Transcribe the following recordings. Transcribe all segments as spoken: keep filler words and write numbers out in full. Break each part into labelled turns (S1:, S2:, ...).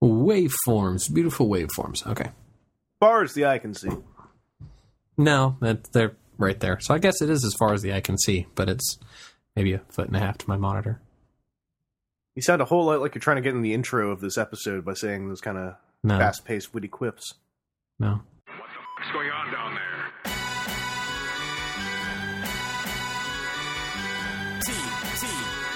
S1: Waveforms. Beautiful waveforms. Okay.
S2: Far as the eye can see.
S1: No, that, they're right there. So I guess it is as far as the eye can see, but it's maybe a foot and a half to my monitor.
S2: You sound a whole lot like you're trying to get in the intro of this episode by saying those kind of
S1: no.
S2: fast-paced, witty quips.
S1: No.
S3: What's going on down there?
S4: T, T.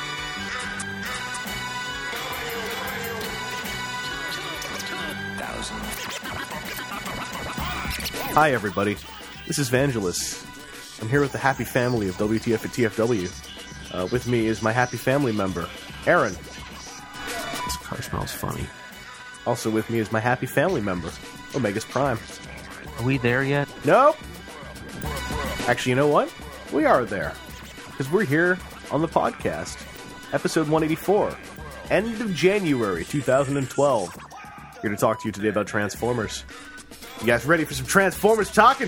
S2: Hi, everybody. This is Vangelis. I'm here with the happy family of W T F at T F W. Uh, with me is my happy family member, Aaron.
S1: This car smells funny.
S2: Also with me is my happy family member, Omegas Prime.
S5: Are we there yet?
S2: Nope. Actually, you know what? We are there. Because we're here on the podcast. Episode one eighty-four. End of January two thousand twelve. Here to talk to you today about Transformers. You guys ready for some Transformers talking?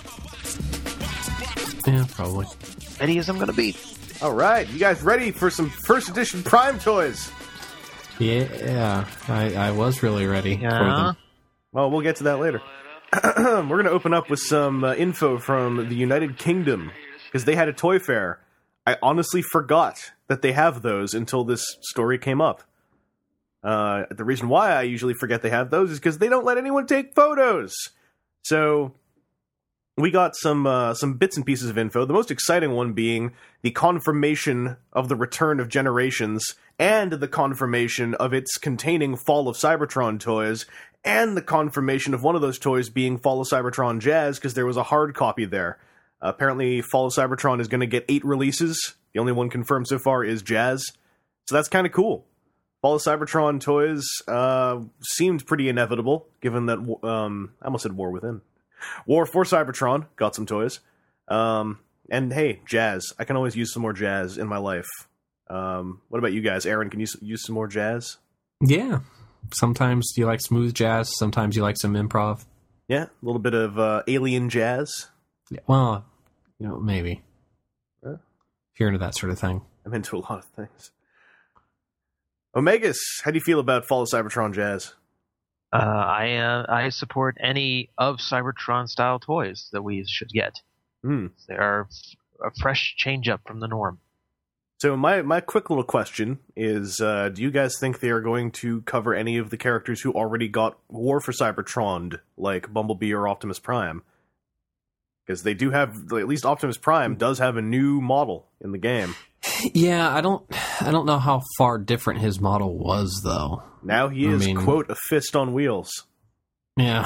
S1: Yeah, probably.
S5: Ready as I'm gonna be.
S2: Alright, you guys ready for some first edition Prime toys?
S1: Yeah, I, I was really ready
S5: Yeah.
S1: for them.
S2: Well, we'll get to that later. We're going to open up with some uh, info from the United Kingdom, because they had a toy fair. I honestly forgot that they have those until this story came up. Uh, the reason why I usually forget they have those is because they don't let anyone take photos. So we got some uh, some bits and pieces of info. The most exciting one being the confirmation of the return of Generations and the confirmation of its containing Fall of Cybertron toys and the confirmation of one of those toys being Fall of Cybertron Jazz because there was a hard copy there. Uh, apparently, Fall of Cybertron is going to get eight releases. The only one confirmed so far is Jazz. So that's kind of cool. Fall of Cybertron toys uh, seemed pretty inevitable, given that, um, I almost said War Within. War for Cybertron got some toys. Um, and hey, Jazz. I can always use some more Jazz in my life. Um, what about you guys? Aaron, can you use some more Jazz?
S1: Yeah. Sometimes you like smooth jazz. Sometimes you like some improv.
S2: Yeah, a little bit of uh, alien jazz.
S1: Yeah, well, you know, maybe.
S2: Huh?
S1: If you're into that sort of thing.
S2: I'm into a lot of things. Omegas, how do you feel about Fall of Cybertron Jazz?
S5: Uh, I uh, I support any of Cybertron style toys that we should get.
S2: Hmm.
S5: They are a fresh change up from the norm.
S2: So my, my quick little question is, uh, do you guys think they are going to cover any of the characters who already got War for Cybertron, like Bumblebee or Optimus Prime? Because they do have, at least Optimus Prime does have a new model in the game.
S1: Yeah, I don't I don't know how far different his model was, though.
S2: Now he
S1: I
S2: is,
S1: mean,
S2: quote, a fist on wheels.
S1: Yeah.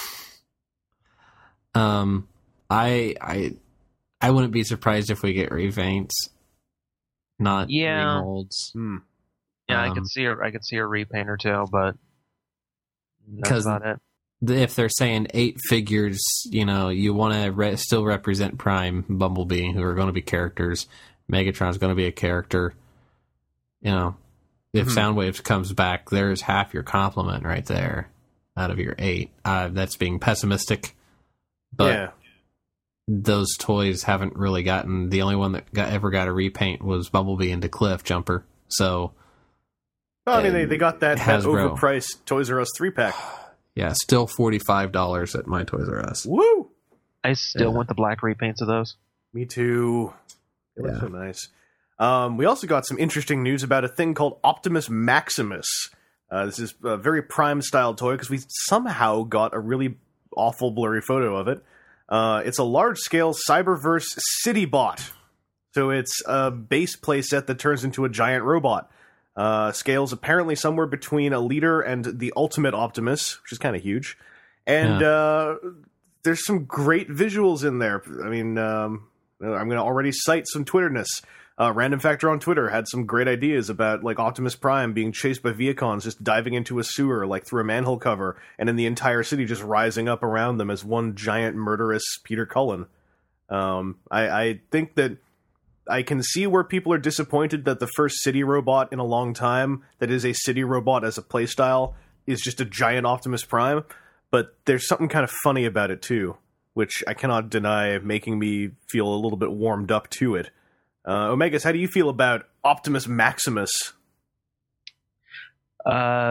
S1: um, I I I wouldn't be surprised if we get repaints, not
S5: Yeah.
S1: remolds.
S2: Hmm.
S5: Yeah, I
S1: Um,
S5: could see a I could see a repaint or two, but that's
S1: 'Cause-
S5: about it.
S1: If they're saying eight figures, you know, you want to re- still represent Prime, Bumblebee, who are going to be characters. Megatron's going to be a character. You know, if
S2: Mhm.
S1: Soundwave comes back, there's half your complement right there out of your eight. Uh, that's being pessimistic. But
S2: yeah.
S1: those toys haven't really gotten... The only one that got, ever got a repaint was Bumblebee into Cliff Jumper. So,
S2: Well, I mean, they, they got that, that
S1: Hasbro.
S2: overpriced Toys R Us three-pack.
S1: yeah, still forty-five dollars at my Toys R Us.
S2: Woo!
S5: I still
S1: Yeah.
S5: want the black repaints of those.
S2: Me too. They look
S1: Yeah.
S2: so nice. Um, we also got some interesting news about a thing called Optimus Maximus. Uh, this is a very Prime-style toy because we somehow got a really awful blurry photo of it. Uh, it's a large-scale Cyberverse city bot. So it's a base playset that turns into a giant robot. Uh, scales apparently somewhere between a liter and the Ultimate Optimus, which is kind of huge. And
S1: Yeah.
S2: uh, there's some great visuals in there. I mean, um, I'm going to already cite some Twitterness. Uh, Random Factor on Twitter had some great ideas about like Optimus Prime being chased by Viacons, just diving into a sewer like through a manhole cover, and then the entire city just rising up around them as one giant murderous Peter Cullen. Um, I, I think that I can see where people are disappointed that the first city robot in a long time that is a city robot as a playstyle is just a giant Optimus Prime, but there's something kind of funny about it too, which I cannot deny making me feel a little bit warmed up to it. Uh, Omegas, how do you feel about Optimus Maximus?
S5: Uh,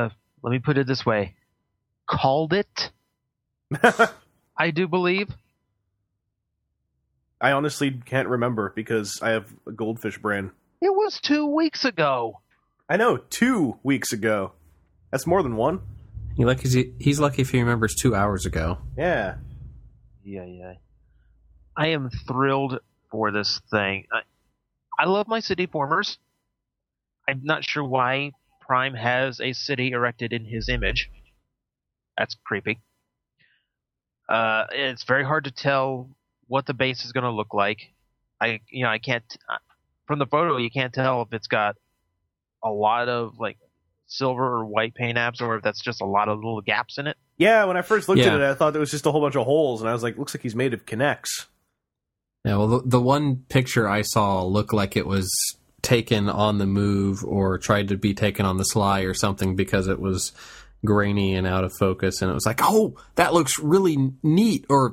S5: let me put it this way, called it, I do believe.
S2: I honestly can't remember because I have a goldfish brain.
S5: It was two weeks ago.
S2: I know, two weeks ago. That's more than one.
S1: He lucky, he's lucky if he remembers two hours ago.
S2: Yeah.
S5: Yeah, yeah. I am thrilled for this thing. I, I love my city formers. I'm not sure why Prime has a city erected in his image. That's creepy. Uh, it's very hard to tell what the base is going to look like. I, you know, I can't from the photo. You can't tell if it's got a lot of like silver or white paint apps, or if that's just a lot of little gaps in it.
S2: Yeah, when I first looked
S1: Yeah.
S2: at it, I thought it was just a whole bunch of holes, and I was like, looks like he's made of connects.
S1: Yeah, well, the, the one picture I saw looked like it was taken on the move or tried to be taken on the sly or something because it was grainy and out of focus, and it was like, oh, that looks really neat, or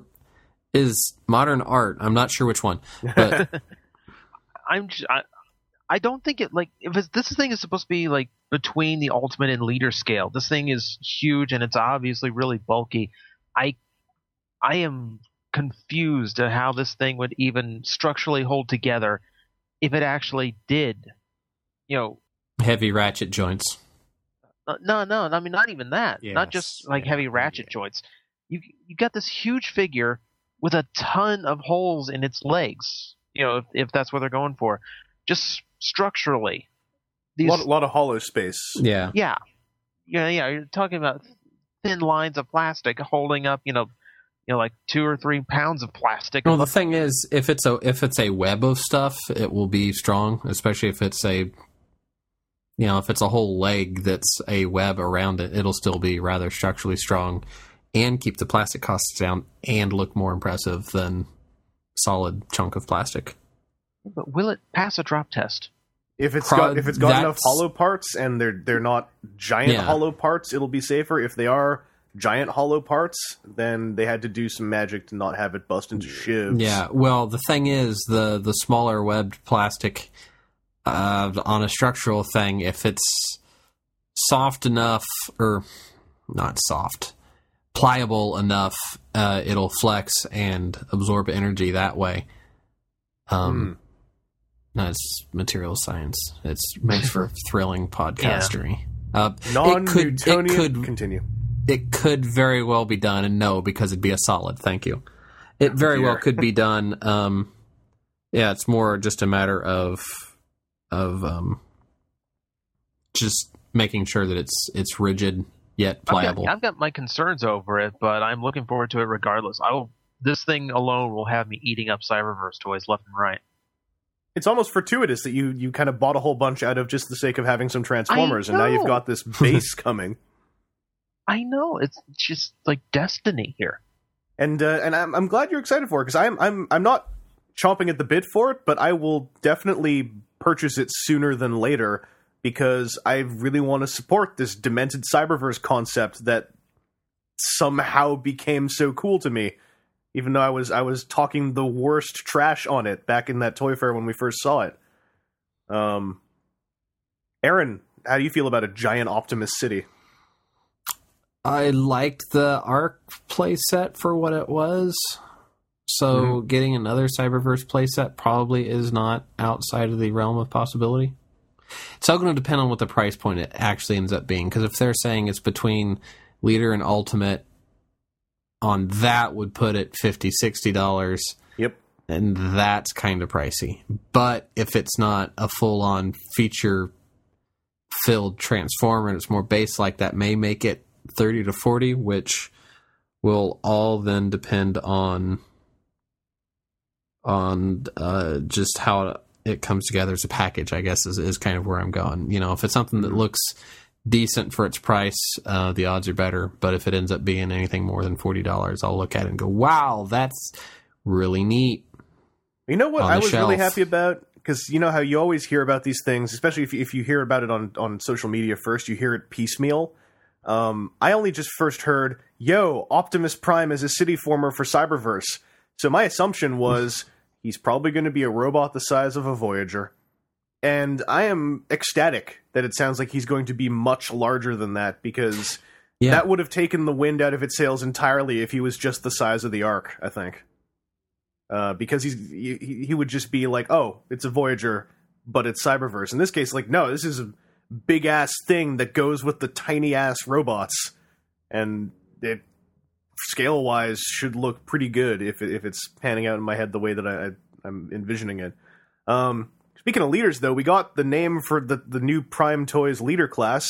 S1: is modern art. I'm not sure which one, but
S5: I'm just, I, I don't think it like if it's, this thing is supposed to be like between the ultimate and leader scale. This thing is huge and it's obviously really bulky. I I am confused at how this thing would even structurally hold together if it actually did. You know,
S1: heavy ratchet joints.
S5: uh, no, no, I mean not even that. Not
S2: Yes,
S5: just like
S2: yeah,
S5: heavy ratchet
S2: yeah.
S5: joints. You you got this huge figure with a ton of holes in its legs. You know, if, if that's what they're going for, just structurally.
S2: A
S5: These,
S2: lot, lot of hollow space.
S1: Yeah.
S5: yeah, yeah, yeah. You're talking about thin lines of plastic holding up, you know, you know, like two or three pounds of plastic.
S1: Well, the thing is, if it's a if it's a web of stuff, it will be strong. Especially if it's a, you know, if it's a whole leg that's a web around it, it'll still be rather structurally strong, and keep the plastic costs down, and look more impressive than solid chunk of plastic.
S5: But will it pass a drop test?
S2: If it's
S1: Pro-
S2: got if it's got enough
S1: that's-
S2: hollow parts and they're they're not giant
S1: Yeah.
S2: hollow parts, it'll be safer. If they are giant hollow parts, then they had to do some magic to not have it bust into shivs.
S1: Yeah, well, the thing is, the the smaller webbed plastic uh, on a structural thing, if it's soft enough, or not soft, pliable enough, uh, it'll flex and absorb energy that way. Um, no, it's material science. It makes for thrilling podcastery. Uh, it could, it
S2: Non-Newtonian.
S1: could
S2: Continue.
S1: it could very well be done, and no, because it'd be a solid. Thank you. It very
S2: dear.
S1: well could be done. Um, yeah, it's more just a matter of of um, just making sure that it's it's rigid yet
S5: I've
S1: pliable.
S5: got, I've got my concerns over it, but I'm looking forward to it regardless. I will. This thing alone will have me eating up Cyberverse toys left and right.
S2: It's almost fortuitous that you you kind of bought a whole bunch out of just the sake of having some Transformers, and now you've
S5: know.
S2: got this base coming.
S5: I know it's just like destiny here.
S2: And uh, and I'm I'm glad you're excited for it, because I'm I'm I'm not chomping at the bit for it, but I will definitely purchase it sooner than later, because I really want to support this demented Cyberverse concept that somehow became so cool to me, even though I was I was talking the worst trash on it back in that toy fair when we first saw it. Um, Aaron, how do you feel about a giant Optimus City?
S1: I liked the Arc playset for what it was. So
S2: Mm-hmm.
S1: getting another Cyberverse playset probably is not outside of the realm of possibility. It's all going to depend on what the price point it actually ends up being. Because if they're saying it's between Leader and Ultimate, on that would put it fifty dollars, sixty dollars.
S2: Yep.
S1: And that's kind of pricey. But if it's not a full-on feature-filled Transformer and it's more base like that, may make it thirty to forty, which will all then depend on on uh, just how it comes together as a package, I guess, is, is kind of where I'm going. You know, if it's something that looks decent for its price, uh, the odds are better. But if it ends up being anything more than forty dollars, I'll look at it and go, wow, that's really neat.
S2: You know what
S1: On
S2: I
S1: the
S2: was really
S1: shelf.
S2: happy about? Because you know how you always hear about these things, especially if you, if you hear about it on, on social media first, you hear it piecemeal. Um, I only just first heard, yo, Optimus Prime is a city former for Cyberverse. So my assumption was he's probably going to be a robot the size of a Voyager. and I am ecstatic that it sounds like he's going to be much larger than that, because
S1: Yeah.
S2: that would have taken the wind out of its sails entirely if he was just the size of the Ark, I think. Uh, because he's he, he would just be like, oh, it's a Voyager, but it's Cyberverse. In this case, like, no, this is a big-ass thing that goes with the tiny-ass robots, and it, scale-wise, should look pretty good if it, if it's panning out in my head the way that I, I, I'm envisioning it. Um, speaking of leaders, though, we got the name for the, the new Prime Toys leader class.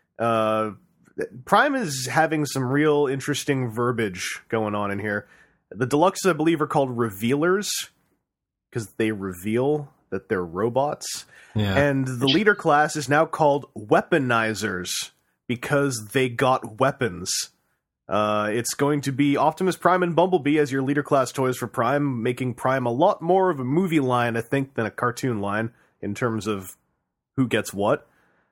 S2: Uh, Prime is having some real interesting verbiage going on in here. The deluxes, I believe, are called Revealers, because they reveal that they're robots.
S1: Yeah.
S2: And the leader class is now called Weaponizers, because they got weapons. Uh, it's going to be Optimus Prime and Bumblebee as your leader class toys for Prime, making Prime a lot more of a movie line, I think, than a cartoon line in terms of who gets what.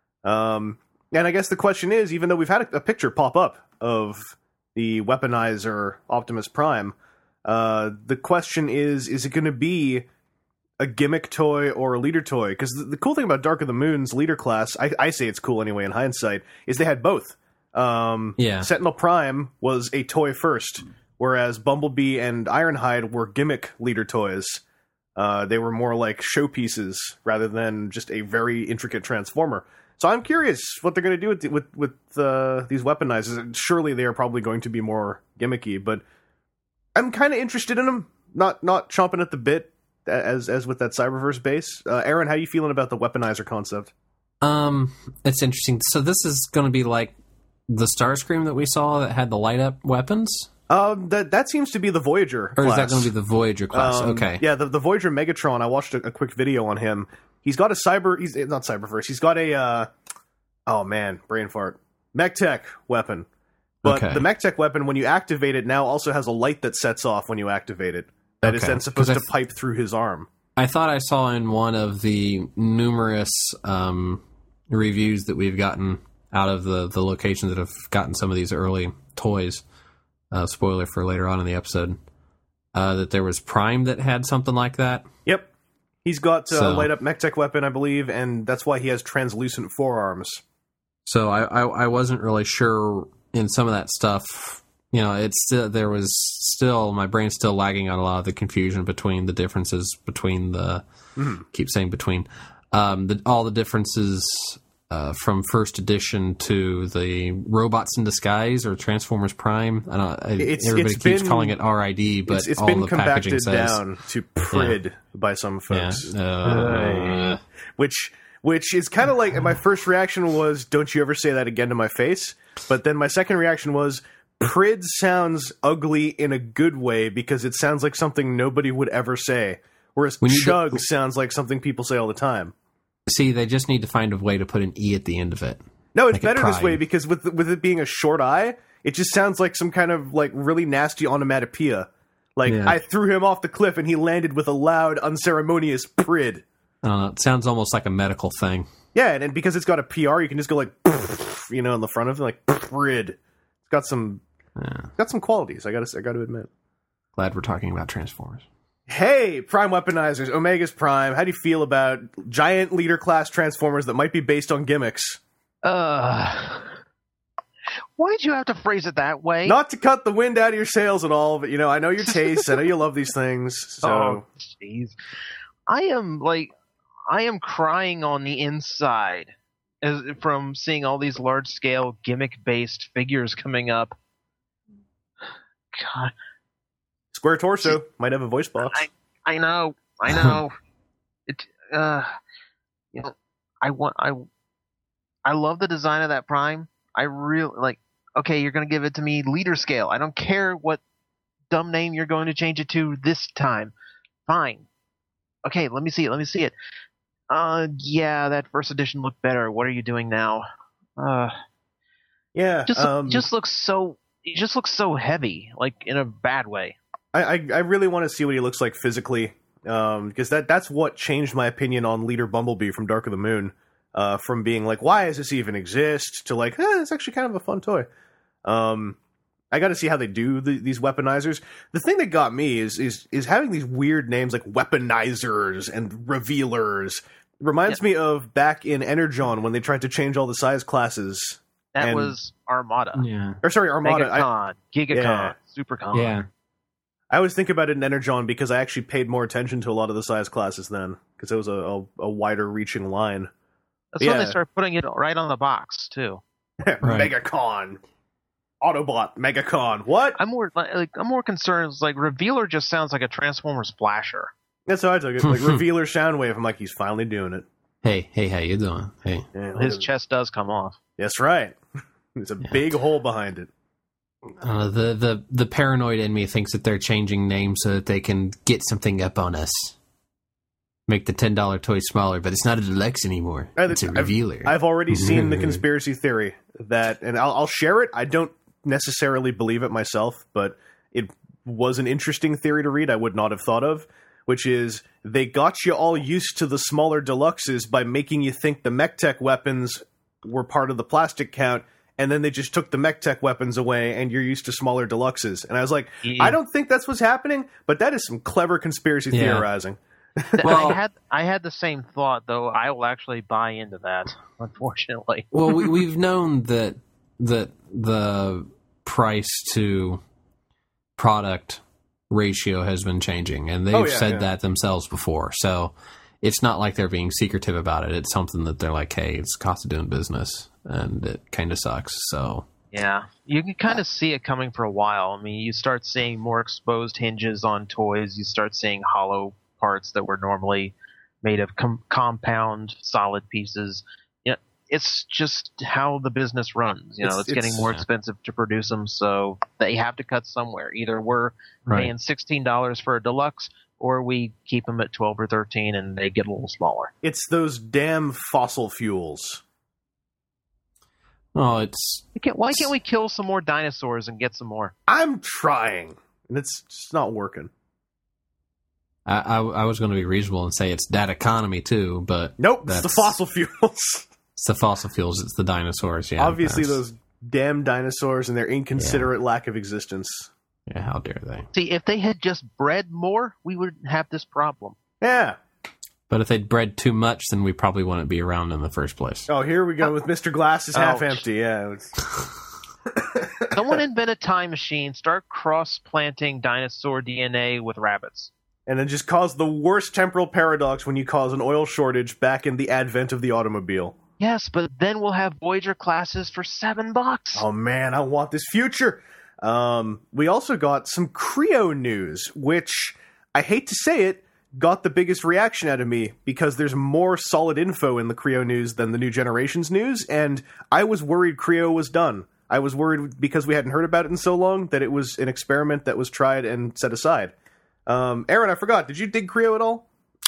S2: Um, and I guess the question is, even though we've had a, a picture pop up of the Weaponizer Optimus Prime, uh, the question is, is it going to be a gimmick toy or a leader toy? Because the, the cool thing about Dark of the Moon's leader class, I, I say it's cool anyway in hindsight, is they had both. Um,
S1: Yeah.
S2: Sentinel Prime was a toy first, whereas Bumblebee and Ironhide were gimmick leader toys. Uh, they were more like showpieces rather than just a very intricate transformer. So I'm curious what they're going to do with the, with with uh, these weaponizers. Surely they are probably going to be more gimmicky, but I'm kind of interested in them. Not not chomping at the bit as as with that Cyberverse base. Uh, Aaron, how are you feeling about the weaponizer concept?
S1: Um, it's interesting. So this is going to be like the Starscream that we saw that had the light up weapons,
S2: Um, that that seems to be the Voyager
S1: or
S2: class.
S1: is that going to be the Voyager class?
S2: Um,
S1: Okay.
S2: Yeah, the, the Voyager Megatron, I watched a, a quick video on him. He's got a cyber... He's not Cyberverse. He's got a... Uh, oh, man. Brain fart. MechTech weapon. But
S1: Okay.
S2: the MechTech weapon, when you activate it, now also has a light that sets off when you activate it. That is
S1: Okay.
S2: then supposed
S1: 'Cause I
S2: to pipe through his arm.
S1: I thought I saw in one of the numerous um, reviews that we've gotten out of the, the locations that have gotten some of these early toys, uh, spoiler for later on in the episode, uh, that there was Prime that had something like that.
S2: Yep. He's got uh,
S1: So-
S2: a light-up MechTech weapon, I believe, and that's why he has translucent forearms.
S1: So I, I, I wasn't really sure in some of that stuff. You know, it's still, there was still, my brain's still lagging on a lot of the confusion between the differences between the,
S2: Mhm.
S1: keep saying between, um, the, all the differences uh, from first edition to the Robots in Disguise or Transformers Prime. I don't. I,
S2: It's-
S1: everybody
S2: it's
S1: keeps
S2: been-
S1: calling it R I D, but
S2: It's, it's
S1: all
S2: been
S1: the packaging
S2: compacted
S1: says
S2: down to Prid by some
S1: yeah.
S2: folks.
S1: Uh,
S2: which which is kind of like, my first reaction was, don't you ever say that again to my face. But then my second reaction was, Prid sounds ugly in a good way, because it sounds like something nobody would ever say, whereas
S1: We need to-
S2: Chug sounds like something people say all the time.
S1: see, they just need to find a way to put an E at the end of it.
S2: No, it's
S1: Make it
S2: better this
S1: Pride.
S2: way, because with with it being a short I, it just sounds like some kind of like really nasty onomatopoeia. Like,
S1: Yeah.
S2: I threw him off the cliff and he landed with a loud, unceremonious Prid.
S1: I don't know, it sounds almost like a medical thing.
S2: Yeah, and, and because it's got a P R, you can just go like, you know, in the front of it, like Prid. It's got some,
S1: Yeah.
S2: got some qualities. I gotta, I gotta admit.
S1: Glad we're talking about Transformers.
S2: Hey, Prime Weaponizers, Omega's Prime. How do you feel about giant leader class Transformers that might be based on gimmicks?
S5: Uh, why'd you have to phrase it that way?
S2: Not to cut the wind out of your sails at all, but you know, I know your tastes. I know you love these things. So
S5: Oh, jeez. I am like, I am crying on the inside as from seeing all these large scale gimmick based figures coming up. God,
S2: Square Torso might have a voice box.
S5: I, I know, I know. it, uh, you know, I want, I, I love the design of that Prime. I really like. Okay, you're going to give it to me leader scale. I don't care what dumb name you're going to change it to this time. Fine. Okay, let me see it. Let me see it. Uh, yeah, that first edition looked better. What are you doing now? Uh,
S2: yeah,
S5: just
S2: um,
S5: just looks so. It just looks so heavy, like in a bad way.
S2: I, I, I really want to see what he looks like physically, um, because that that's what changed my opinion on Leader Bumblebee from Dark of the Moon. Uh, from being like, why does this even exist, to like, eh, it's actually kind of a fun toy. Um, I got to see how they do the, these weaponizers. The thing that got me is is is having these weird names like weaponizers and revealers. reminds
S5: Yeah.
S2: me of back in Energon when they tried to change all the size classes.
S5: That
S2: And-
S5: was Armada.
S4: Yeah.
S2: Or sorry, Armada. I,
S5: Megacon, Gigacon,
S2: Yeah.
S5: Supercon.
S4: Yeah.
S2: I always think about it in Energon because I actually paid more attention to a lot of the size classes then, because it was a, a, a wider reaching line.
S5: That's when
S2: Yeah.
S5: they started putting it right on the box too.
S2: Megacon. Autobot, Megacon. What?
S5: I'm more like like, I'm more concerned. It's like Revealer just sounds like a Transformers splasher.
S2: That's how I took it. Like Revealer Soundwave. I'm like, he's finally doing it.
S1: Hey, hey, how you doing? Hey.
S2: Yeah,
S5: His
S2: look at-
S5: chest does come off.
S2: That's right. There's a
S1: Yeah.
S2: big hole behind it.
S1: Uh, the, the, the paranoid in me thinks that they're changing names so that they can get something up on us. Make the ten dollar toy smaller, but it's not a deluxe anymore.
S2: Uh,
S1: It's a
S2: I've-
S1: revealer.
S2: I've already seen the conspiracy theory that, and I'll, I'll share it. I don't necessarily believe it myself, but it was an interesting theory to read I would not have thought of, which is they got you all used to the smaller deluxes by making you think the MechTech weapons were part of the plastic count, and then they just took the MechTech weapons away, and you're used to smaller deluxes. And I was like,
S5: Yeah.
S2: I don't think that's what's happening, but that is some clever conspiracy
S1: Yeah.
S2: theorizing.
S1: Well-
S5: I had I had the same thought, though. I will actually buy into that. Unfortunately,
S1: well, we, we've known that that the price to product ratio has been changing, and they've
S2: Oh, yeah,
S1: said
S2: yeah.
S1: that themselves before. So it's not like they're being secretive about it. It's something that they're like, hey, it's the cost of doing business, and it kind of sucks. So
S5: yeah, you can kind of see it coming for a while. I mean, you start seeing more exposed hinges on toys. You start seeing hollow parts that were normally made of com- compound solid pieces. You know, it's just how the business runs. You know,
S2: It's-
S5: it's, getting
S2: it's-
S5: more expensive to produce them, so they have to cut somewhere. Either we're
S1: Right.
S5: paying sixteen dollars for a deluxe, or we keep them at twelve or thirteen, and they get a little smaller.
S2: It's those damn fossil fuels.
S1: oh, it's
S5: We can't- Why can't we kill some more dinosaurs and get some more?
S2: I'm trying, and it's just not working.
S1: I, I, I was going to be reasonable and say it's that economy too, but
S2: Nope, it's the
S1: That's-
S2: fossil fuels.
S1: it's the fossil fuels, it's the dinosaurs. Yeah,
S2: Obviously,
S1: that's-
S2: those damn dinosaurs and their inconsiderate lack of existence.
S1: Yeah, how dare they?
S5: See, if they had just bred more, we wouldn't have this problem.
S2: Yeah.
S1: But if they'd bred too much, then we probably wouldn't be around in the first place.
S2: Oh, here we go with Mister Glass is half
S5: Ouch.
S2: empty. Yeah. It's,
S5: Someone invent a time machine, start cross-planting dinosaur D N A with rabbits.
S2: and then just cause the worst temporal paradox when you cause an oil shortage back in the advent of the automobile.
S5: Yes, but then we'll have Voyager classes for seven bucks.
S2: Oh man, I want this future. Um, we also got some Creo news, which I hate to say it, got the biggest reaction out of me because there's more solid info in the Creo news than the New Generations news, and I was worried Creo was done. I was worried because we hadn't heard about it in so long that it was an experiment that was tried and set aside. Um, Aaron, I forgot. Did you dig Creo at all?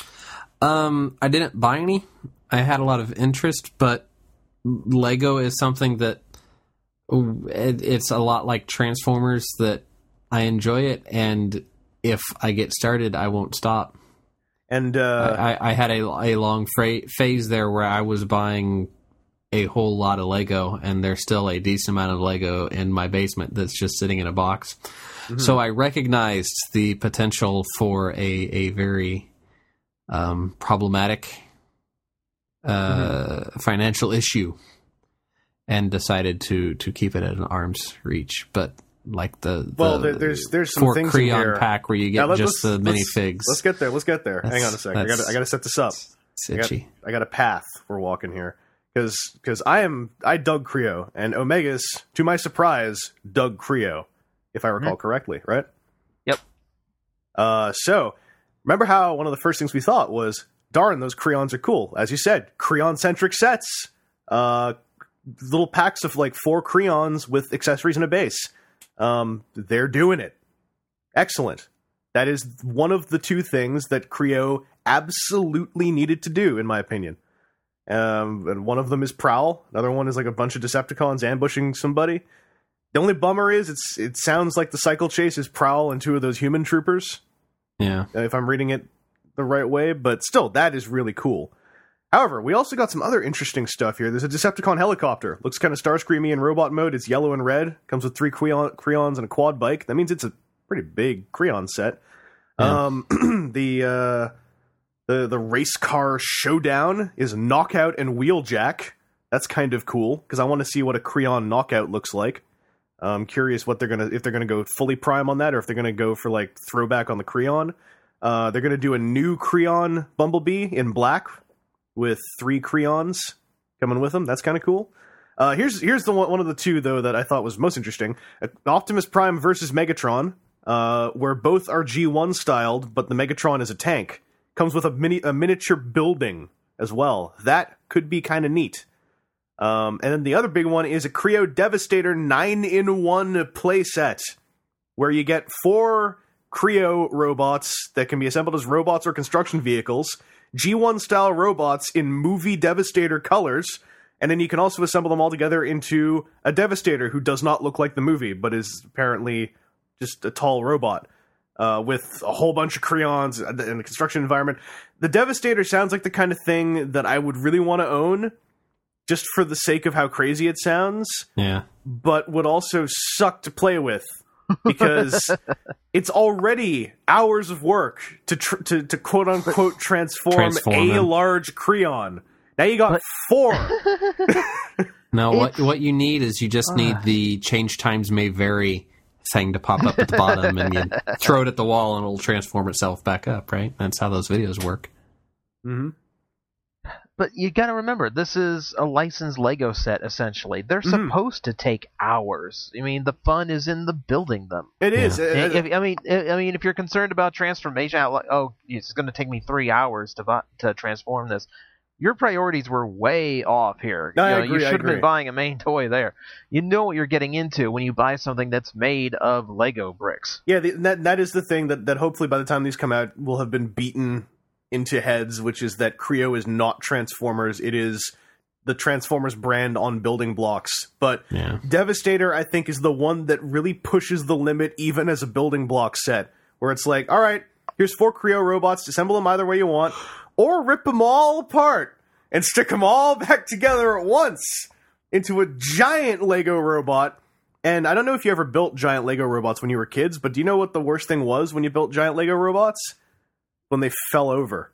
S1: Um, I didn't buy any. I had a lot of interest, but Lego is something that it, it's a lot like Transformers that I enjoy it, and if I get started, I won't stop.
S2: And uh,
S1: I, I had a, a long fra- phase there where I was buying a whole lot of Lego, and there's still a decent amount of Lego in my basement that's just sitting in a box.
S2: Mm-hmm.
S1: So I recognized the potential for a, a very um, problematic uh,
S2: Mm-hmm.
S1: financial issue, and decided to, to keep it at an arm's reach. But like the, the
S2: Well, there- there's- there's some
S1: four
S2: things in
S1: Creon
S2: here.
S1: pack where you get
S2: now let-
S1: just
S2: let's-
S1: the
S2: let's-
S1: minifigs.
S2: Let's get there. Let's get there. Hang on a
S1: That's-
S2: second. I got
S1: that's-
S2: I got to set this up.
S1: It's
S2: I got,
S1: itchy.
S2: I got a path we're walking here because because I am I dug Creo and Omegas, to my surprise, dug Creo, if I recall correctly, right?
S5: Yep.
S2: Uh, so remember how one of the first things we thought was, darn, those Creons are cool. As you said, Creon centric sets, uh, little packs of like four Creons with accessories and a base. Um, they're doing it. Excellent. That is one of the two things that Creo absolutely needed to do, in my opinion. Um, and one of them is Prowl. Another one is like a bunch of Decepticons ambushing somebody. The only bummer is it's it sounds like the cycle chase is Prowl and two of those human troopers,
S1: Yeah.
S2: if I'm reading it the right way. But still, that is really cool. However, we also got some other interesting stuff here. There's a Decepticon helicopter. Looks kind of Starscreamy in robot mode. It's yellow and red. Comes with three Creon, Creons and a quad bike. That means it's a pretty big Creon set.
S1: Yeah.
S2: Um, the uh, The the race car showdown is Knockout and Wheeljack. That's kind of cool because I want to see what a Creon Knockout looks like. I'm curious what they're gonna if they're gonna go fully Prime on that or if they're gonna go for like throwback on the Creon. Uh, they're gonna do a new Creon Bumblebee in black with three Creons coming with them. That's kind of cool. Uh, here's here's the one, one of the two though that I thought was most interesting: Optimus Prime versus Megatron, uh, where both are G one styled, but the Megatron is a tank. Comes with a mini a miniature building as well. That could be kind of neat. Um, and then the other big one is a Creo Devastator nine in one playset, where you get four Creo robots that can be assembled as robots or construction vehicles, G one style robots in movie Devastator colors, and then you can also assemble them all together into a Devastator who does not look like the movie, but is apparently just a tall robot. Uh, with a whole bunch of Creons in a construction environment. The Devastator sounds like the kind of thing that I would really want to own, just for the sake of how crazy it sounds.
S1: Yeah.
S2: But would also suck to play with, because it's already hours of work to tr- to, to quote unquote transform,
S1: Transform
S2: a
S1: him.
S2: large Creon. Now you got
S5: But-
S2: four.
S1: No, what
S5: It's-
S1: what you need is you just need the change times may vary thing to pop up at the bottom, and you throw it at the wall, and it'll transform itself back up. Right? That's how those videos work.
S2: Mm-hmm.
S5: But you got to remember, this is a licensed Lego set, essentially. They're
S2: Mhm.
S5: supposed to take hours. I mean, the fun is in the building them.
S2: It is.
S1: Yeah.
S2: Uh,
S5: If, I mean, I mean, if you're concerned about transformation, how, like, oh, it's going to take me three hours to bu- to transform this. Your priorities were way off here.
S2: No, I
S5: you know,
S2: agree,
S5: you
S2: I
S5: should have
S2: agree.
S5: been buying a main toy there. You know what you're getting into when you buy something that's made of Lego bricks.
S2: Yeah, the, that that is the thing that, that hopefully by the time these come out will have been beaten into heads, which is that Creo is not Transformers. It is the Transformers brand on building blocks. But
S1: Yeah.
S2: Devastator, I think, is the one that really pushes the limit even as a building block set, where it's like, all right, here's four Creo robots, assemble them either way you want, or rip them all apart and stick them all back together at once into a giant Lego robot. And I don't know if you ever built giant Lego robots when you were kids, but do you know what the worst thing was when you built giant Lego robots? When they fell over.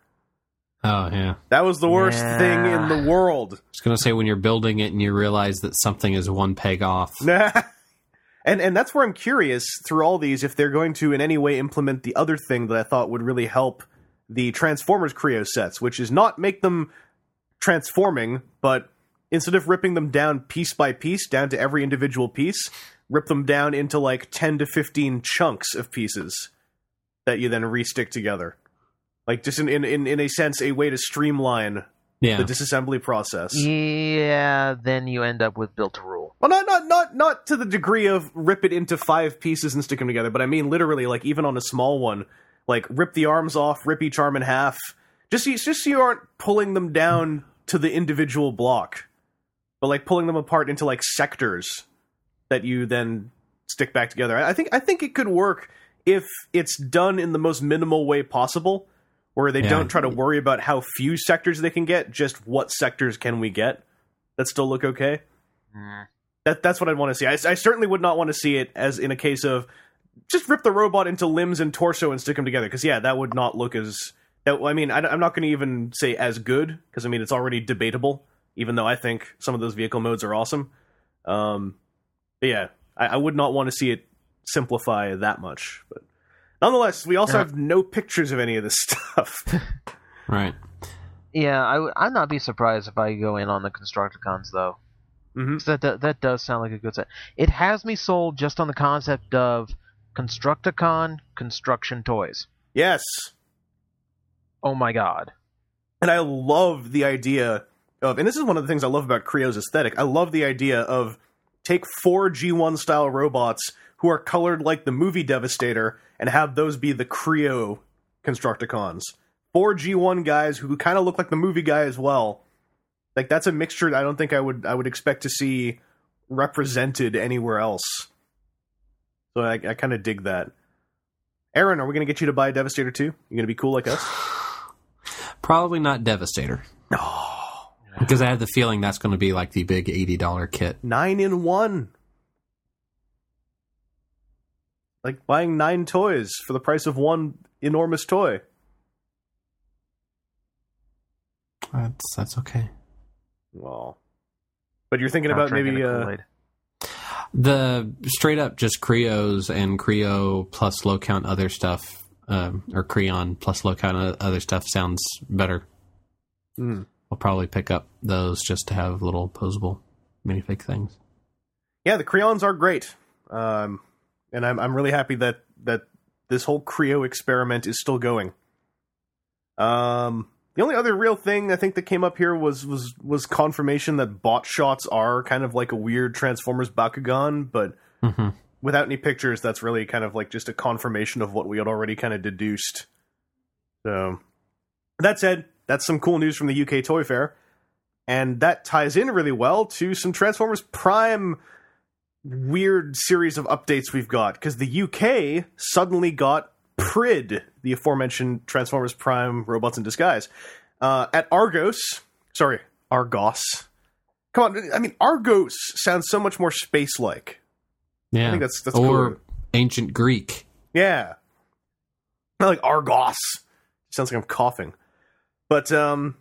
S1: Oh yeah.
S2: That was the worst
S5: Yeah.
S2: thing in the world.
S1: I was gonna say when you're building it and you realize that something is one peg off.
S2: and and that's where I'm curious through all these if they're going to in any way implement the other thing that I thought would really help the Transformers Creo sets, which is not make them transforming, but instead of ripping them down piece by piece, down to every individual piece, rip them down into like ten to fifteen chunks of pieces that you then re-stick together. Like, just in, in, in a sense, a way to streamline
S1: Yeah.
S2: the disassembly process.
S5: Yeah, then you end up with built to rule.
S2: Well, not not not not to the degree of rip it into five pieces and stick them together, but I mean literally, like even on a small one, like rip the arms off, rip each arm in half, just so, just so you aren't pulling them down to the individual block, but like pulling them apart into like sectors that you then stick back together. I think I think it could work if it's done in the most minimal way possible, where they
S1: Yeah.
S2: don't try to worry about how few sectors they can get, just what sectors can we get that still look okay.
S5: Mm.
S2: That that's what I'd want to see. I, I certainly would not want to see it as in a case of just rip the robot into limbs and torso and stick them together. Because yeah, that would not look as. That, I mean, I, I'm not going to even say as good because I mean it's already debatable. Even though I think some of those vehicle modes are awesome. Um, but yeah, I, I would not want to see it simplify that much. But nonetheless, we also
S5: Yeah.
S2: have no pictures of any of this stuff.
S1: Right.
S5: Yeah, I w- I'd not be surprised if I go in on the Constructicons, though.
S2: hmm
S5: 'Cause that, that, that does sound like a good set. It has me sold just on the concept of Constructicon construction toys.
S2: Yes.
S5: Oh my god.
S2: And I love the idea of, and this is one of the things I love about Creo's aesthetic. I love the idea of take four G one style robots who are colored like the movie Devastator and have those be the Creo Constructicons. Four G one guys who kind of look like the movie guy as well. Like that's a mixture I don't think I would I would expect to see represented anywhere else. So I, I kind of dig that. Aaron, are we going to get you to buy Devastator two? You going to be cool like us?
S1: Probably not Devastator. Because I have the feeling that's going to be like the big eighty dollars kit.
S2: Nine in one. Like buying nine toys for the price of one enormous toy.
S1: That's that's okay.
S2: Well, but you're thinking
S5: Not
S2: about
S5: drinking
S2: maybe
S5: the
S2: uh,
S5: Kool-Aid.
S1: The straight up just Creos and Creo plus low count other stuff, um, or Creon plus low count other stuff sounds better.
S2: mm.
S1: We'll probably pick up those just to have little posable minifig things.
S2: yeah, the Creons are great, um, and I'm I'm really happy that that this whole Creo experiment is still going. Um. The only other real thing I think that came up here was was was confirmation that bot shots are kind of like a weird Transformers Bakugan, but
S1: Mm-hmm.
S2: without any pictures, that's really kind of like just a confirmation of what we had already kind of deduced. So, that said, that's some cool news from the U K Toy Fair, and that ties in really well to some Transformers Prime weird series of updates we've got, because the U K suddenly got Prid, the aforementioned Transformers Prime Robots in Disguise, uh, at Argos. Sorry, Argos. Come on, I mean, Argos sounds so much more space-like.
S1: Yeah,
S2: I think that's that's
S1: or
S2: cool.
S1: ancient Greek.
S2: Yeah, not like Argos. Sounds like I'm coughing. But um,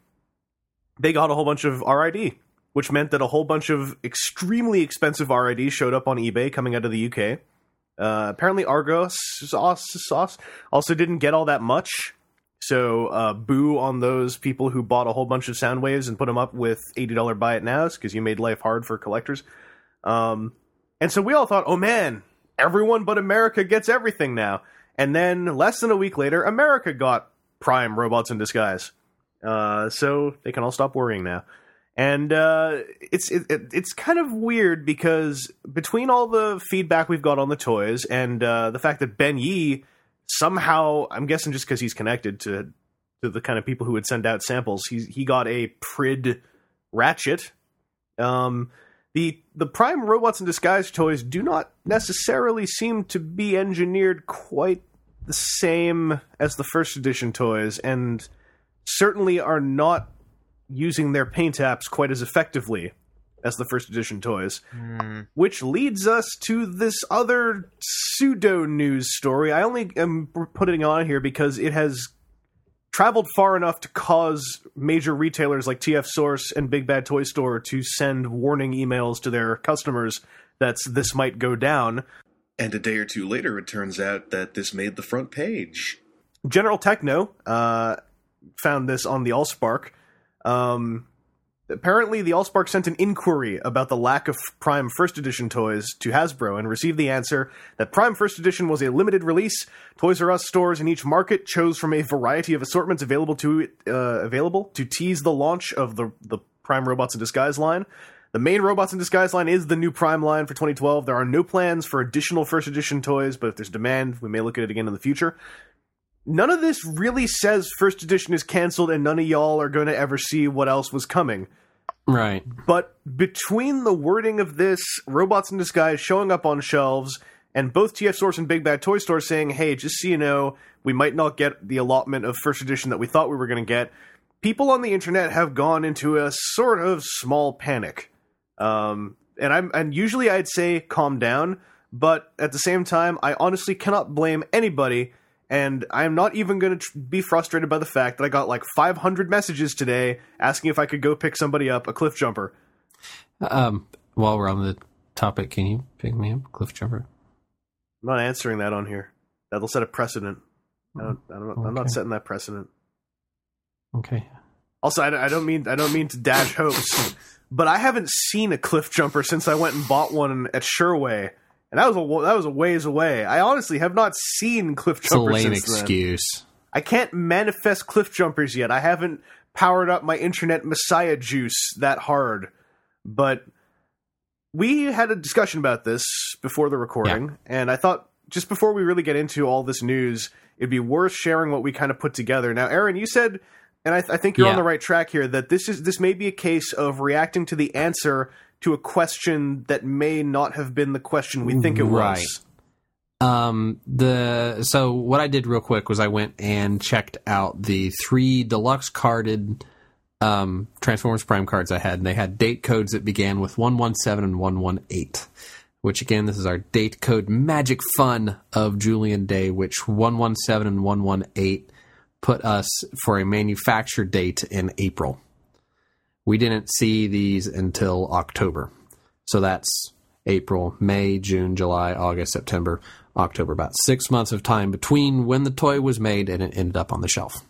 S2: they got a whole bunch of R I D, which meant that a whole bunch of extremely expensive R I D showed up on eBay coming out of the U K. Uh, apparently Argos sauce, sauce also didn't get all that much, so uh, boo on those people who bought a whole bunch of Soundwaves and put them up with eighty dollars buy it nows, because you made life hard for collectors. Um, and so we all thought, oh man, everyone but America gets everything now. And then less than a week later, America got Prime Robots in Disguise. Uh, so they can all stop worrying now. And uh, it's it, it's kind of weird, because between all the feedback we've got on the toys and uh, the fact that Ben Yee somehow, I'm guessing just because he's connected to to the kind of people who would send out samples, he he got a Prid Ratchet. Um, the the Prime Robots in Disguise toys do not necessarily seem to be engineered quite the same as the first edition toys, and certainly are not using their paint apps quite as effectively as the first edition toys.
S5: Mm.
S2: Which leads us to this other pseudo news story. I only am putting it on here because it has traveled far enough to cause major retailers like T F Source and Big Bad Toy Store to send warning emails to their customers that this might go down.
S4: And a day or two later, it turns out that this made the front page.
S2: General Techno uh, found this on the Allspark. Um, apparently, the Allspark sent an inquiry about the lack of Prime First Edition toys to Hasbro and received the answer that Prime First Edition was a limited release. Toys R Us stores in each market chose from a variety of assortments available to uh, available to tease the launch of the the Prime Robots in Disguise line. The main Robots in Disguise line is the new Prime line for twenty twelve. There are no plans for additional First Edition toys, but if there's demand, we may look at it again in the future. None of this really says First Edition is canceled and none of y'all are going to ever see what else was coming.
S1: Right.
S2: But between the wording of this, Robots in Disguise showing up on shelves, and both T F Source and Big Bad Toy Store saying, hey, just so you know, we might not get the allotment of First Edition that we thought we were going to get, people on the internet have gone into a sort of small panic. Um, and I'm and usually I'd say calm down, but at the same time, I honestly cannot blame anybody. And I'm not even going to tr- be frustrated by the fact that I got like five hundred messages today asking if I could go pick somebody up, a cliff jumper.
S1: Um, while we're on the topic, can you pick me up, Cliff Jumper?
S2: I'm not answering that on here. That'll set a precedent. I don't, I don't, I'm not
S1: Okay.
S2: setting that precedent.
S1: Okay.
S2: Also, I, I don't mean I don't mean to dash hopes, but I haven't seen a cliff jumper since I went and bought one at Sherway. And that was a that was a ways away. I honestly have not seen cliff
S1: It's a
S2: jumpers
S1: lame
S2: since then.
S1: excuse.
S2: I can't manifest cliff jumpers yet. I haven't powered up my internet messiah juice that hard. But we had a discussion about this before the recording,
S1: Yeah.
S2: and I thought just before we really get into all this news, it'd be worth sharing what we kind of put together. Now, Aaron, you said, and I, th- I think you're
S1: Yeah.
S2: on the right track here, that this is this may be a case of reacting to the answer to a question that may not have been the question we think it
S1: Right.
S2: was.
S1: Um, the so what I did real quick was I went and checked out the three deluxe carded um, Transformers Prime cards I had, and they had date codes that began with one one seven and one one eight. Which again, this is our date code magic fun of Julian Day, which one one seven and one one eight put us for a manufacture date in April. We didn't see these until October. So that's April, May, June, July, August, September, October. About six months of time between when the toy was made and it ended up on the shelf.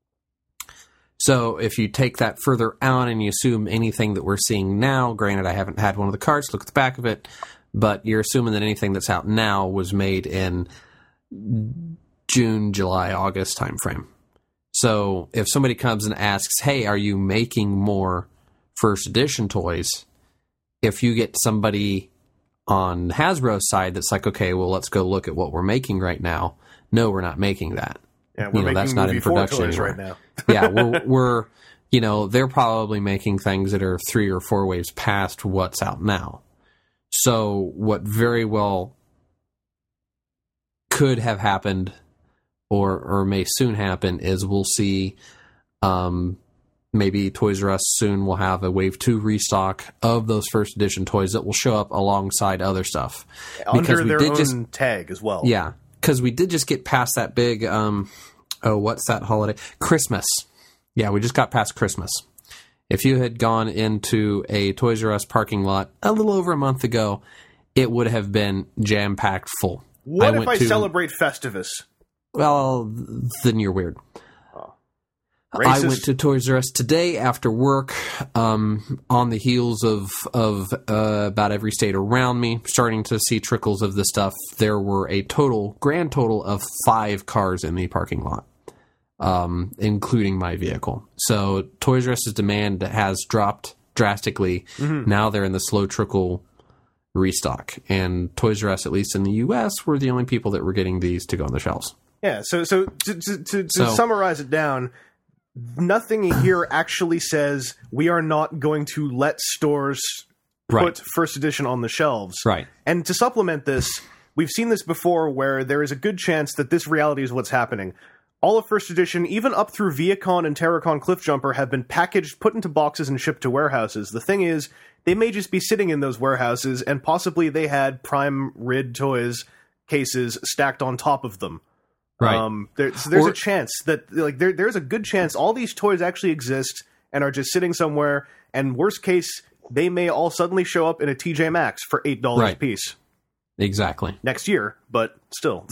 S1: So if you take that further out and you assume anything that we're seeing now, granted I haven't had one of the cards, look at the back of it, but you're assuming that anything that's out now was made in June, July, August timeframe. So if somebody comes and asks, hey, are you making more first edition toys? If you get somebody on Hasbro's side that's like, okay, well, let's go look at what we're making right now. No, we're not making that.
S2: Yeah, we're
S1: you know,
S2: making
S1: that's not
S2: movie
S1: in
S2: four
S1: production
S2: toys
S1: anymore.
S2: right now.
S1: yeah, we're, we're, you know, they're probably making things that are three or four waves past what's out now. So what very well could have happened or or may soon happen is we'll see um, maybe Toys R Us soon will have a Wave two restock of those first edition toys that will show up alongside other stuff.
S2: Under
S1: we
S2: their
S1: did
S2: own
S1: just,
S2: tag as well.
S1: Yeah, because we did just get past that big, um, oh, what's that holiday? Christmas. Yeah, we just got past Christmas. If you had gone into a Toys R Us parking lot a little over a month ago, it would have been jam-packed full.
S2: What
S1: I
S2: if
S1: went
S2: I
S1: to,
S2: celebrate Festivus?
S1: Well, then you're weird.
S2: Oh.
S1: I went to Toys R Us today after work, um, on the heels of of uh, about every state around me, starting to see trickles of this stuff. There were a total, grand total of five cars in the parking lot, um, including my vehicle. So Toys R Us's demand has dropped drastically. Mm-hmm. Now they're in the slow trickle restock, and Toys R Us, at least in the U S, were the only people that were getting these to go on the shelves.
S2: Yeah, so so to, to, to, to
S1: So-
S2: summarize it down, nothing here actually says we are not going to let stores put
S1: Right.
S2: first edition on the shelves.
S1: Right.
S2: And to supplement this, we've seen this before where there is a good chance that this reality is what's happening. All of first edition, even up through Viacon and Terracon Cliffjumper, have been packaged, put into boxes, and shipped to warehouses. The thing is, they may just be sitting in those warehouses, and possibly they had Prime R I D toys cases stacked on top of them.
S1: Right.
S2: Um, there, so there's
S1: Or-
S2: a chance that, like, there, there's a good chance all these toys actually exist and are just sitting somewhere. And worst case, they may all suddenly show up in a T J Maxx for eight dollars
S1: Right.
S2: a piece
S1: Exactly.
S2: next year. But still,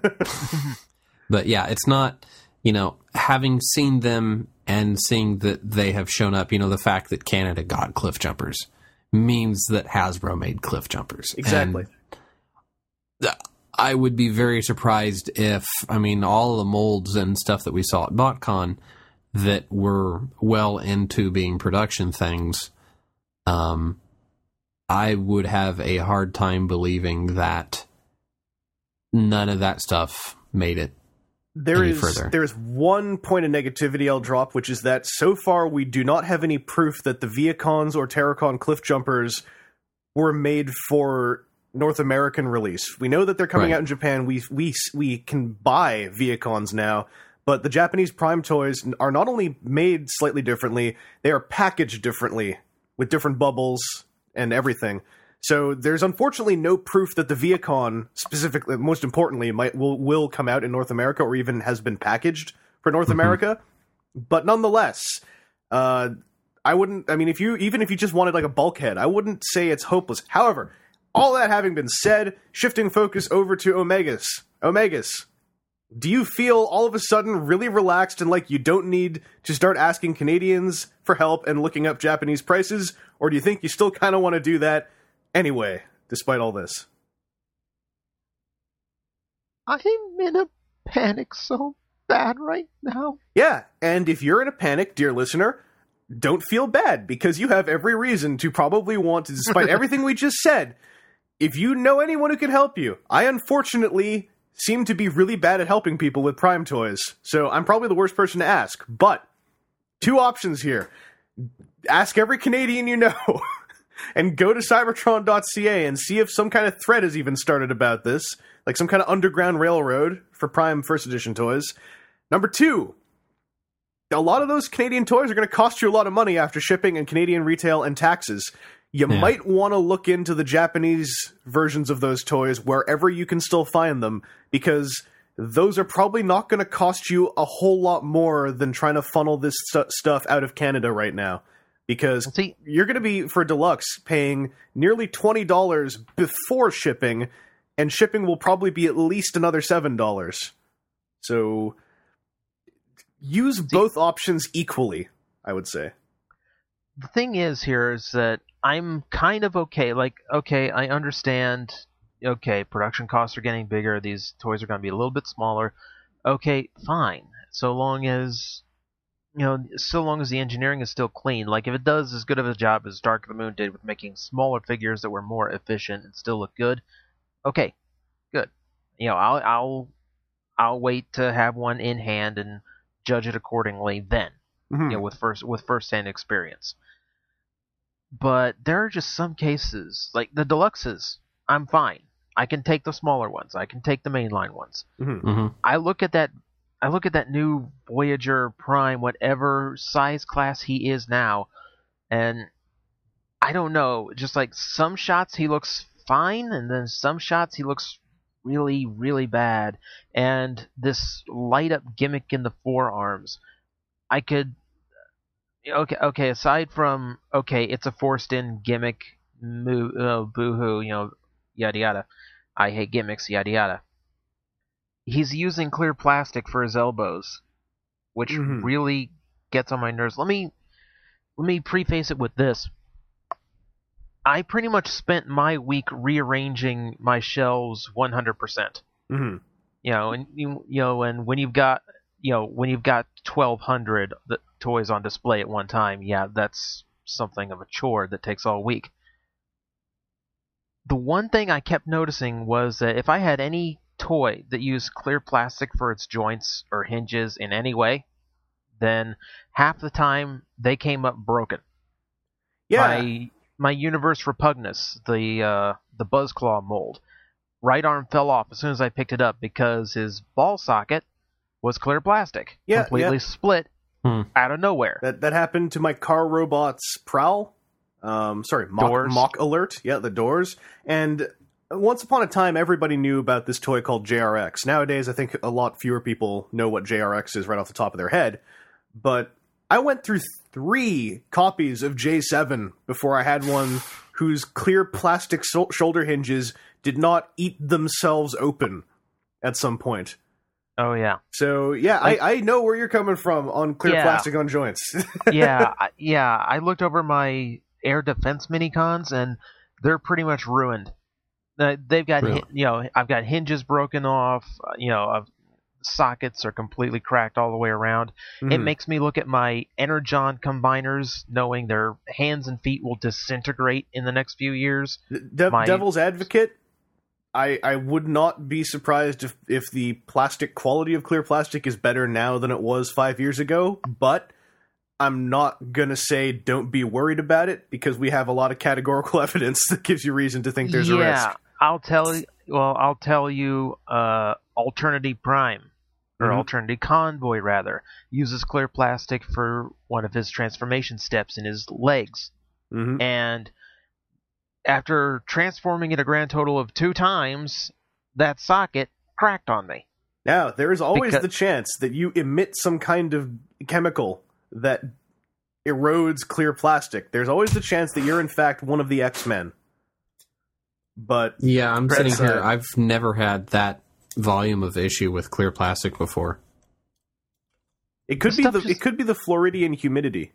S1: But yeah, it's not, you know, having seen them and seeing that they have shown up, you know, the fact that Canada got Cliff Jumpers means that Hasbro made Cliff Jumpers.
S2: exactly.
S1: And I would be very surprised if, I mean, all the molds and stuff that we saw at BotCon that were well into being production things, um, I would have a hard time believing that none of that stuff made it
S2: There
S1: any
S2: is
S1: further.
S2: there is one point of negativity I'll drop, which is that so far we do not have any proof that the Viacons or Terracon Cliff Jumpers were made for North American release. We know that they're coming
S1: Right.
S2: out in Japan. We we we can buy Viacons now, but the Japanese Prime toys are not only made slightly differently, they are packaged differently with different bubbles and everything. So there's unfortunately no proof that the Viacon, specifically, most importantly, might will will come out in North America or even has been packaged for North
S1: Mm-hmm.
S2: America. But nonetheless, uh, I wouldn't. I mean, if you even if you just wanted like a bulkhead, I wouldn't say it's hopeless. However, all that having been said, shifting focus over to Omegas. Omegas, do you feel all of a sudden really relaxed and like you don't need to start asking Canadians for help and looking up Japanese prices, or do you think you still kind of want to do that anyway, despite all this?
S5: I'm in a panic so bad right now.
S2: Yeah, and if you're in a panic, dear listener, don't feel bad, because you have every reason to probably want to, despite everything we just said, if you know anyone who can help you. I unfortunately seem to be really bad at helping people with Prime toys, so I'm probably the worst person to ask. But two options here. Ask every Canadian you know, and go to cybertron dot c a and see if some kind of thread has even started about this, like some kind of underground railroad for Prime First Edition toys. Number two, a lot of those Canadian toys are going to cost you a lot of money after shipping and Canadian retail and taxes. You
S1: Yeah.
S2: might want to look into the Japanese versions of those toys wherever you can still find them, because those are probably not going to cost you a whole lot more than trying to funnel this stu- stuff out of Canada right now. because
S5: See-
S2: you're going to be, for deluxe, paying nearly twenty dollars before shipping, and shipping will probably be at least another seven dollars. So use both options equally, I would say.
S5: The thing is here is that I'm kind of okay. Like, okay, I understand. Okay, production costs are getting bigger. These toys are going to be a little bit smaller. Okay, fine. So long as, you know, so long as the engineering is still clean. Like, if it does as good of a job as Dark of the Moon did with making smaller figures that were more efficient and still look good, okay, good. You know, I'll I'll I'll wait to have one in hand and judge it accordingly then.
S2: Mm-hmm.
S5: You know, with first with first-hand experience. But there are just some cases, like the deluxes, I'm fine. I can take the smaller ones. I can take the mainline ones.
S2: Mm-hmm.
S1: Mm-hmm.
S5: I look at that I look at that new Voyager Prime, whatever size class he is now, and I don't know, just like some shots he looks fine, and then some shots he looks really, really bad. And this light up gimmick in the forearms, I could Okay, okay. Aside from okay, it's a forced-in gimmick, moo, oh, boo-hoo, you know, yada yada. I hate gimmicks, yada yada. He's using clear plastic for his elbows, which
S2: Mhm.
S5: really gets on my nerves. Let me let me preface it with this. I pretty much spent my week rearranging my shelves one hundred percent.
S2: Mm-hmm.
S5: You know, and you, you know, and when you've got you know when you've got twelve hundred toys on display at one time, yeah, that's something of a chore that takes all week. The one thing I kept noticing was that if I had any toy that used clear plastic for its joints or hinges in any way, then half the time they came up broken.
S2: Yeah.
S5: My my Universe Repugnus, the uh, the Buzzclaw mold, right arm fell off as soon as I picked it up because his ball socket was clear plastic,
S2: Yeah,
S5: completely
S2: yeah.
S5: split
S1: Hmm.
S5: out of nowhere.
S2: That that happened to my Car Robots Prowl. Um, sorry, mock,
S5: Doors.
S2: mock Alert. Yeah, the doors. And once upon a time, everybody knew about this toy called J R X. Nowadays, I think a lot fewer people know what J R X is right off the top of their head. But I went through three copies of J seven before I had one whose clear plastic so- shoulder hinges did not eat themselves open at some point.
S5: Oh yeah,
S2: So, yeah,
S5: Like-
S2: I, I know where you're coming from on clear
S5: Yeah.
S2: plastic on joints.
S5: yeah, I- yeah. I looked over my air defense minicons and they're pretty much ruined. Uh, They've got,
S1: Really?
S5: hi- you know, I've got hinges broken off. uh, You know, uh, sockets are completely cracked all the way around. It
S2: Mhm.
S5: makes me look at my Energon combiners, knowing their hands and feet will disintegrate in the next few years.
S2: De-
S5: my-
S2: Devil's Advocate, I, I would not be surprised if, if the plastic quality of clear plastic is better now than it was five years ago, but I'm not going to say don't be worried about it because we have a lot of categorical evidence that gives you reason to think there's
S5: yeah,
S2: a risk.
S5: I'll tell you. Well, I'll tell you. Uh, Alternity Prime, or
S2: Mhm.
S5: Alternity Convoy, rather, uses clear plastic for one of his transformation steps in his legs.
S2: hmm
S5: And after transforming it a grand total of two times, that socket cracked on me.
S2: Now, there is always
S5: Because-
S2: the chance that you emit some kind of chemical that erodes clear plastic. There's always the chance that you're, in fact, one of the X-Men. But
S1: Yeah, I'm
S2: Brett
S1: sitting here.
S2: said-
S1: I've never had that volume of issue with clear plastic before.
S2: it could
S5: This
S2: be
S5: stuff
S2: the
S5: just-
S2: it could be the Floridian humidity.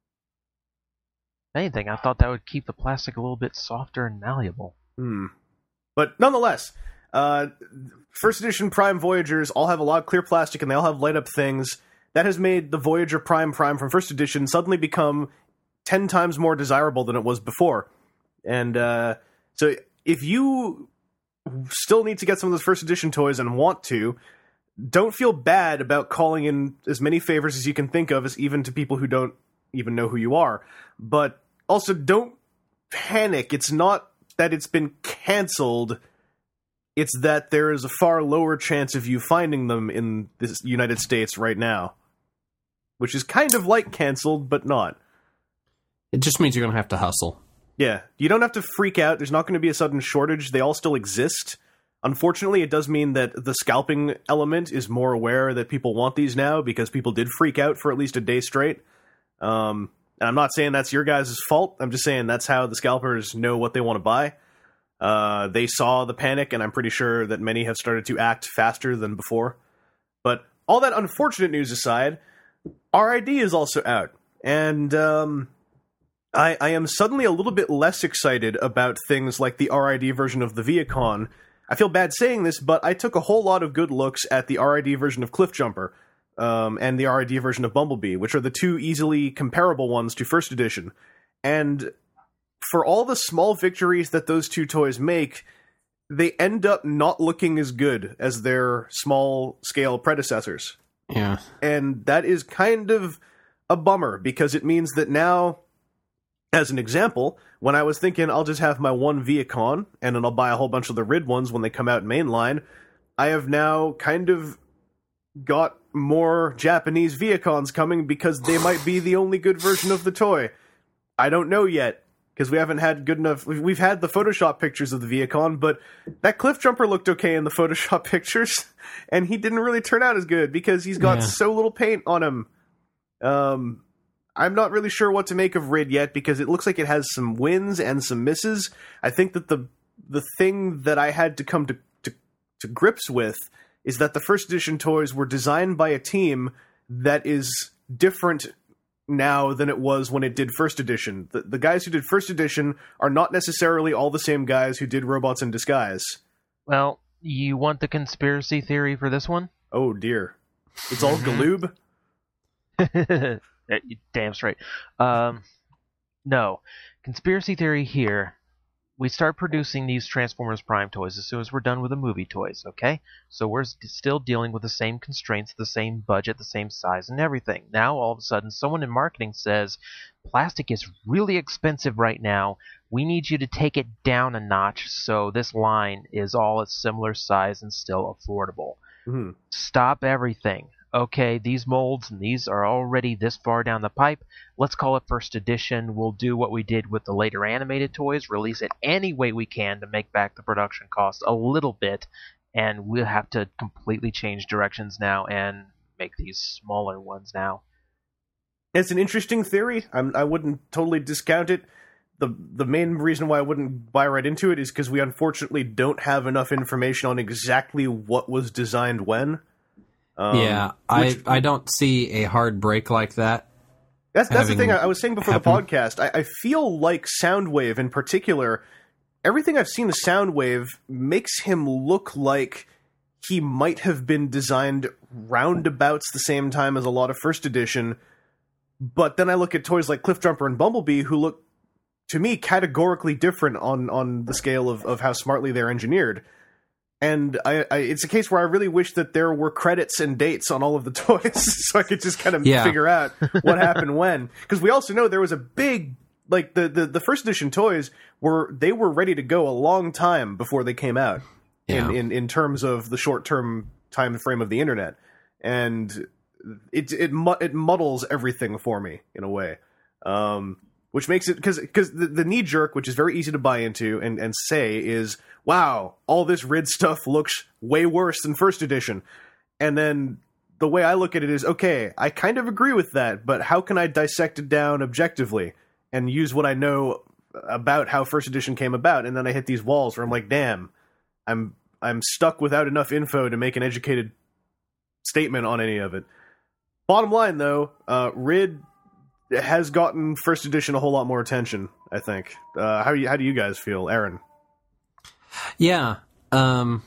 S5: If anything, I thought that would keep the plastic a little bit softer and malleable.
S2: Hmm. But nonetheless, uh, first edition Prime Voyagers all have a lot of clear plastic and they all have light up things. That has made the Voyager Prime Prime from first edition suddenly become ten times more desirable than it was before. And uh, so if you still need to get some of those first edition toys and want to, don't feel bad about calling in as many favors as you can think of, as even to people who don't even know who you are. But also don't panic. It's not that it's been canceled. It's that there is a far lower chance of you finding them in the United States right now. Which is kind of like canceled, but not.
S1: It just means you're going to have to hustle.
S2: Yeah, you don't have to freak out. There's not going to be a sudden shortage. They all still exist. Unfortunately, it does mean that the scalping element is more aware that people want these now because people did freak out for at least a day straight. Um, And I'm not saying that's your guys' fault. I'm just saying that's how the scalpers know what they want to buy. Uh, they saw the panic, and I'm pretty sure that many have started to act faster than before. But all that unfortunate news aside, R I D is also out. And um, I, I am suddenly a little bit less excited about things like the R I D version of the Viacon. I feel bad saying this, but I took a whole lot of good looks at the R I D version of Cliffjumper um, and the R I D version of Bumblebee, which are the two easily comparable ones to First Edition. And for all the small victories that those two toys make, they end up not looking as good as their small-scale predecessors.
S1: Yeah.
S2: And that is kind of a bummer, because it means that now, as an example, when I was thinking I'll just have my one Viacon, and then I'll buy a whole bunch of the R I D ones when they come out mainline, I have now kind of got more Japanese Viacons coming because they might be the only good version of the toy. I don't know yet, because we haven't had good enough... We've had the Photoshop pictures of the Viacon, but that Cliffjumper looked okay in the Photoshop pictures, and he didn't really turn out as good because he's got
S1: Yeah.
S2: so little paint on him. Um, I'm not really sure what to make of R I D yet, because it looks like it has some wins and some misses. I think that the the thing that I had to come to, to, to grips with is that the first edition toys were designed by a team that is different now than it was when it did first edition. The, the guys who did first edition are not necessarily all the same guys who did Robots in Disguise.
S5: Well, you want the conspiracy theory for this one?
S2: Oh dear. It's all Galoob?
S5: Damn straight. Um, no. Conspiracy theory here. We start producing these Transformers Prime toys as soon as we're done with the movie toys, okay? So we're st- still dealing with the same constraints, the same budget, the same size, and everything. Now, all of a sudden, someone in marketing says, plastic is really expensive right now. We need you to take it down a notch so this line is all at similar size and still affordable.
S2: Mm-hmm.
S5: Stop everything. Okay, these molds and these are already this far down the pipe. Let's call it first edition. We'll do what we did with the later animated toys, release it any way we can to make back the production cost a little bit, and we'll have to completely change directions now and make these smaller ones now.
S2: It's an interesting theory. I'm, I wouldn't totally discount it. The the main reason why I wouldn't buy right into it is because we unfortunately don't have enough information on exactly what was designed when. Um,
S1: yeah,
S2: which,
S1: I, I don't see a hard break like that.
S2: That's that's the
S1: having
S2: thing I, I was saying before
S1: happen.
S2: the podcast. I, I feel like Soundwave in particular, everything I've seen of Soundwave makes him look like he might have been designed roundabouts the same time as a lot of first edition. But then I look at toys like Cliffjumper and Bumblebee, who look, to me, categorically different on, on the scale of, of how smartly they're engineered. And I, I, it's a case where I really wish that there were credits and dates on all of the toys so I could just kind of
S1: Yeah.
S2: figure out what happened when. Because we also know there was a big, like, the, the, the first edition toys, were they were ready to go a long time before they came out
S1: Yeah.
S2: in, in, in terms of the short-term time frame of the internet. And it it, mu- it muddles everything for me, in a way. Um... Which makes it, because because the, the knee jerk, which is very easy to buy into and, and say, is, wow, all this R I D stuff looks way worse than first edition. And then the way I look at it is, okay, I kind of agree with that, but how can I dissect it down objectively and use what I know about how first edition came about? And then I hit these walls where I'm like, damn, I'm I'm stuck without enough info to make an educated statement on any of it. Bottom line, though, uh, R I D has gotten first edition a whole lot more attention, I think. Uh, how, you, how do you guys feel, Aaron?
S1: Yeah, um,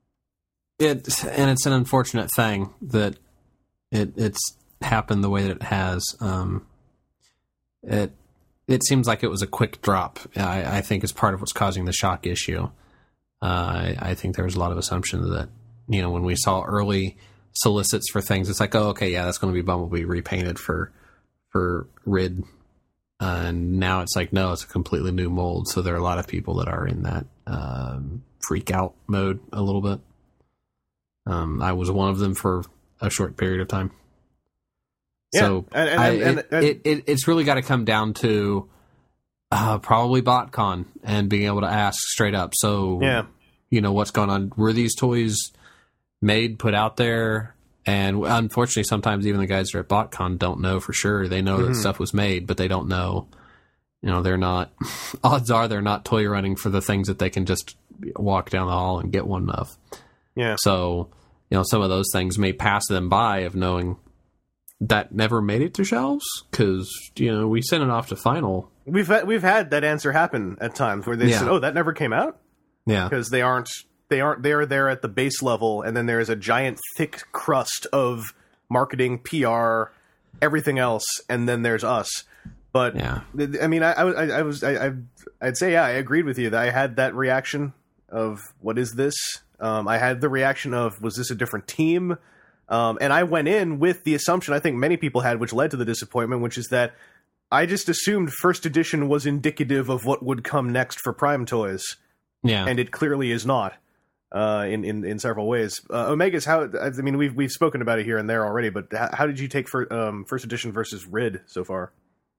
S1: it and it's an unfortunate thing that it it's happened the way that it has. Um, it it seems like it was a quick drop. I, I think is part of what's causing the shock issue. Uh, I, I think there was a lot of assumption that, you know, when we saw early solicits for things, it's like, oh, okay, yeah, that's going to be Bumblebee repainted for. for R I D, uh, and now it's like, no, it's a completely new mold, so there are a lot of people that are in that um, freak out mode a little bit. Um, I was one of them for a short period of time.
S2: Yeah,
S1: so
S2: and, and,
S1: I,
S2: and,
S1: it,
S2: and,
S1: it, it, it's really got to come down to uh, probably BotCon and being able to ask straight up, so,
S2: yeah.
S1: you know, what's going on? Were these toys made, put out there And unfortunately, sometimes even the guys that are at BotCon don't know for sure. They know
S2: Mm-hmm.
S1: that stuff was made, but they don't know. You know, they're not. Odds are they're not toy running for the things that they can just walk down the hall and get one of.
S2: Yeah.
S1: So, you know, some of those things may pass them by of knowing that never made it to shelves because, you know, we sent it off to final.
S2: We've had, we've had that answer happen at times where they
S1: Yeah.
S2: said, "Oh, that never came out,"
S1: Yeah.
S2: because they aren't they aren't they are there at the base level, and then there's a giant thick crust of marketing, P R, everything else, and then there's us. But
S1: Yeah.
S2: th- I mean, I, I, I I was I, I I'd say yeah, I agreed with you that I had that reaction of what is this? Um, I had the reaction of was this a different team? Um, and I went in with the assumption I think many people had, which led to the disappointment, which is that I just assumed first edition was indicative of what would come next for Prime Toys,
S1: Yeah.
S2: and it clearly is not. Uh, in, in, in several ways, uh, Omega's how I mean we've we've spoken about it here and there already, but how, how did you take for um, first edition versus R I D so far?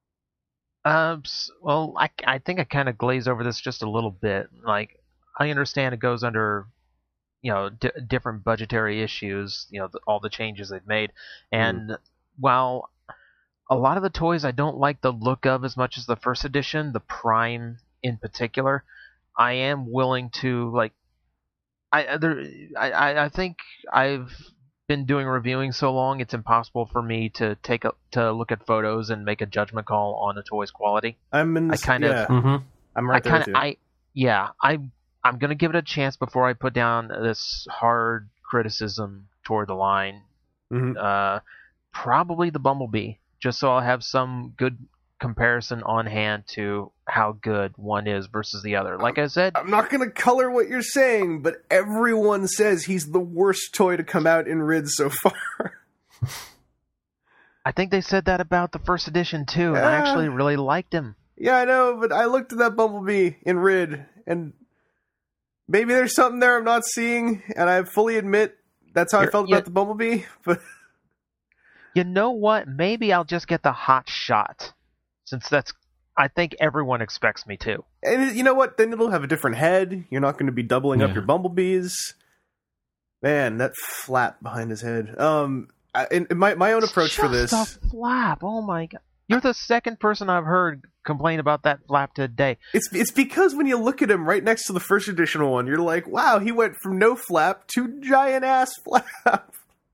S5: Um, s- well, I, I think I kind of glaze over this just a little bit. Like, I understand it goes under, you know, d- different budgetary issues, you know, the, all the changes they've made. And while a lot of the toys I don't like the look of as much as the first edition, the Prime in particular, I am willing to, like, I, there, I, I I think I've been doing reviewing so long, it's impossible for me to take a, to look at photos and make a judgment call on a toy's quality.
S2: I'm in.
S5: I
S2: This,
S5: kind of-
S2: yeah,
S1: Mm-hmm.
S2: I'm right
S5: I
S2: there
S5: kind
S2: with
S5: of,
S2: you.
S5: I yeah, I I'm gonna give it a chance before I put down this hard criticism toward the line.
S2: Mhm.
S5: Uh, probably the Bumblebee, just so I'll have some good comparison on hand to how good one is versus the other. Like I said,
S2: I'm not going to color what you're saying, but everyone says he's the worst toy to come out in R I D so far.
S5: I think they said that about the first edition too, and I
S2: Yeah.
S5: actually really liked him.
S2: Yeah, I know, but I looked at that Bumblebee in R I D, and maybe there's something there I'm not seeing, and I fully admit that's how I
S5: You're-
S2: felt
S5: you-
S2: about the Bumblebee, but
S5: You know what? Maybe I'll just get the hot shot, since that's. I think everyone expects me to.
S2: and you know what? Then it'll have a different head. You're not going to be doubling up
S1: Yeah.
S2: your Bumblebees. Man, that flap behind his head. Um, I, and my my own approach for this.
S5: Just a flap. Oh my god! You're the second person I've heard complain about that flap today.
S2: It's it's because when you look at him right next to the first edition one, you're like, wow, he went from no flap to giant ass flap.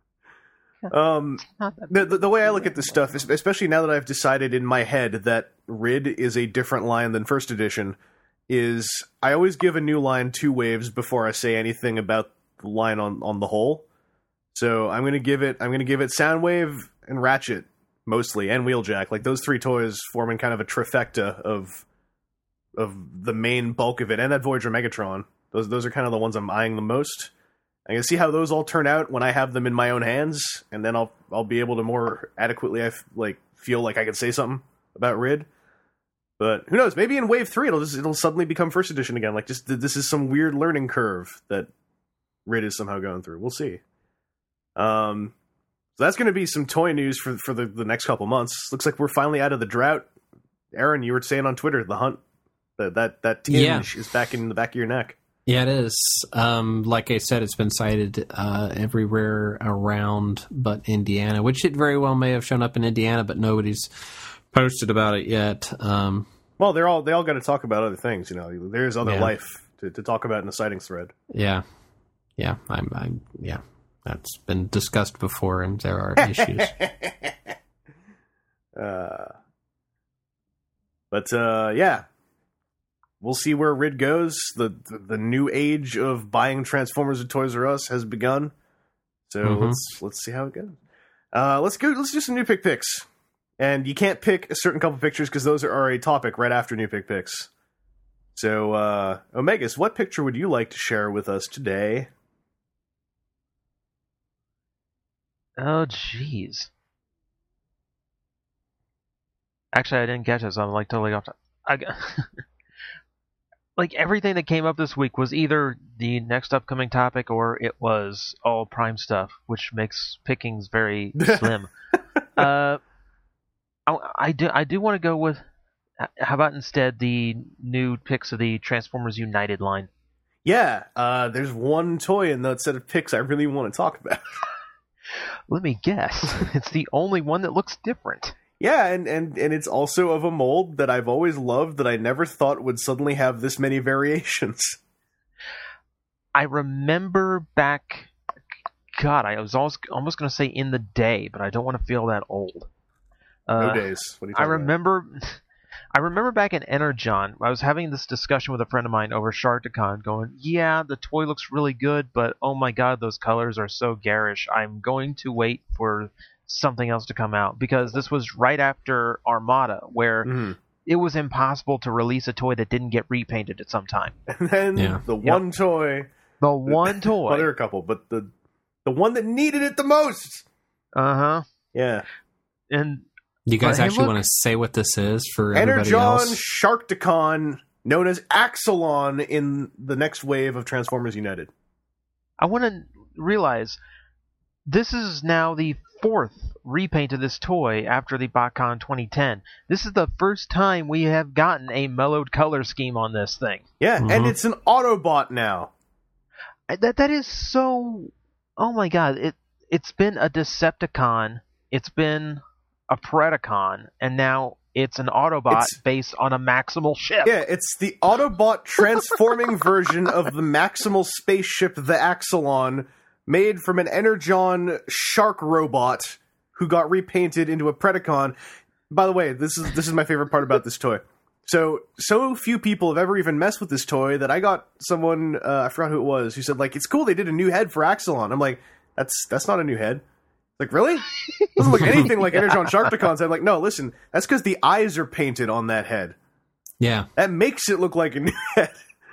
S2: Um,
S5: Not that
S2: the, the the way I look at this stuff, is- especially now that I've decided in my head that R I D is a different line than first edition, is I always give a new line two waves before I say anything about the line on, on the whole. So I'm gonna give it I'm gonna give it Soundwave and Ratchet mostly, and Wheeljack. Like those three toys forming kind of a trifecta of of the main bulk of it, and that Voyager Megatron. Those those are kind of the ones I'm eyeing the most. I can see how those all turn out when I have them in my own hands, and then I'll I'll be able to more adequately I f- like feel like I can say something about R I D. But who knows? Maybe in Wave Three it'll just it'll suddenly become First Edition again. Like just th- this is some weird learning curve that R I D is somehow going through. We'll see. Um, so that's going to be some toy news for for the, the next couple months. Looks like we're finally out of the drought. Aaron, you were saying on Twitter the hunt that that that tinge
S1: Yeah.
S2: is back in the back of your neck.
S1: Yeah, it is. Um, like I said, it's been cited uh, everywhere around but Indiana, which it very well may have shown up in Indiana, but nobody's posted about it yet. Um,
S2: Well, they're all they all got to talk about other things, you know. There's other
S1: Yeah.
S2: life to, to talk about in the sightings thread.
S1: yeah, yeah, I'm, I'm, yeah, that's been discussed before, and there are issues.
S2: Uh, but uh, yeah, we'll see where R I D goes. The, the the new age of buying Transformers at Toys R Us has begun. So
S1: Mhm.
S2: let's let's see how it goes. Uh, let's go. Let's do some new pick picks. And you can't pick a certain couple pictures because those are a topic right after new pick picks. So, uh, Omegas, what picture would you like to share with us today?
S5: Oh, jeez. Actually, I didn't catch it, so I'm like totally off. To- I got like everything that came up this week was either the next upcoming topic or it was all Prime stuff, which makes pickings very slim. uh, I, I do I do want to go with. How about instead the new picks of the Transformers United line?
S2: Yeah, uh, there's one toy in that set of picks I really want to talk about.
S5: Let me guess. It's the only one that looks different.
S2: Yeah, and, and, and it's also of a mold that I've always loved that I never thought would suddenly have this many variations.
S5: I remember back... God, I was almost, almost going to say in the day, but I don't want to feel that old. Uh,
S2: No days. What are you
S5: I
S2: talking
S5: remember... I remember back in Energon, I was having this discussion with a friend of mine over Sharkticon going, yeah, the toy looks really good, but oh my god, those colors are so garish. I'm going to wait for something else to come out. Because this was right after Armada, where
S2: Mm-hmm.
S5: it was impossible to release a toy that didn't get repainted at some time.
S2: And then
S1: Yeah.
S2: the one toy...
S5: The one toy.
S2: Well, there are a couple, but the the one that needed it the most!
S5: Uh-huh.
S2: Yeah.
S5: And
S1: Do you guys
S5: But, hey,
S1: actually
S5: look-
S1: want to say what this is for everybody
S2: Energon
S1: else?
S2: Sharkticon, known as Axelon in the next wave of Transformers United.
S5: I want to realize this is now the fourth repaint of this toy after the BotCon twenty ten. This is the first time we have gotten a mellowed color scheme on this thing.
S2: Yeah, and
S1: Mhm.
S2: it's an Autobot now.
S5: I- That that is so. Oh my god! It it's been a Decepticon. It's been a Predacon, and now it's an Autobot
S2: It's-
S5: based on a Maximal ship.
S2: Yeah, it's the Autobot transforming version of the Maximal spaceship, the Axelon, made from an Energon shark robot who got repainted into a Predacon. By the way, this is this is my favorite part about this toy. So, so few people have ever even messed with this toy that I got someone, uh, I forgot who it was, who said, like, it's cool they did a new head for Axelon. I'm like, that's that's not a new head. Like, really? Doesn't look anything like Energon Sharkticon's head. I'm like, no, listen, that's because the eyes are painted on that head.
S1: Yeah.
S2: That makes it look like a new head.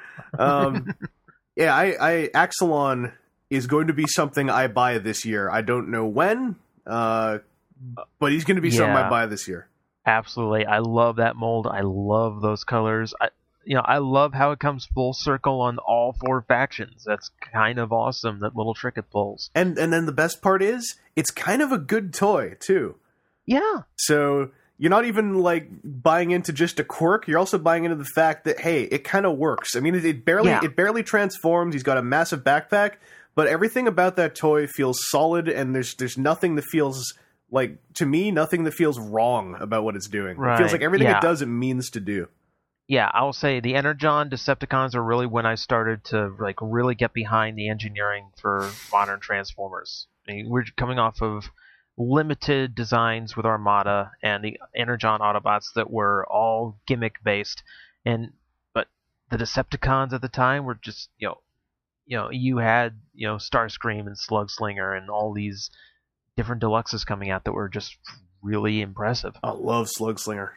S2: Um, yeah, I, I Axelon is going to be something I buy this year. I don't know when, uh, but he's going to be something
S5: Yeah.
S2: I buy this year.
S5: Absolutely. I love that mold. I love those colors. I, you know, I love how it comes full circle on all four factions. That's kind of awesome, that little trick it pulls.
S2: And and then the best part is, it's kind of a good toy, too.
S5: Yeah.
S2: So you're not even, like, buying into just a quirk. You're also buying into the fact that, hey, it kind of works. I mean, it, it barely
S5: Yeah.
S2: it barely transforms. He's got a massive backpack, but everything about that toy feels solid, and there's there's nothing that feels... Like, to me, nothing that feels wrong about what it's doing. It feels
S5: Right,
S2: like everything
S5: yeah.
S2: it does, it means to do.
S5: Yeah, I will say the Energon Decepticons are really when I started to like really get behind the engineering for modern Transformers. I mean, we're coming off of limited designs with Armada and the Energon Autobots that were all gimmick based, and but the Decepticons at the time were just you know, you know you had you know Starscream and Slugslinger and all these different deluxes coming out that were just really impressive.
S2: I love Slugslinger.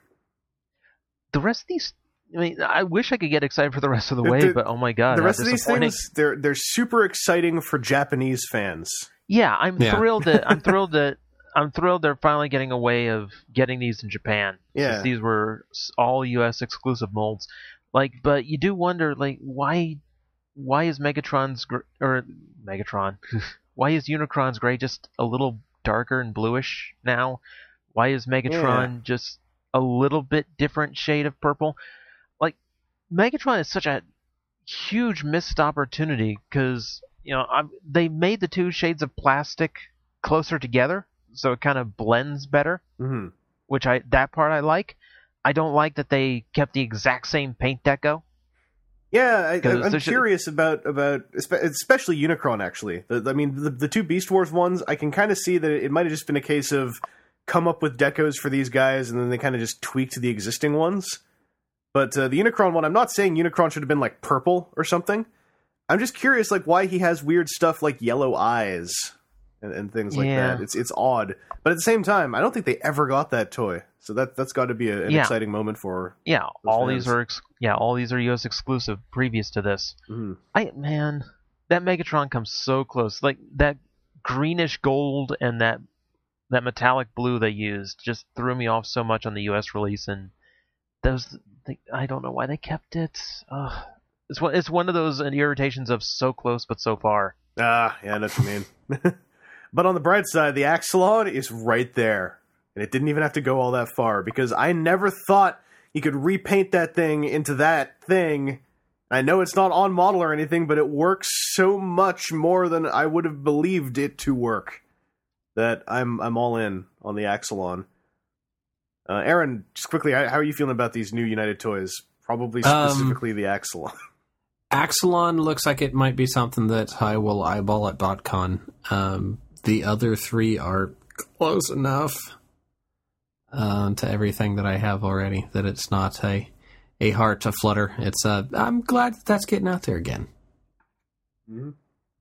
S5: The rest of these, I mean, I wish I could get excited for the rest of the
S2: The-
S5: wave,
S2: the-
S5: but oh my god,
S2: the
S5: how
S2: rest of these
S5: disappointing.
S2: things, they're they're super exciting for Japanese fans.
S5: Yeah, I'm
S1: Yeah.
S5: thrilled that I'm thrilled that I'm thrilled they're finally getting a way of getting these in Japan.
S2: Yeah.
S5: Since these were s- all U S exclusive molds. Like, but you do wonder, like, why why is Megatron's gr- or Megatron? Why is Unicron's gray just a little darker and bluish now? Why is Megatron just a little bit different shade of purple? Like, Megatron is such a huge missed opportunity because you know I'm, they made the two shades of plastic closer together, so it kind of blends better.
S2: hmm
S5: Which I that part I like. I don't like that they kept the exact same paint deco.
S2: Yeah, I,
S5: 'Cause
S2: I'm
S5: there should-
S2: curious about about espe- especially Unicron. Actually, the, I mean, the, the two Beast Wars ones, I can kind of see that it might have just been a case of come up with decos for these guys, and then they kind of just tweaked the existing ones. But uh, the Unicron one, I'm not saying Unicron should have been like purple or something. I'm just curious, like why he has weird stuff like yellow eyes and, and things like
S5: Yeah.
S2: that. It's it's odd, but at the same time, I don't think they ever got that toy. So that that's got to be a, an
S5: Yeah.
S2: exciting moment for.
S5: Yeah, all
S2: fans.
S5: these are ex- yeah, all these are U S exclusive previous to this.
S2: Mhm.
S5: I man, that Megatron comes so close. Like that greenish gold and that that metallic blue they used just threw me off so much on the U S release, and those they, I don't know why they kept it. Ugh. It's one it's one of those irritations of so close but so far.
S2: Ah, yeah, that's what I mean. But on the bright side, the Axelon is right there. And it didn't even have to go all that far, because I never thought you could repaint that thing into that thing. I know it's not on model or anything, but it works so much more than I would have believed it to work. that I'm I'm all in on the Axelon. Uh, Aaron, just quickly, how are you feeling about these new United toys? Probably specifically um, the Axelon.
S1: Axelon looks like it might be something that I will eyeball at BotCon. Um, the other three are close enough uh, to everything that I have already that it's not a a heart to flutter. It's uh, I'm glad that that's getting out there again.
S2: Mm-hmm.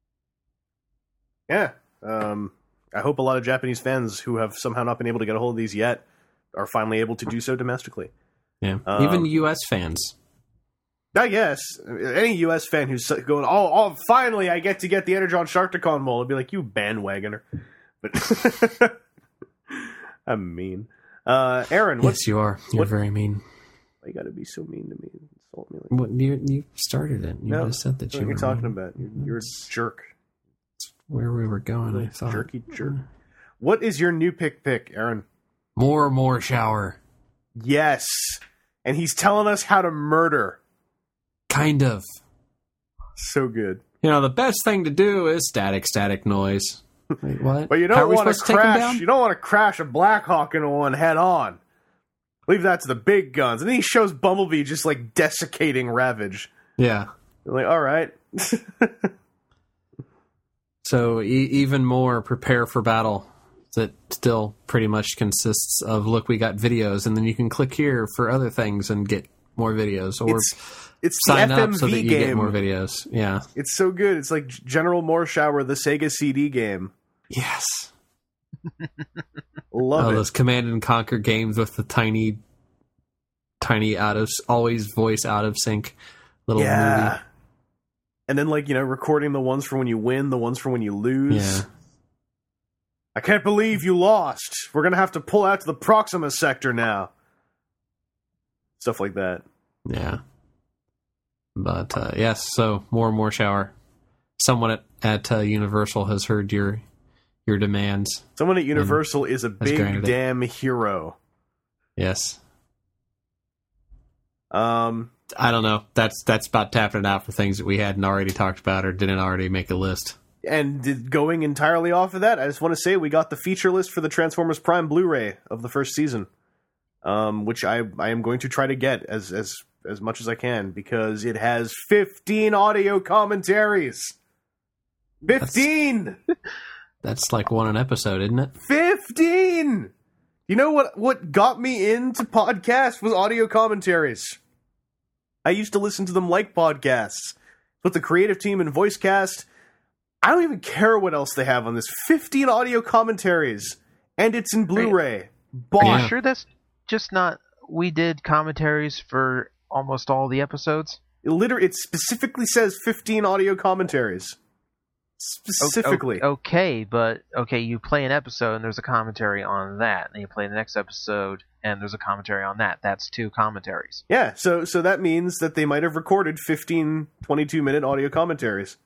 S2: Yeah. Um, I hope a lot of Japanese fans who have somehow not been able to get a hold of these yet are finally able to do so domestically.
S1: Yeah,
S2: um,
S1: even U S fans.
S2: I guess any U S fan who's going, oh, oh, finally I get to get the Energon Sharkticon mold, would be like, you bandwagoner. But I'm mean. Uh, Aaron, what's,
S1: yes, you are. You're
S2: what,
S1: very mean.
S2: You got to be so mean to me. Insult me. Like
S1: what, you you started it. You
S2: no,
S1: just said that you
S2: what
S1: were
S2: you're talking
S1: mean.
S2: about. You're, you're a jerk.
S1: Where we were going, I thought.
S2: Jerky jerk. What is your new pick pick, Aaron?
S1: More more shower.
S2: Yes. And he's telling us how to murder.
S1: Kind of.
S2: So good.
S1: You know, the best thing to do is static, static noise. Wait, what?
S2: But you don't want to crash. You don't want to crash a Blackhawk into one head on. Leave that to the big guns. And then he shows Bumblebee just like desiccating Ravage.
S1: Yeah.
S2: You're like, all right.
S1: So e- even more prepare for battle. That still pretty much consists of, look, we got videos, and then you can click here for other things and get more videos, or
S2: it's, it's
S1: sign
S2: the F M V
S1: up so that you
S2: game.
S1: get more videos. Yeah,
S2: it's so good. It's like General Morshower, the Sega C D game.
S1: Yes,
S2: love
S1: oh,
S2: it.
S1: Those Command and Conquer games with the tiny, tiny out of always voice out of sync little
S2: yeah.
S1: movie.
S2: And then, like, you know, recording the ones for when you win, the ones for when you lose.
S1: Yeah.
S2: I can't believe you lost. We're going to have to pull out to the Proxima sector now. Stuff like that.
S1: Yeah. But, uh, yes, so more and more shower. Someone at, at uh, Universal has heard your your demands.
S2: Someone at Universal is a big damn it. hero.
S1: Yes.
S2: Um,
S1: I don't know. That's that's about tapping it out for things that we hadn't already talked about or didn't already make a list.
S2: And going entirely off of that, I just want to say we got the feature list for the Transformers Prime Blu-ray of the first season, um, which I I am going to try to get as as as much as I can because it has fifteen audio commentaries. Fifteen.
S1: That's, that's like one an episode, isn't it?
S2: Fifteen. You know what? What got me into podcasts was audio commentaries. I used to listen to them like podcasts, but the creative team and VoiceCast. I don't even care what else they have on this. fifteen audio commentaries, and it's in Blu-ray.
S5: Are you, are you sure that's just not... We did commentaries for almost all the episodes?
S2: It, literally, it specifically says fifteen audio commentaries. Specifically.
S5: O- okay, but... Okay, you play an episode, and there's a commentary on that. And you play the next episode, and there's a commentary on that. That's two commentaries.
S2: Yeah, so so that means that they might have recorded fifteen twenty-two-minute audio commentaries.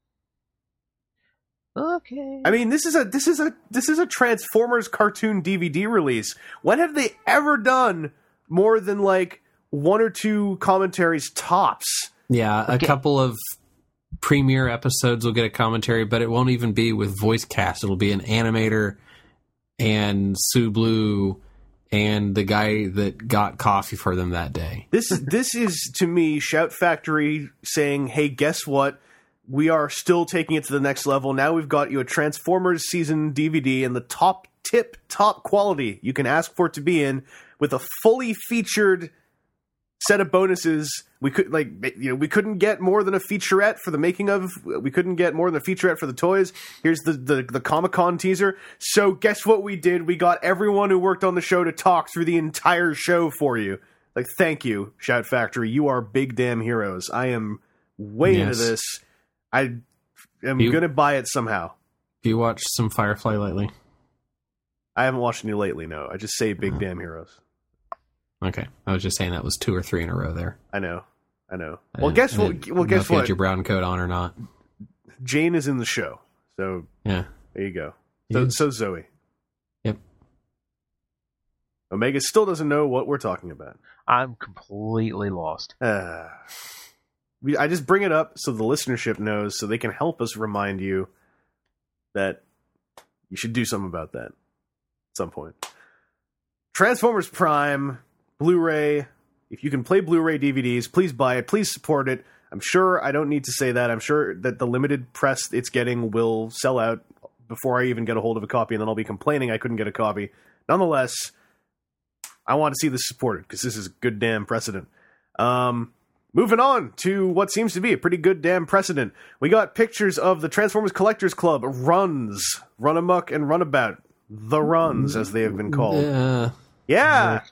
S5: Okay.
S2: I mean, this is a this is a this is a Transformers cartoon D V D release. When have they ever done more than like one or two commentaries tops?
S1: Yeah, a okay. couple of premiere episodes will get a commentary, but it won't even be with voice cast. It'll be an animator and Sue Blue and the guy that got coffee for them that day.
S2: This this is to me Shout Factory saying, "Hey, guess what? We are still taking it to the next level. Now we've got you a Transformers season D V D in the top tip, top quality you can ask for it to be in, with a fully featured set of bonuses. We could like you know we couldn't get more than a featurette for the making of. We couldn't get more than a featurette for the toys. Here's the the, the Comic-Con teaser. So guess what we did? We got everyone who worked on the show to talk through the entire show for you. Like, thank you, Shout Factory. You are big damn heroes. I am way yes. into this. I am going to buy it somehow.
S1: Have you watched some Firefly lately?
S2: I haven't watched any lately, no. I just say big uh-huh. damn heroes.
S1: Okay. I was just saying that was two or three in a row there.
S2: I know. I know.
S1: I
S2: well, guess what? Well, guess
S1: if you
S2: what?
S1: had your brown coat on or not.
S2: Jane is in the show. So,
S1: yeah.
S2: There you go. So, so Zoe.
S1: Yep.
S2: Omega still doesn't know what we're talking about.
S5: I'm completely lost.
S2: Uh, we, I just bring it up so the listenership knows, so they can help us remind you that You should do something about that at some point. Transformers Prime, Blu-ray. If you can play Blu-ray D V Ds, please buy it. Please support it. I'm sure I don't need to say that. I'm sure that the limited press it's getting will sell out before I even get a hold of a copy, and then I'll be complaining I couldn't get a copy. Nonetheless, I want to see this supported, because this is good damn precedent. Um, moving on to what seems to be a pretty good damn precedent. We got pictures of the Transformers Collectors Club runs. Run Amok and Runabout. The Runs, as they have been called.
S1: Uh,
S2: Yeah!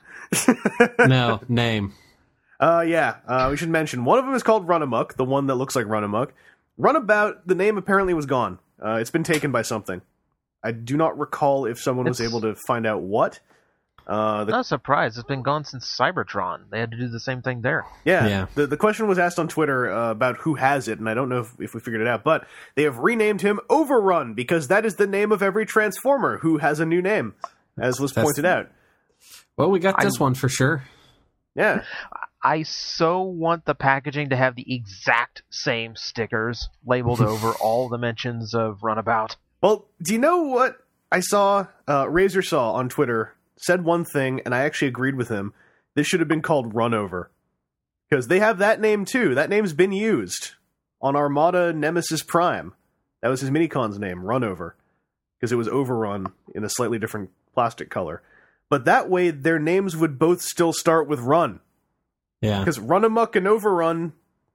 S1: no, name.
S2: Uh, yeah, uh, we should mention, one of them is called Run Amok, the one that looks like Run Amok. Runabout, the name apparently was gone. Uh, it's been taken by something. I do not recall if someone was
S5: It's-
S2: able to find out what. Uh, the,
S5: Not surprised. It's been gone since Cybertron. They had to do the same thing there.
S2: yeah,
S1: Yeah.
S2: The, the question was asked on Twitter uh, about who has it, and I don't know if, if we figured it out, but they have renamed him Overrun, because that is the name of every Transformer who has a new name, as was
S1: That's-
S2: pointed out.
S1: Well, we got this
S5: I-
S1: one for sure.
S2: Yeah.
S5: I so want the packaging to have the exact same stickers labeled over all the mentions of Runabout.
S2: Well, do you know what I saw? Uh, Razor Saw on Twitter said one thing, and I actually agreed with him. This should have been called Runover. Because they have that name too. That name's been used on Armada Nemesis Prime. That was his Minicon's name, Runover. Because it was Overrun in a slightly different plastic color. But that way, their names would both still start with Run.
S1: Yeah.
S2: Because Run Amok and Overrun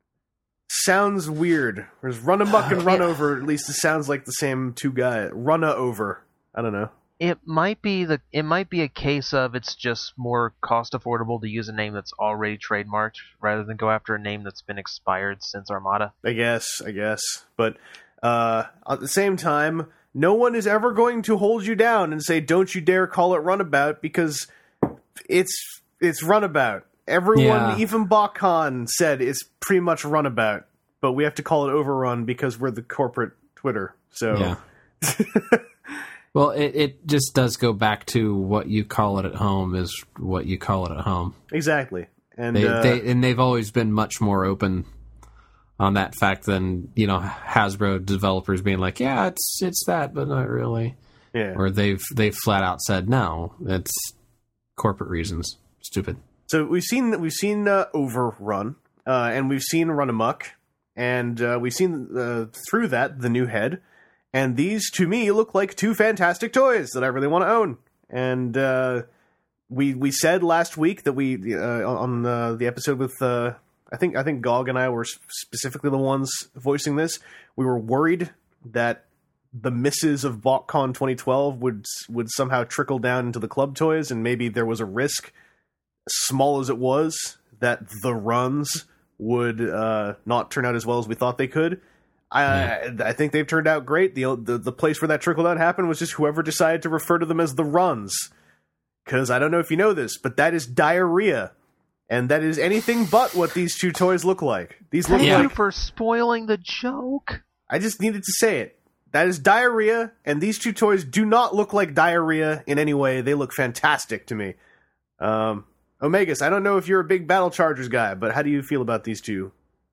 S2: sounds weird. Whereas Run Amok and Run Over, at least it sounds like the same two guys. Run Over. I don't know.
S5: It might be the it might be a case of it's just more cost affordable to use a name that's already trademarked rather than go after a name that's been expired since Armada.
S2: I guess, I guess. But uh, at the same time, no one is ever going to hold you down and say, don't you dare call it Runabout, because it's it's Runabout. Everyone,
S1: Yeah.
S2: even BotCon, said it's pretty much Runabout, but we have to call it Overrun because we're the corporate Twitter. So
S1: Yeah. Well, it, it just does go back to what you call it at home is what you call it at home.
S2: exactly. And
S1: They,
S2: uh,
S1: they and they've always been much more open on that fact than, you know, Hasbro developers being like, yeah, it's it's that, but not really.
S2: yeah.
S1: Or they've they've flat out said no, it's corporate reasons. Stupid.
S2: So we've seen we've seen uh, Overrun, uh, and we've seen Run Amok, and uh, we've seen uh, through that the new head, and these to me look like two fantastic toys that I really want to own. And uh, we we said last week that we uh, on uh, the episode with uh, I think I think Gog and I were specifically the ones voicing this. We were worried that the misses of BotCon twenty twelve would would somehow trickle down into the club toys, and maybe there was a risk, small as it was, that the runs would uh, not turn out as well as we thought they could. I
S1: Yeah.
S2: I think they've turned out great. The, the the place where that trickle down happened was just whoever decided to refer to them as the runs. Because I don't know if you know this, but that is diarrhea. And that is anything but what these two toys look like. These look
S5: Thank
S1: Yeah.
S5: you
S2: like...
S5: for spoiling the joke.
S2: I just needed to say it. That is diarrhea, and these two toys do not look like diarrhea in any way. They look fantastic to me. Um, Omegas, I don't know if you're a big Battle Chargers guy, but how do you feel about these two?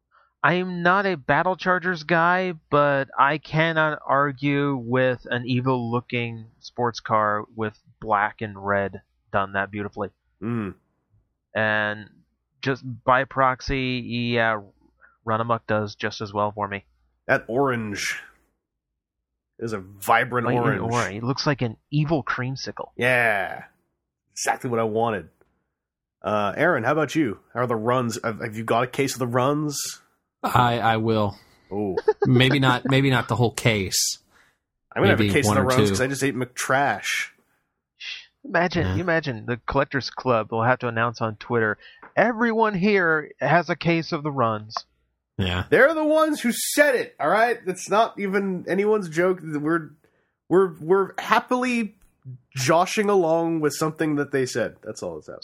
S5: I'm not a Battle Chargers guy, but I cannot argue with an evil-looking sports car with black and red done that beautifully.
S2: Mm.
S5: And just by proxy, yeah, Run Amok does just as well for me.
S2: That orange is a vibrant
S5: Like,
S2: orange.
S5: orange. It looks like an evil creamsicle.
S2: Yeah, exactly what I wanted. Uh, Aaron, how about you? How are the runs? Have, have you got a case of the runs?
S1: I I will.
S2: Oh,
S1: Maybe not maybe not the whole case.
S2: I'm gonna have a
S1: Maybe
S2: case of
S1: one
S2: the
S1: or
S2: runs
S1: two.
S2: because I just ate McTrash.
S5: Imagine,
S1: Yeah.
S5: you imagine the Collectors Club will have to announce on Twitter, everyone here has a case of the runs.
S1: Yeah.
S2: They're the ones who said it. All right, that's not even anyone's joke. We're we're we're happily joshing along with something that they said. That's all it's out.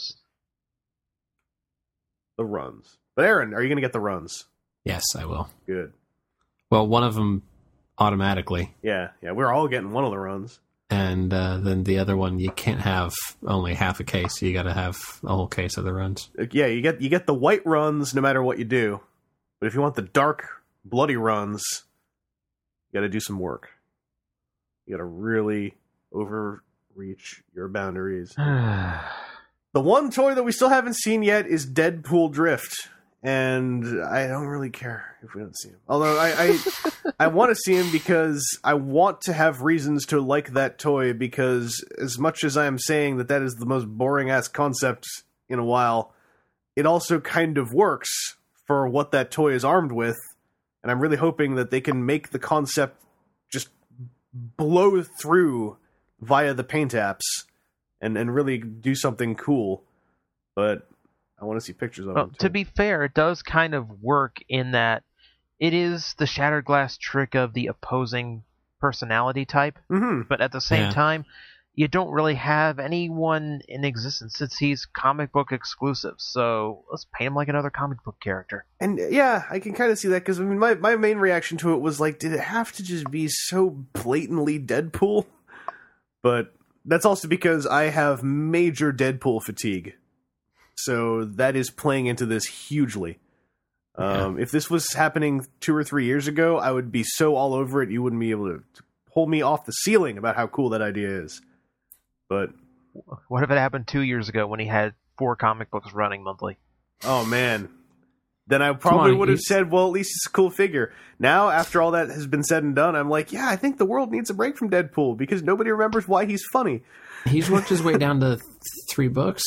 S2: The runs. But Aaron, are you going to get the runs?
S1: Yes, I will.
S2: Good.
S1: Well, one of them automatically,
S2: Yeah, yeah. We're all getting one of the runs.
S1: and uh, then the other one you can't have only half a case. You got to have a whole case of the runs.
S2: Uh, Yeah, you get you get the white runs no matter what you do. But if you want the dark, bloody runs, you got to do some work. You gotta really overreach your boundaries. The one toy that we still haven't seen yet is Deadpool Drift, and I don't really care if we don't see him. Although I I, I want to see him because I want to have reasons to like that toy, because as much as I am saying that that is the most boring-ass concept in a while, it also kind of works for what that toy is armed with, and I'm really hoping that they can make the concept just blow through via the paint apps and, and really do something cool. But I want to see pictures of
S5: well,
S2: him, too.
S5: To be fair, it does kind of work in that it is the shattered glass trick of the opposing personality type,
S2: Mm-hmm.
S5: but at the same
S1: Yeah.
S5: time, you don't really have anyone in existence since he's comic book exclusive. So let's paint him like another comic book character.
S2: And yeah, I can kind of see that, because I mean, my, my main reaction to it was like, did it have to just be so blatantly Deadpool? But that's also because I have major Deadpool fatigue. So that is playing into this hugely. Um, if this was happening two or three years ago, I would be so all over it, you wouldn't be able to, to pull me off the ceiling about how cool that idea is. But,
S5: What if it happened two years ago when he had four comic books running monthly?
S2: oh man, then I probably
S1: on,
S2: would have
S1: he's-
S2: said, well, at least it's a cool figure. Now, after all that has been said and done, I'm like, yeah, I think the world needs a break from Deadpool, because nobody remembers why he's funny.
S1: He's worked his way down to th- three books.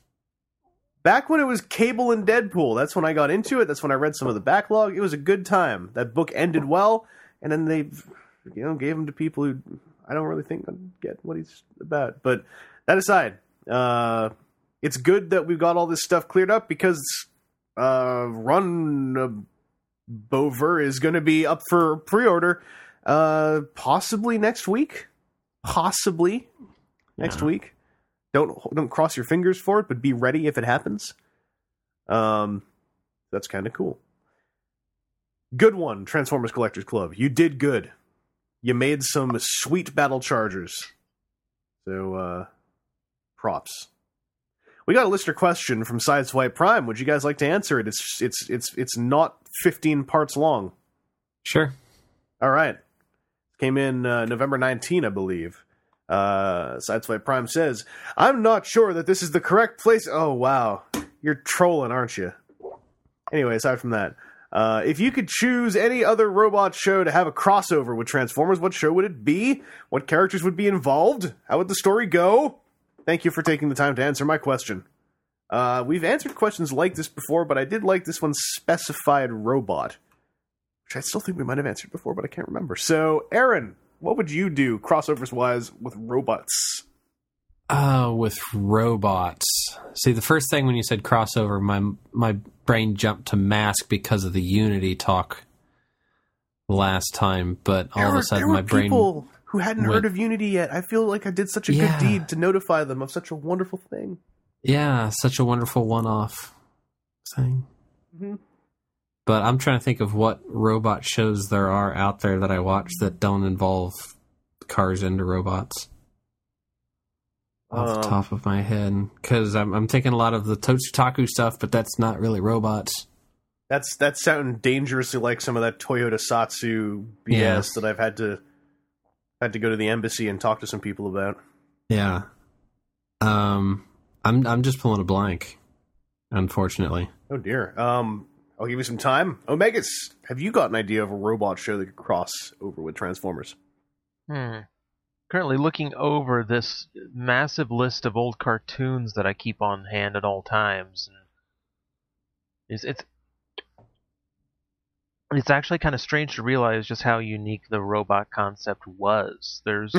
S2: Back when it was Cable and Deadpool, that's when I got into it. That's when I read some of the backlog. It was a good time. That book ended well, and then they, you know, gave him to people who I don't really think get what he's about. But that aside, uh, it's good that we've got all this stuff cleared up, because uh, Run uh, Bover is going to be up for pre-order uh, possibly next week. Possibly next
S1: Yeah.
S2: week. Don't don't cross your fingers for it, but be ready if it happens. Um, that's kind of cool. Good one, Transformers Collectors Club. You did good. You made some sweet battle chargers. So, uh, props. We got a listener question from Sideswipe Prime. Would you guys like to answer it? It's it's it's it's not fifteen parts long.
S1: Sure.
S2: All right. Came in uh, November nineteenth, I believe. Uh, Sideswipe Prime says, I'm not sure that this is the correct place. Oh, wow. You're trolling, aren't you? Anyway, aside from that, uh, if you could choose any other robot show to have a crossover with Transformers, what show would it be? What characters would be involved? How would the story go? Thank you for taking the time to answer my question. Uh, we've answered questions like this before, but I did like this one, specified robot, which I still think we might have answered before, but I can't remember. So, Aaron, what would you do, crossovers-wise, with robots?
S1: Uh, with robots. See, the first thing when you said crossover, my my brain jumped to Mask because of the Unity talk last time, but all
S2: there
S1: of
S2: were,
S1: a sudden
S2: there
S1: my
S2: were
S1: brain...
S2: people who hadn't
S1: went-
S2: heard of Unity yet. I feel like I did such a
S1: Yeah.
S2: good deed to notify them of such a wonderful thing.
S1: Yeah, such a wonderful one-off thing.
S2: Mm-hmm.
S1: But I'm trying to think of what robot shows there are out there that I watch that don't involve cars into robots. Off the
S2: Um,
S1: top of my head. Because I'm, I'm thinking a lot of the Totsutaku stuff, but that's not really robots.
S2: That's that's sounding dangerously like some of that Toyota Satsu B S
S1: Yeah.
S2: that I've had to had to go to the embassy and talk to some people about.
S1: Yeah. Um, I'm I'm just pulling a blank, unfortunately.
S2: Oh dear. Um, I'll give you some time. Omegas, have you got an idea of a robot show that could cross over with Transformers?
S5: Hmm. Currently looking over this massive list of old cartoons that I keep on hand at all times. And it's, it's it's actually kind of strange to realize just how unique the robot concept was. There's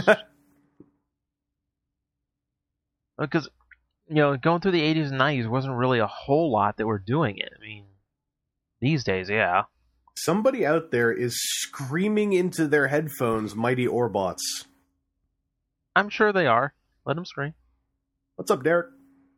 S5: because you know, going through the eighties and nineties wasn't really a whole lot that were doing it. I mean, these days, yeah.
S2: Somebody out there is screaming into their headphones, Mighty Orbots.
S5: I'm sure they are. Let them scream.
S2: What's up, Derek?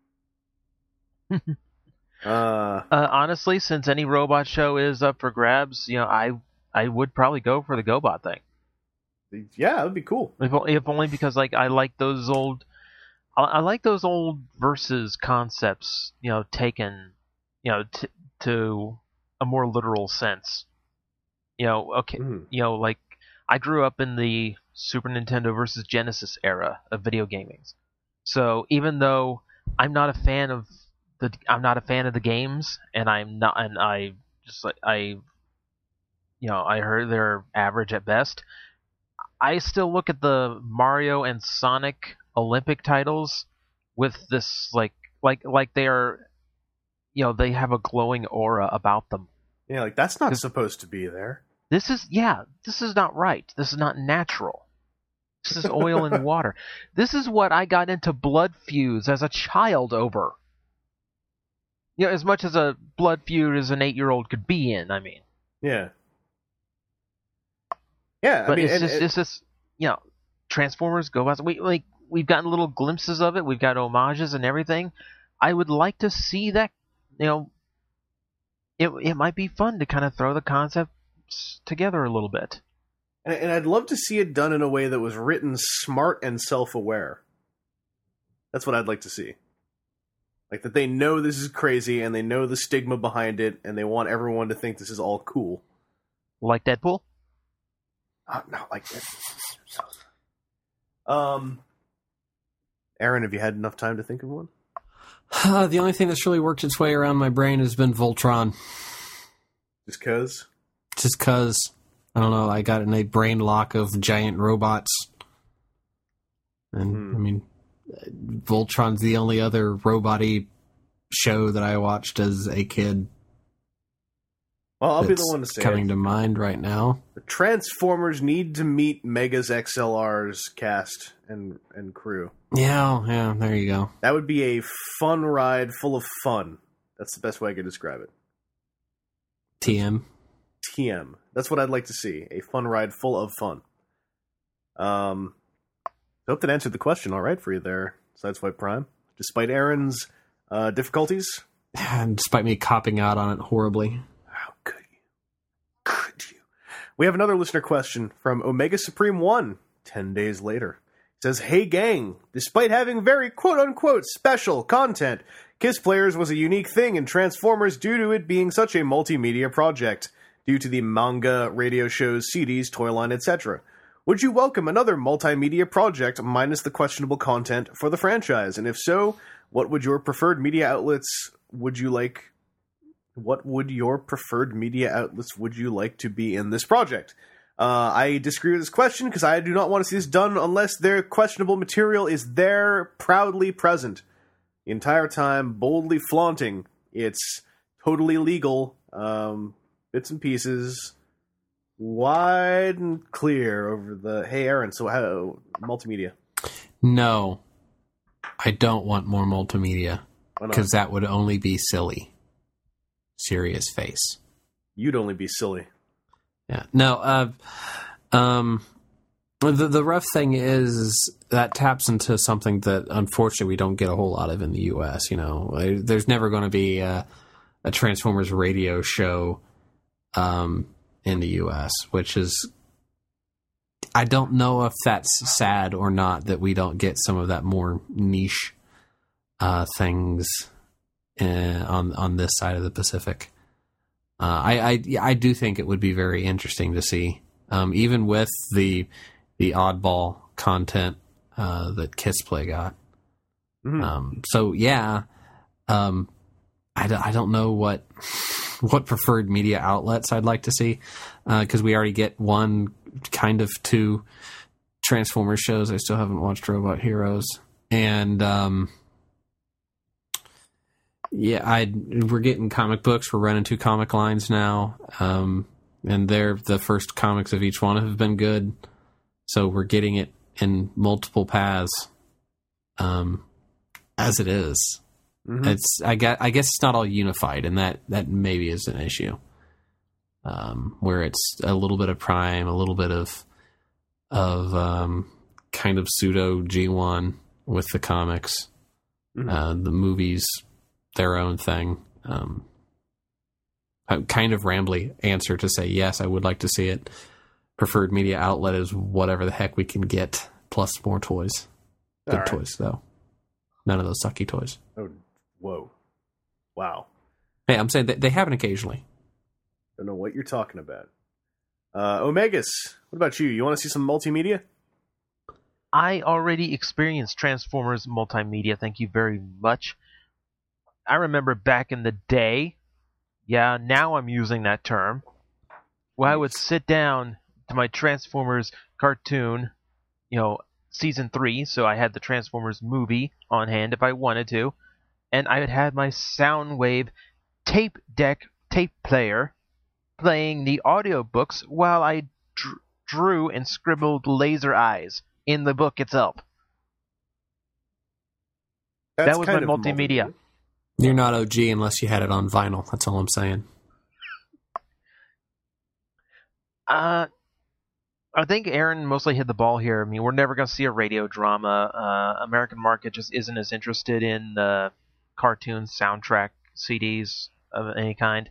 S2: uh,
S5: Uh, honestly, since any robot show is up for grabs, you know, I I would probably go for the GoBot thing.
S2: yeah, that'd be cool.
S5: If, o- if only because like I like those old, I, I like those old versus concepts, you know, taken, you know, t- to a more literal sense. You know, okay,
S2: Mhm.
S5: you know, like I grew up in the Super Nintendo versus Genesis era of video gaming. So even though I'm not a fan of the, I'm not a fan of the games, and I'm not, and I just like I, you know, I heard they're average at best. I still look at the Mario and Sonic Olympic titles with this like like like they are, you know, they have a glowing aura about them.
S2: Yeah, like that's not supposed to be there.
S5: This is yeah, this is not right. This is not natural. This is oil and water. This is what I got into Blood Feuds as a child over. You know, as much as a blood feud as an eight-year-old could be in, I mean.
S2: Yeah. Yeah,
S5: but
S2: I mean,
S5: it's
S2: and,
S5: just,
S2: and,
S5: it's just, you know, Transformers go out. We like we've gotten little glimpses of it. We've got homages and everything. I would like to see that. You know, it it might be fun to kind of throw the concepts together a little bit.
S2: and, and I'd love to see it done in a way that was written smart and self-aware. That's what I'd like to see. Like that they know this is crazy and they know the stigma behind it, and they want everyone to think this is all cool.
S5: Like Deadpool.
S2: Not, not like that. Um, Aaron, have you had enough time to think of one?
S1: Uh, the only thing that's really worked its way around my brain has been Voltron.
S2: Just cause?
S1: Just because, I don't know, I got in a brain lock of giant robots. And,
S2: Hmm.
S1: I mean, Voltron's the only other robot-y show that I watched as a kid.
S2: Well, I'll be the
S1: that's
S2: one to say
S1: coming
S2: it.
S1: to mind right now.
S2: The Transformers need to meet Megas X L R's cast and and crew.
S1: Yeah, yeah, there you go.
S2: That would be a fun ride full of fun. That's the best way I could describe it.
S1: T M.
S2: T M. That's what I'd like to see. A fun ride full of fun. Um, I hope that answered the question all right for you there, Sideswipe Prime. Despite Aaron's uh, difficulties.
S1: And despite me copping out on it horribly.
S2: How could you? Could you? We have another listener question from Omega Supreme one, ten days later. It says, hey gang, despite having very quote-unquote special content, KISS Players was a unique thing in Transformers due to it being such a multimedia project, due to the manga, radio shows, C Ds, toy line, et cetera. Would you welcome another multimedia project minus the questionable content for the franchise? And if so, what would your preferred media outlets would you like What would your preferred media outlets would you like to be in this project? Uh, I disagree with this question because I do not want to see this done unless their questionable material is there proudly present the entire time, boldly flaunting its totally legal um, bits and pieces, wide and clear over the. Hey, Aaron. So how multimedia?
S1: No, I don't want more multimedia
S2: Why not?
S1: because that would only be silly. Serious face.
S2: You'd only be silly.
S1: Yeah. No, uh, um, the, the rough thing is that taps into something that unfortunately we don't get a whole lot of in the U S, you know. There's never going to be a, a Transformers radio show um, in the U S, which is, I don't know if that's sad or not that we don't get some of that more niche uh, things uh, on on this side of the Pacific. Uh, I, I I do think it would be very interesting to see, um, even with the the oddball content uh, that Kiss Play got.
S2: Mhm.
S1: Um, so yeah, um, I, don't, I don't know what what preferred media outlets I'd like to see because uh, we already get one kind of two Transformers shows. I still haven't watched Robot Heroes, and um, yeah, I we're getting comic books. We're running two comic lines now, um, and they're the first comics of each one have been good. So we're getting it in multiple paths, um, as it is.
S2: Mhm.
S1: It's I guess I guess it's not all unified, and that that maybe is an issue. Um, where it's a little bit of Prime, a little bit of of um, kind of pseudo G one with the comics,
S2: Mhm.
S1: uh, the movies. Their own thing. Um, a kind of rambly answer to say yes, I would like to see it. Preferred media outlet is whatever the heck we can get, plus more toys. Good
S2: All right.
S1: toys, though. None of those sucky toys.
S2: Oh, whoa. Wow.
S1: Hey, I'm saying they, they happen occasionally.
S2: Don't know what you're talking about. Uh, Omegas, what about you? You want to see some multimedia?
S5: I already experienced Transformers multimedia, thank you very much. I remember back in the day, yeah, now I'm using that term, where I would sit down to my Transformers cartoon, you know, season three, so I had the Transformers movie on hand if I wanted to, and I would have my Soundwave tape deck tape player playing the audiobooks while I dr- drew and scribbled laser eyes in the book itself.
S2: That's
S5: that was my
S2: kind of
S5: multimedia.
S1: You're not O G unless you had it on vinyl. That's all I'm saying.
S5: Uh, I think Aaron mostly hit the ball here. I mean, we're never going to see a radio drama. Uh, American market just isn't as interested in uh, cartoon soundtrack C Ds of any kind.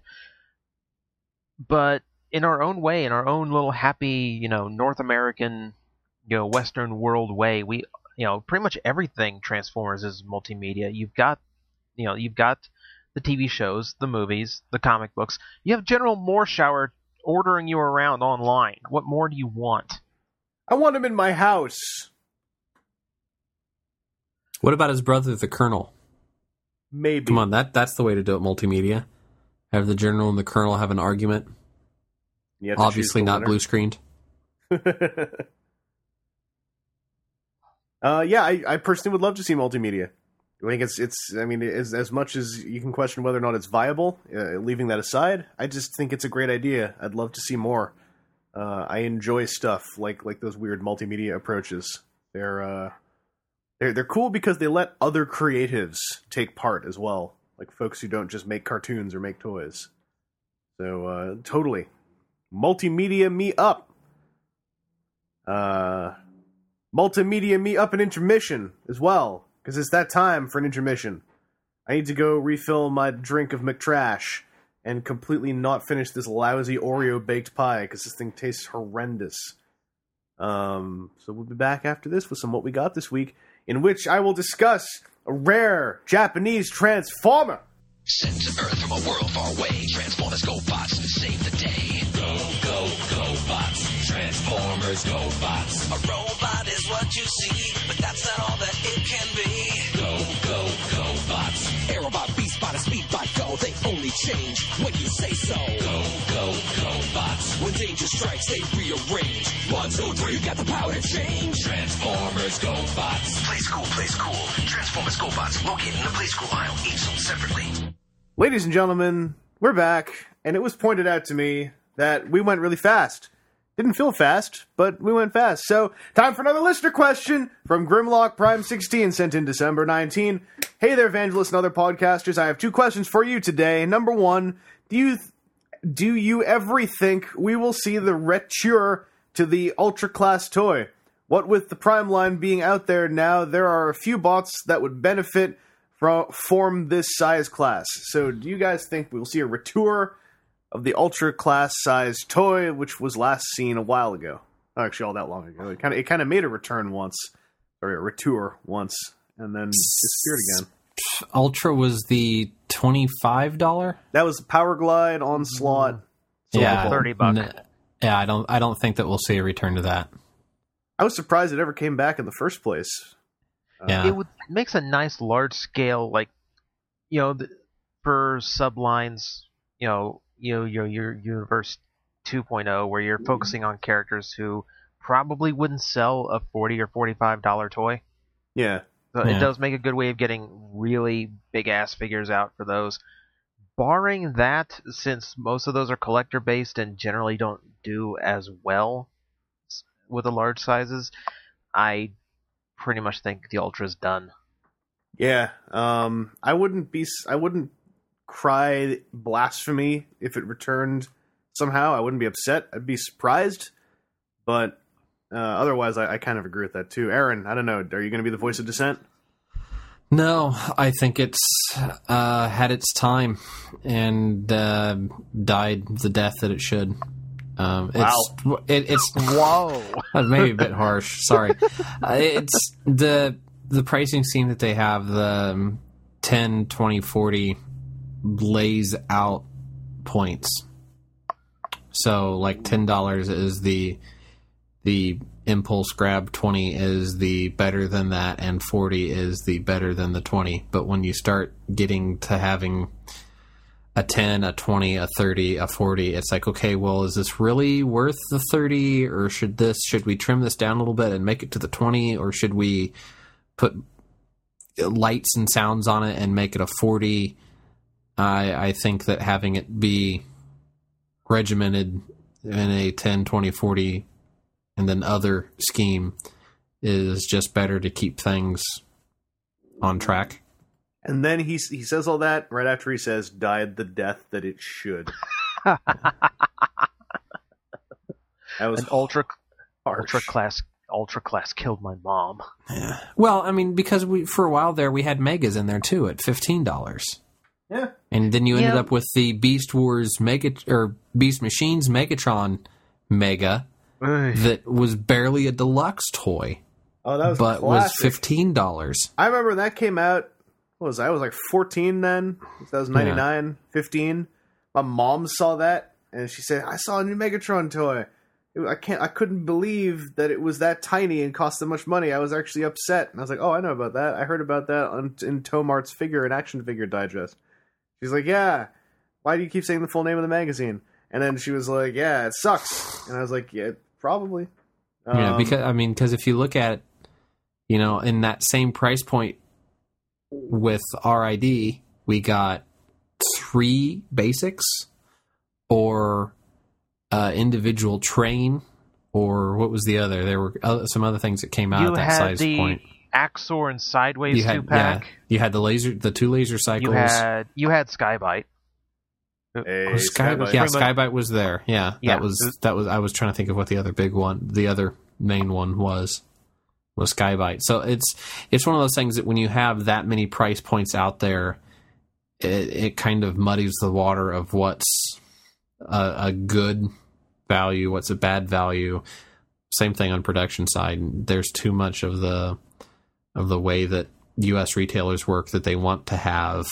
S5: But in our own way, in our own little happy, you know, North American, you know, Western world way, we, you know, pretty much everything Transformers is multimedia. You've got, you know, you've got the T V shows, the movies, the comic books. You have General Mooreshower ordering you around online. What more do you want?
S2: I want him in my house.
S1: What about his brother, the Colonel?
S2: Maybe.
S1: Come on, that that's the way to do it, multimedia. Have the General and the Colonel have an argument.
S2: You have to
S1: Obviously
S2: choose the
S1: not
S2: winner.
S1: blue screened.
S2: uh, yeah, I, I personally would love to see multimedia. I think it's, it's. I mean, as as much as you can question whether or not it's viable, uh, leaving that aside, I just think it's a great idea. I'd love to see more. Uh, I enjoy stuff like like those weird multimedia approaches. They're uh, they're they're cool because they let other creatives take part as well, like folks who don't just make cartoons or make toys. So uh, totally, multimedia me up. Uh, multimedia me up an intermission as well. Because it's that time for an intermission. I need to go refill my drink of McTrash and completely not finish this lousy Oreo baked pie because this thing tastes horrendous. Um, so we'll be back after this with some What We Got This Week, in which I will discuss a rare Japanese Transformer.
S6: Sent to Earth from a world far away, Transformers go bots to save the day. Go, go, go bots, Transformers go bots. A robot is what you see, but that's not all that it can be. Go, go, go bots. Aerobot, Beastbot, and Speedbot go, they only change when you say so. Go, go, go bots. When danger strikes, they rearrange. One, two, three, you got the power to change. Transformers go bots.
S7: Play school, play school. Transformers go bots located in the play school aisle, each sold separately.
S2: Ladies and gentlemen, we're back, and it was pointed out to me that we went really fast. Didn't feel fast, but we went fast. So, time for another listener question from Grimlock Prime sixteen, sent in December nineteenth. Hey there, evangelists and other podcasters. I have two questions for you today. Number one, do you do you ever think we will see the return to the Ultra Class toy? What with the Prime line being out there now, there are a few bots that would benefit from form this size class. So, do you guys think we will see a return of the Ultra Class size toy, which was last seen a while ago? Oh, actually, all that long ago. It kind of it kind of made a return once, or a retour once, and then disappeared again.
S1: Ultra was the twenty-five dollars?
S2: That was Power Glide Onslaught.
S1: Yeah,
S5: thirty bucks.
S1: N- yeah, I don't I don't think that we'll see a return to that.
S2: I was surprised it ever came back in the first place.
S1: Yeah.
S5: It would it makes a nice large scale, like, you know, the, for sublines, you know, you know, your your Universe two point oh, where you're focusing on characters who probably wouldn't sell a forty or forty-five dollar toy.
S2: Yeah.
S5: So
S1: Yeah.
S5: it does make a good way of getting really big ass figures out for those. Barring that, since most of those are collector based and generally don't do as well s- with the large sizes, I pretty much think the Ultra's done.
S2: Yeah. Um, I wouldn't be. I wouldn't cry blasphemy if it returned somehow. I wouldn't be upset. I'd be surprised. But uh, otherwise, I, I kind of agree with that too. Aaron, I don't know. Are you going to be the voice of dissent?
S1: No, I think it's uh, had its time and uh, died the death that it should. Um, it's, it, it's
S5: Whoa!
S1: maybe a bit harsh. Sorry. Uh, it's the the pricing scheme that they have. The um, ten, twenty, forty lays out points. So like ten dollars is the the impulse grab, twenty is the better than that, and forty is the better than the twenty. But when you start getting to having a ten, a twenty, a thirty, a forty, it's like, okay, well, is this really worth the thirty, or should this should we trim this down a little bit and make it to the twenty, or should we put lights and sounds on it and make it a forty? I I think that having it be regimented in a ten, twenty, forty and then other scheme is just better to keep things on track.
S2: And then he he says all that right after he says, died the death that it should. That was
S5: An ultra
S2: harsh.
S5: ultra class ultra class killed my mom.
S1: Yeah. Well, I mean, because we for a while there we had Megas in there too at fifteen dollars.
S2: Yeah.
S1: And then you ended
S5: Yeah.
S1: up with the Beast Wars Mega or Beast Machines Megatron Mega that was barely a deluxe toy,
S2: Oh, that was
S1: but
S2: classic.
S1: was fifteen dollars.
S2: I remember when that came out. What was I? I was like fourteen then. That was ninety-nine, fifteen. My mom saw that and she said, "I saw a new Megatron toy." It, I can't. I couldn't believe that it was that tiny and cost that much money. I was actually upset, and I was like, "Oh, I know about that. I heard about that on, in Tomart's Figure and Action Figure Digest." She's like, "Yeah, why do you keep saying the full name of the magazine?" And then she was like, "Yeah, it sucks." And I was like, "Yeah, probably."
S1: Yeah,
S2: Um,
S1: because I mean, because if you look at, you know, in that same price point with R I D, we got three basics or uh, individual train, or what was the other? There were other, some other things that came out
S5: You
S1: at that
S5: had
S1: size
S5: the
S1: point.
S5: Axor and Sideways
S1: You had
S5: two pack.
S1: yeah, you had the laser, the two laser cycles.
S5: You had you had Skybite.
S2: Hey,
S1: Oh, Sky,
S2: Skybite.
S1: yeah,
S5: Pretty much-
S1: Skybite was there. Yeah,
S5: Yeah.
S1: that was that was. I was trying to think of what the other big one, the other main one was, was Skybite. So it's it's one of those things that when you have that many price points out there, it, it kind of muddies the water of what's a, a good value, what's a bad value. Same thing on production side. There's too much of the of the way that U S retailers work that they want to have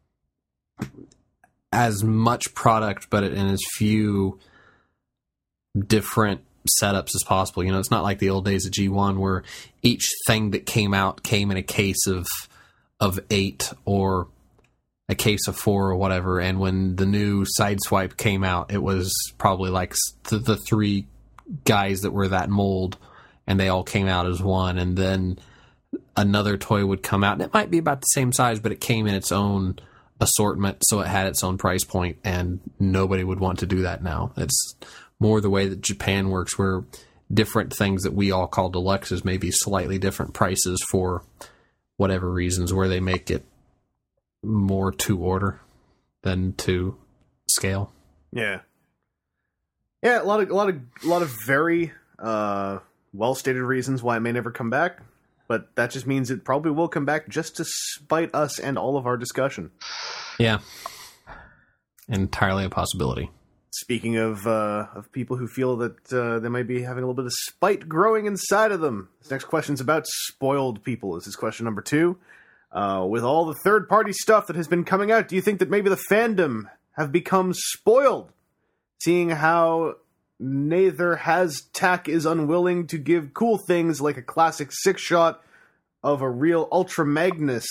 S1: as much product, but in as few different setups as possible. You know, it's not like the old days of G one where each thing that came out came in a case of of eight or a case of four or whatever. And when the new Sideswipe came out, it was probably like th- the three guys that were that mold, and they all came out as one. And then another toy would come out, and it might be about the same size, but it came in its own assortment, so it had its own price point, and nobody would want to do that now. It's more the way that Japan works, where different things that we all call deluxes may be slightly different prices for whatever reasons, where they make it more to order than to scale.
S2: Yeah, yeah, a lot of a lot of a lot of very uh, well stated reasons why it may never come back, but that just means it probably will come back just to spite us and all of our discussion.
S1: Yeah, entirely a possibility.
S2: Speaking of uh, of people who feel that uh, they might be having a little bit of spite growing inside of them, this next question's about spoiled people. This is question number two. Uh, with all the third party stuff that has been coming out, do you think that maybe the fandom have become spoiled? Seeing how neither Has-Tak is unwilling to give cool things like a classic six shot of a real Ultra Magnus.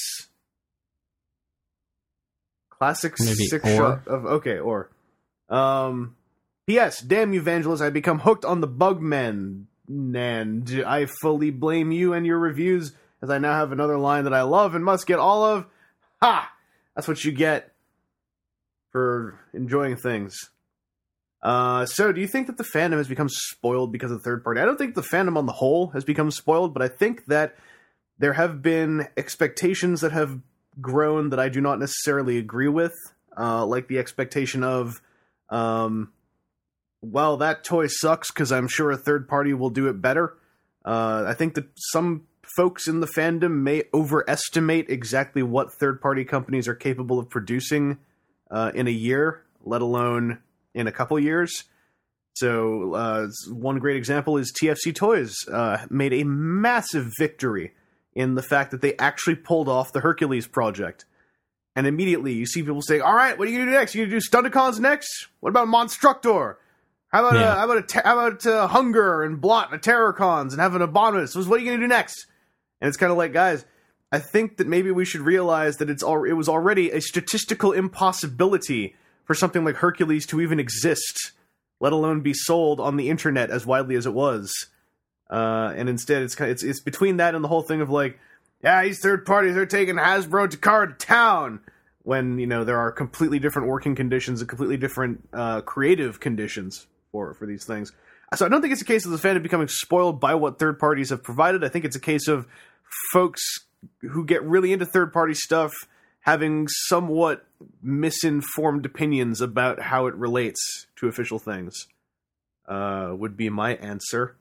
S2: Classic
S1: Maybe
S2: six
S1: or.
S2: shot of okay, or um P S. Damn you, Vangelis, I become hooked on the Bugmen, and I fully blame you and your reviews, as I now have another line that I love and must get all of. Ha! That's what you get for enjoying things. Uh, so, do you think that the fandom has become spoiled because of third party? I don't think the fandom on the whole has become spoiled, but I think that there have been expectations that have grown that I do not necessarily agree with, uh, like the expectation of, um, well, that toy sucks because I'm sure a third party will do it better. Uh, I think that some folks in the fandom may overestimate exactly what third party companies are capable of producing uh, in a year, let alone in a couple years. So uh, one great example is T F C Toys uh, made a massive victory in the fact that they actually pulled off the Hercules project. And immediately you see people say, all right, what are you going to do next? You going to do Stunticons next? What about Monstructor? How about
S1: Yeah.
S2: uh, how about a te- how about uh, Hunger and Blot and Terrorcons and having Abominus? What are you going to do next? And it's kind of like, guys, I think that maybe we should realize that it's al- it was already a statistical impossibility for something like Hercules to even exist, let alone be sold on the internet as widely as it was. Uh, and instead, it's kind of, it's it's between that and the whole thing of like, yeah, these third parties are taking Hasbro Takara to town, when you know there are completely different working conditions and completely different uh, creative conditions for for these things. So I don't think it's a case of the fandom becoming spoiled by what third parties have provided. I think it's a case of folks who get really into third party stuff having somewhat misinformed opinions about how it relates to official things. Uh, would be my answer.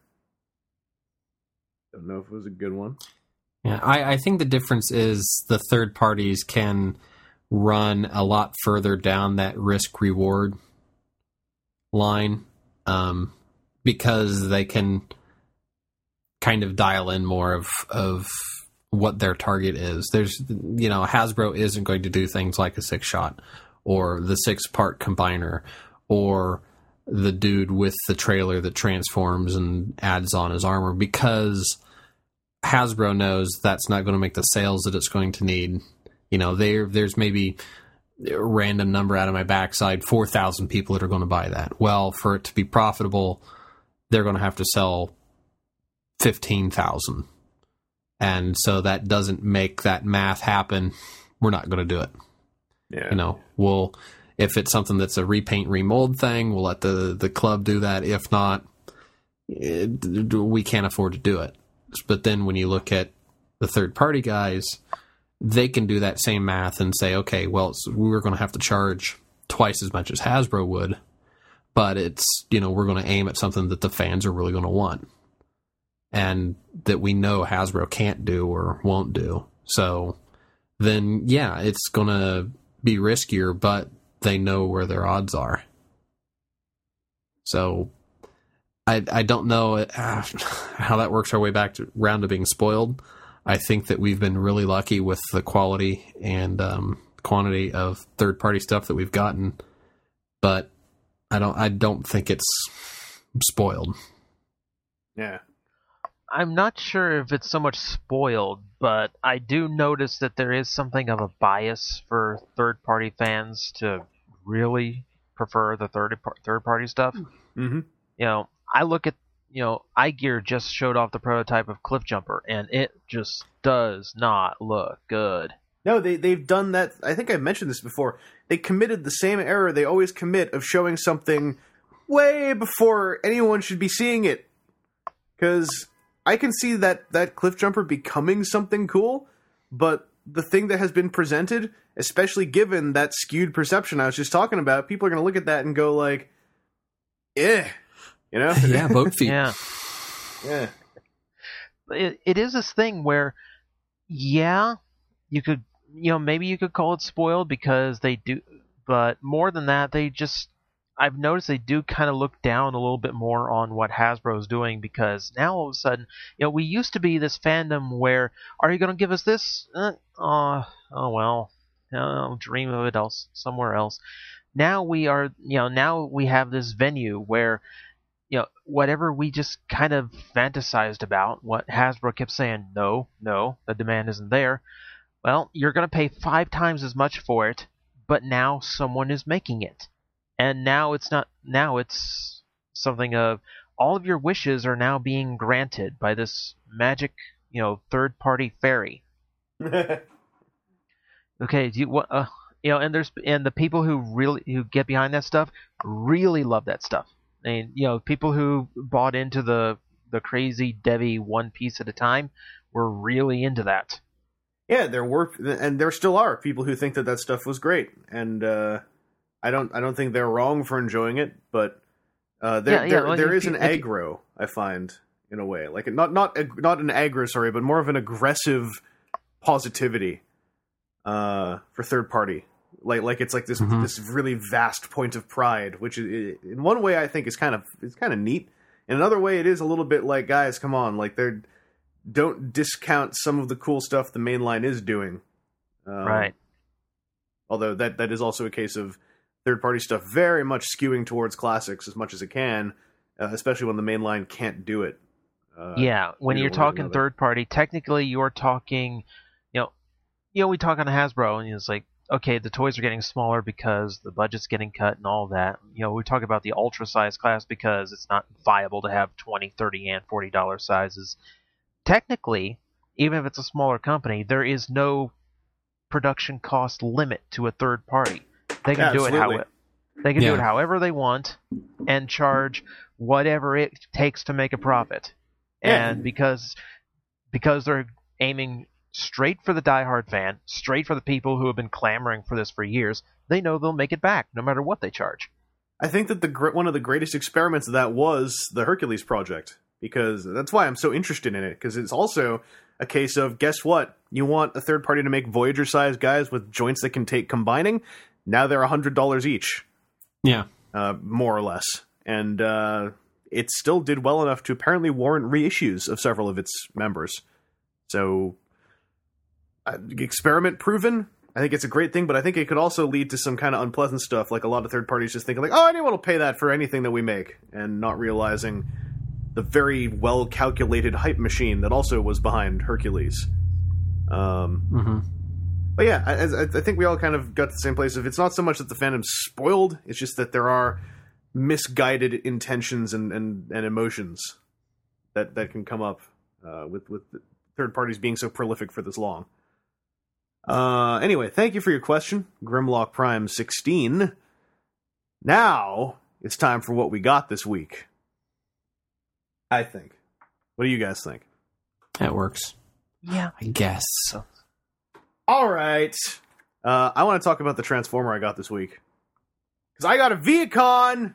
S2: Don't know if it was a good one.
S1: Yeah, I, I think the difference is the third parties can run a lot further down that risk reward line, um, because they can kind of dial in more of of what their target is. There's, you know, Hasbro isn't going to do things like a six shot or the six part combiner or the dude with the trailer that transforms and adds on his armor, because Hasbro knows that's not going to make the sales that it's going to need. You know, there there's maybe a random number out of my backside, four thousand people that are going to buy that. Well, for it to be profitable, they're going to have to sell fifteen thousand. And so that doesn't make that math happen. We're not going to do it.
S2: Yeah.
S1: You know, we'll, if it's something that's a repaint, remold thing, we'll let the, the club do that. If not, it, we can't afford to do it. But then when you look at the third party guys, they can do that same math and say, okay, well, it's, we're going to have to charge twice as much as Hasbro would, but it's, you know, we're going to aim at something that the fans are really going to want and that we know Hasbro can't do or won't do. So then, yeah, it's going to be riskier, but they know where their odds are. So I, I don't know uh, how that works our way back to, around to being spoiled. I think that we've been really lucky with the quality and um, quantity of third-party stuff that we've gotten, but I don't. I don't think it's spoiled.
S2: Yeah.
S5: I'm not sure if it's so much spoiled, but I do notice that there is something of a bias for third-party fans to really prefer the third third-party stuff.
S2: Mm-hmm.
S5: You know, I look at, you know, iGear just showed off the prototype of Cliffjumper, and it just does not look good.
S2: No, they, they've done that. I think I've mentioned this before. They committed the same error they always commit of showing something way before anyone should be seeing it. Because I can see that, that Cliffjumper becoming something cool, but the thing that has been presented, especially given that skewed perception I was just talking about, people are going to look at that and go like, eh. You know?
S1: Yeah, boat feet.
S5: Yeah.
S2: Yeah.
S5: It, it is this thing where, yeah, you could, you know, maybe you could call it spoiled because they do, but more than that, they just, I've noticed they do kind of look down a little bit more on what Hasbro's doing, because now all of a sudden, you know, we used to be this fandom where, are you going to give us this? Uh, oh, oh well, I'll dream of it else somewhere else. Now we are, you know, now we have this venue where, you know, whatever we just kind of fantasized about, what Hasbro kept saying, no, no, the demand isn't there. Well, you're going to pay five times as much for it, but now someone is making it. And now it's not, now it's something of, all of your wishes are now being granted by this magic, you know, third-party fairy. Okay, do you, what, uh, you know, and there's, and the people who really, who get behind that stuff really love that stuff. And, you know, people who bought into the the crazy Devi one piece at a time were really into that.
S2: Yeah, there were, and there still are people who think that that stuff was great, and uh, I don't, I don't think they're wrong for enjoying it, but uh, there,
S5: Yeah, yeah,
S2: there,
S5: well,
S2: there
S5: if
S2: is
S5: you-
S2: an
S5: if you-
S2: aggro, I find, in a way, like not, not, not an aggro, sorry, but more of an aggressive positivity uh, for third party. Like, like it's like this
S1: Mhm.
S2: this really vast point of pride, which is, in one way I think is kind of it's kind of neat. In another way, it is a little bit like, guys, come on, like they're don't discount some of the cool stuff the main line is doing. Um,
S5: Right.
S2: Although that that is also a case of third-party stuff very much skewing towards classics as much as it can, uh, especially when the main line can't do it. Uh,
S5: yeah, when you're talking third party, technically you're talking, you know, you know, we talk on Hasbro, and it's like, okay, the toys are getting smaller because the budget's getting cut and all that. You know, we talk about the ultra size class because it's not viable to have twenty, thirty, and forty dollar sizes. Technically, even if it's a smaller company, there is no production cost limit to a third party. They can
S2: Yeah,
S5: do it
S2: absolutely.
S5: how they can
S1: Yeah.
S5: do it however they want and charge whatever it takes to make a profit.
S2: Yeah.
S5: And because because they're aiming straight for the diehard fan, straight for the people who have been clamoring for this for years, they know they'll make it back no matter what they charge.
S2: I think that the gr- one of the greatest experiments of that was the Hercules project, because that's why I'm so interested in it, because it's also a case of, guess what? You want a third party to make Voyager-sized guys with joints that can take combining? Now they're one hundred dollars each,
S1: Yeah.
S2: uh, more or less. And uh, it still did well enough to apparently warrant reissues of several of its members. So, uh, experiment proven. I think it's a great thing, but I think it could also lead to some kind of unpleasant stuff, like a lot of third parties just thinking like, oh, anyone will pay that for anything that we make, and not realizing the very well-calculated hype machine that also was behind Hercules. Um,
S1: Mm-hmm.
S2: but yeah, I, I, I think we all kind of got to the same place. If it's not so much that the fandom's spoiled, it's just that there are misguided intentions and, and, and emotions that, that can come up uh, with, with third parties being so prolific for this long. Uh, anyway, thank you for your question, Grimlock Prime sixteen. Now, it's time for what we got this week. I think. What do you guys think?
S1: That works.
S5: Yeah.
S1: I guess.
S2: All right. Uh, I want to talk about the Transformer I got this week. Because I got a Viacon!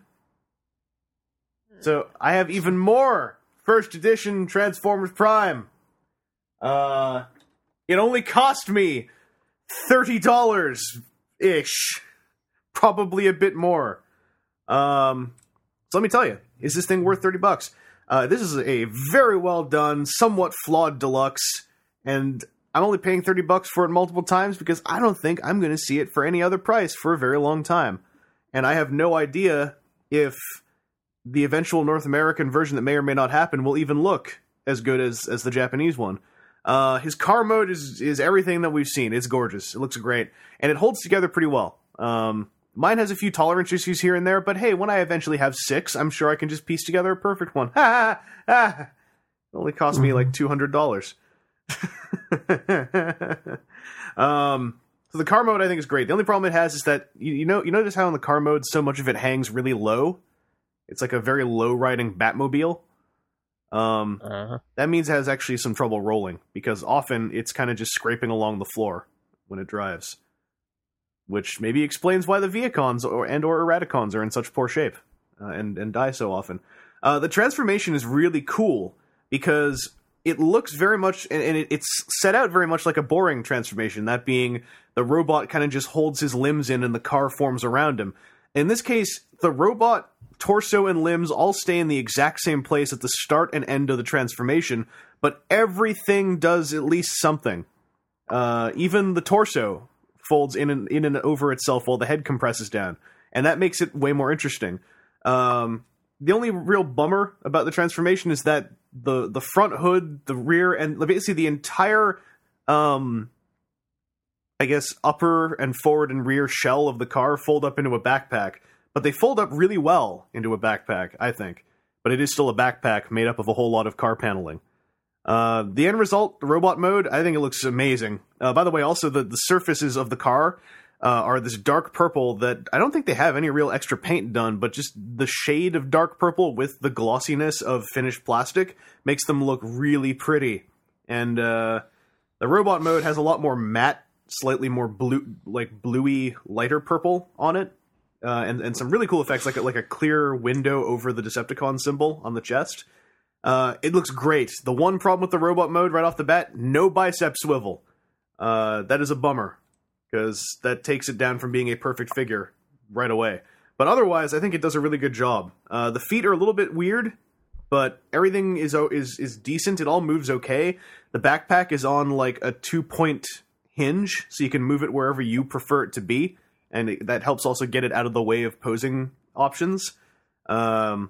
S2: So, I have even more first edition Transformers Prime. Uh, it only cost me thirty dollars-ish. Probably a bit more. Um, so let me tell you, is this thing worth thirty bucks? Uh, this is a very well done, somewhat flawed deluxe, and I'm only paying thirty bucks for it multiple times because I don't think I'm going to see it for any other price for a very long time. And I have no idea if the eventual North American version that may or may not happen will even look as good as, as the Japanese one. Uh, his car mode is, is everything that we've seen. It's gorgeous. It looks great. And it holds together pretty well. Um, mine has a few tolerance issues here and there, but hey, when I eventually have six, I'm sure I can just piece together a perfect one. Ha ha ha! It only cost me like two hundred dollars. um, so the car mode I think is great. The only problem it has is that, you, you know, you notice how in the car mode so much of it hangs really low? It's like a very low-riding Batmobile. Um,
S5: Uh-huh.
S2: that means it has actually some trouble rolling, because often it's kind of just scraping along the floor when it drives. Which maybe explains why the Viacons or, and or Eradicons are in such poor shape uh, and, and die so often. Uh, the transformation is really cool, because it looks very much, and, and it, it's set out very much like a boring transformation, that being the robot kind of just holds his limbs in and the car forms around him. In this case, the robot torso and limbs all stay in the exact same place at the start and end of the transformation, but everything does at least something. Uh, even the torso folds in and in and over itself while the head compresses down, and that makes it way more interesting. Um, the only real bummer about the transformation is that the the front hood, the rear, and basically the entire, um, I guess, upper and forward and rear shell of the car fold up into a backpack. But they fold up really well into a backpack, I think. But it is still a backpack made up of a whole lot of car paneling. Uh, the end result, the robot mode, I think it looks amazing. Uh, by the way, also, the, the surfaces of the car uh, are this dark purple that I don't think they have any real extra paint done, but just the shade of dark purple with the glossiness of finished plastic makes them look really pretty. And uh, the robot mode has a lot more matte, slightly more blue, like bluey, lighter purple on it. Uh, and, and some really cool effects, like a, like a clear window over the Decepticon symbol on the chest. Uh, it looks great. The one problem with the robot mode right off the bat, no bicep swivel. Uh, that is a bummer, because that takes it down from being a perfect figure right away. But otherwise, I think it does a really good job. Uh, the feet are a little bit weird, but everything is is is decent. It all moves okay. The backpack is on like a two-point hinge, so you can move it wherever you prefer it to be. and it, that helps also get it out of the way of posing options. Um,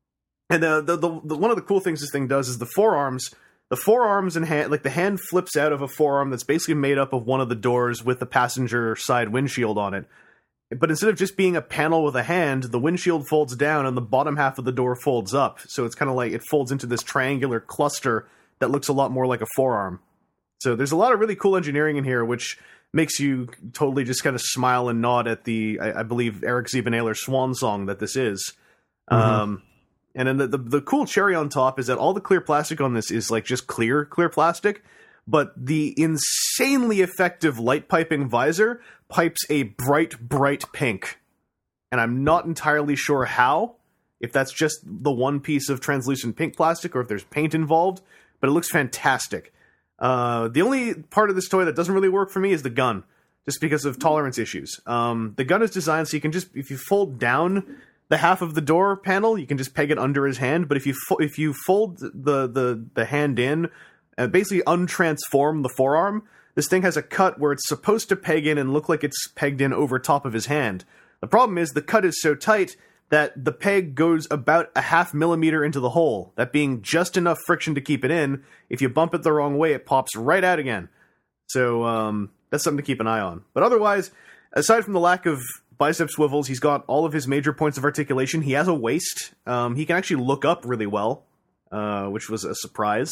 S2: and the, the, the, the one of the cool things this thing does is the forearms, the forearms and hand, like the hand flips out of a forearm that's basically made up of one of the doors with the passenger side windshield on it. But instead of just being a panel with a hand, the windshield folds down and the bottom half of the door folds up. So it's kind of like it folds into this triangular cluster that looks a lot more like a forearm. So there's a lot of really cool engineering in here, which makes you totally just kind of smile and nod at the, I, I believe, Eric Ziebenailer's swan song that this is. Mm-hmm. Um, and then the, the the cool cherry on top is that all the clear plastic on this is like just clear, clear plastic, but the insanely effective light piping visor pipes a bright, bright pink. And I'm not entirely sure how, if that's just the one piece of translucent pink plastic or if there's paint involved, but it looks fantastic. Uh, the only part of this toy that doesn't really work for me is the gun, just because of tolerance issues. Um, the gun is designed so you can just, if you fold down the half of the door panel, you can just peg it under his hand. But if you fo- if you fold the the the hand in, and basically untransform the forearm, this thing has a cut where it's supposed to peg in and look like it's pegged in over top of his hand. The problem is the cut is so tight that the peg goes about a half millimeter into the hole, that being just enough friction to keep it in. If you bump it the wrong way, it pops right out again. So um, that's something to keep an eye on. But otherwise, aside from the lack of bicep swivels, he's got all of his major points of articulation. He has a waist. Um, he can actually look up really well, uh, which was a surprise.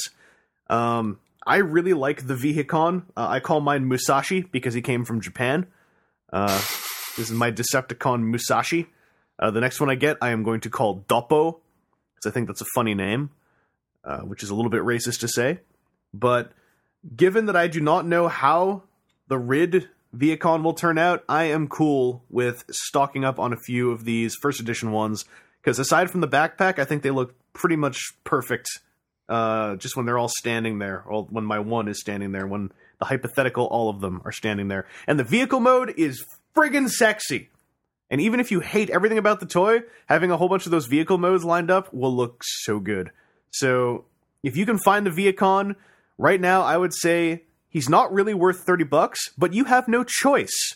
S2: Um, I really like the Vehicon. Uh, I call mine Musashi because he came from Japan. Uh, this is my Decepticon Musashi. Uh, the next one I get, I am going to call Doppo, because I think that's a funny name, uh, which is a little bit racist to say. But given that I do not know how the R I D Vehicon will turn out, I am cool with stocking up on a few of these first edition ones, because aside from the backpack, I think they look pretty much perfect uh, just when they're all standing there, or when my one is standing there, when the hypothetical all of them are standing there. And the vehicle mode is friggin' sexy. And even if you hate everything about the toy, having a whole bunch of those vehicle modes lined up will look so good. So if you can find the Vehicon, right now I would say he's not really worth thirty bucks, but you have no choice.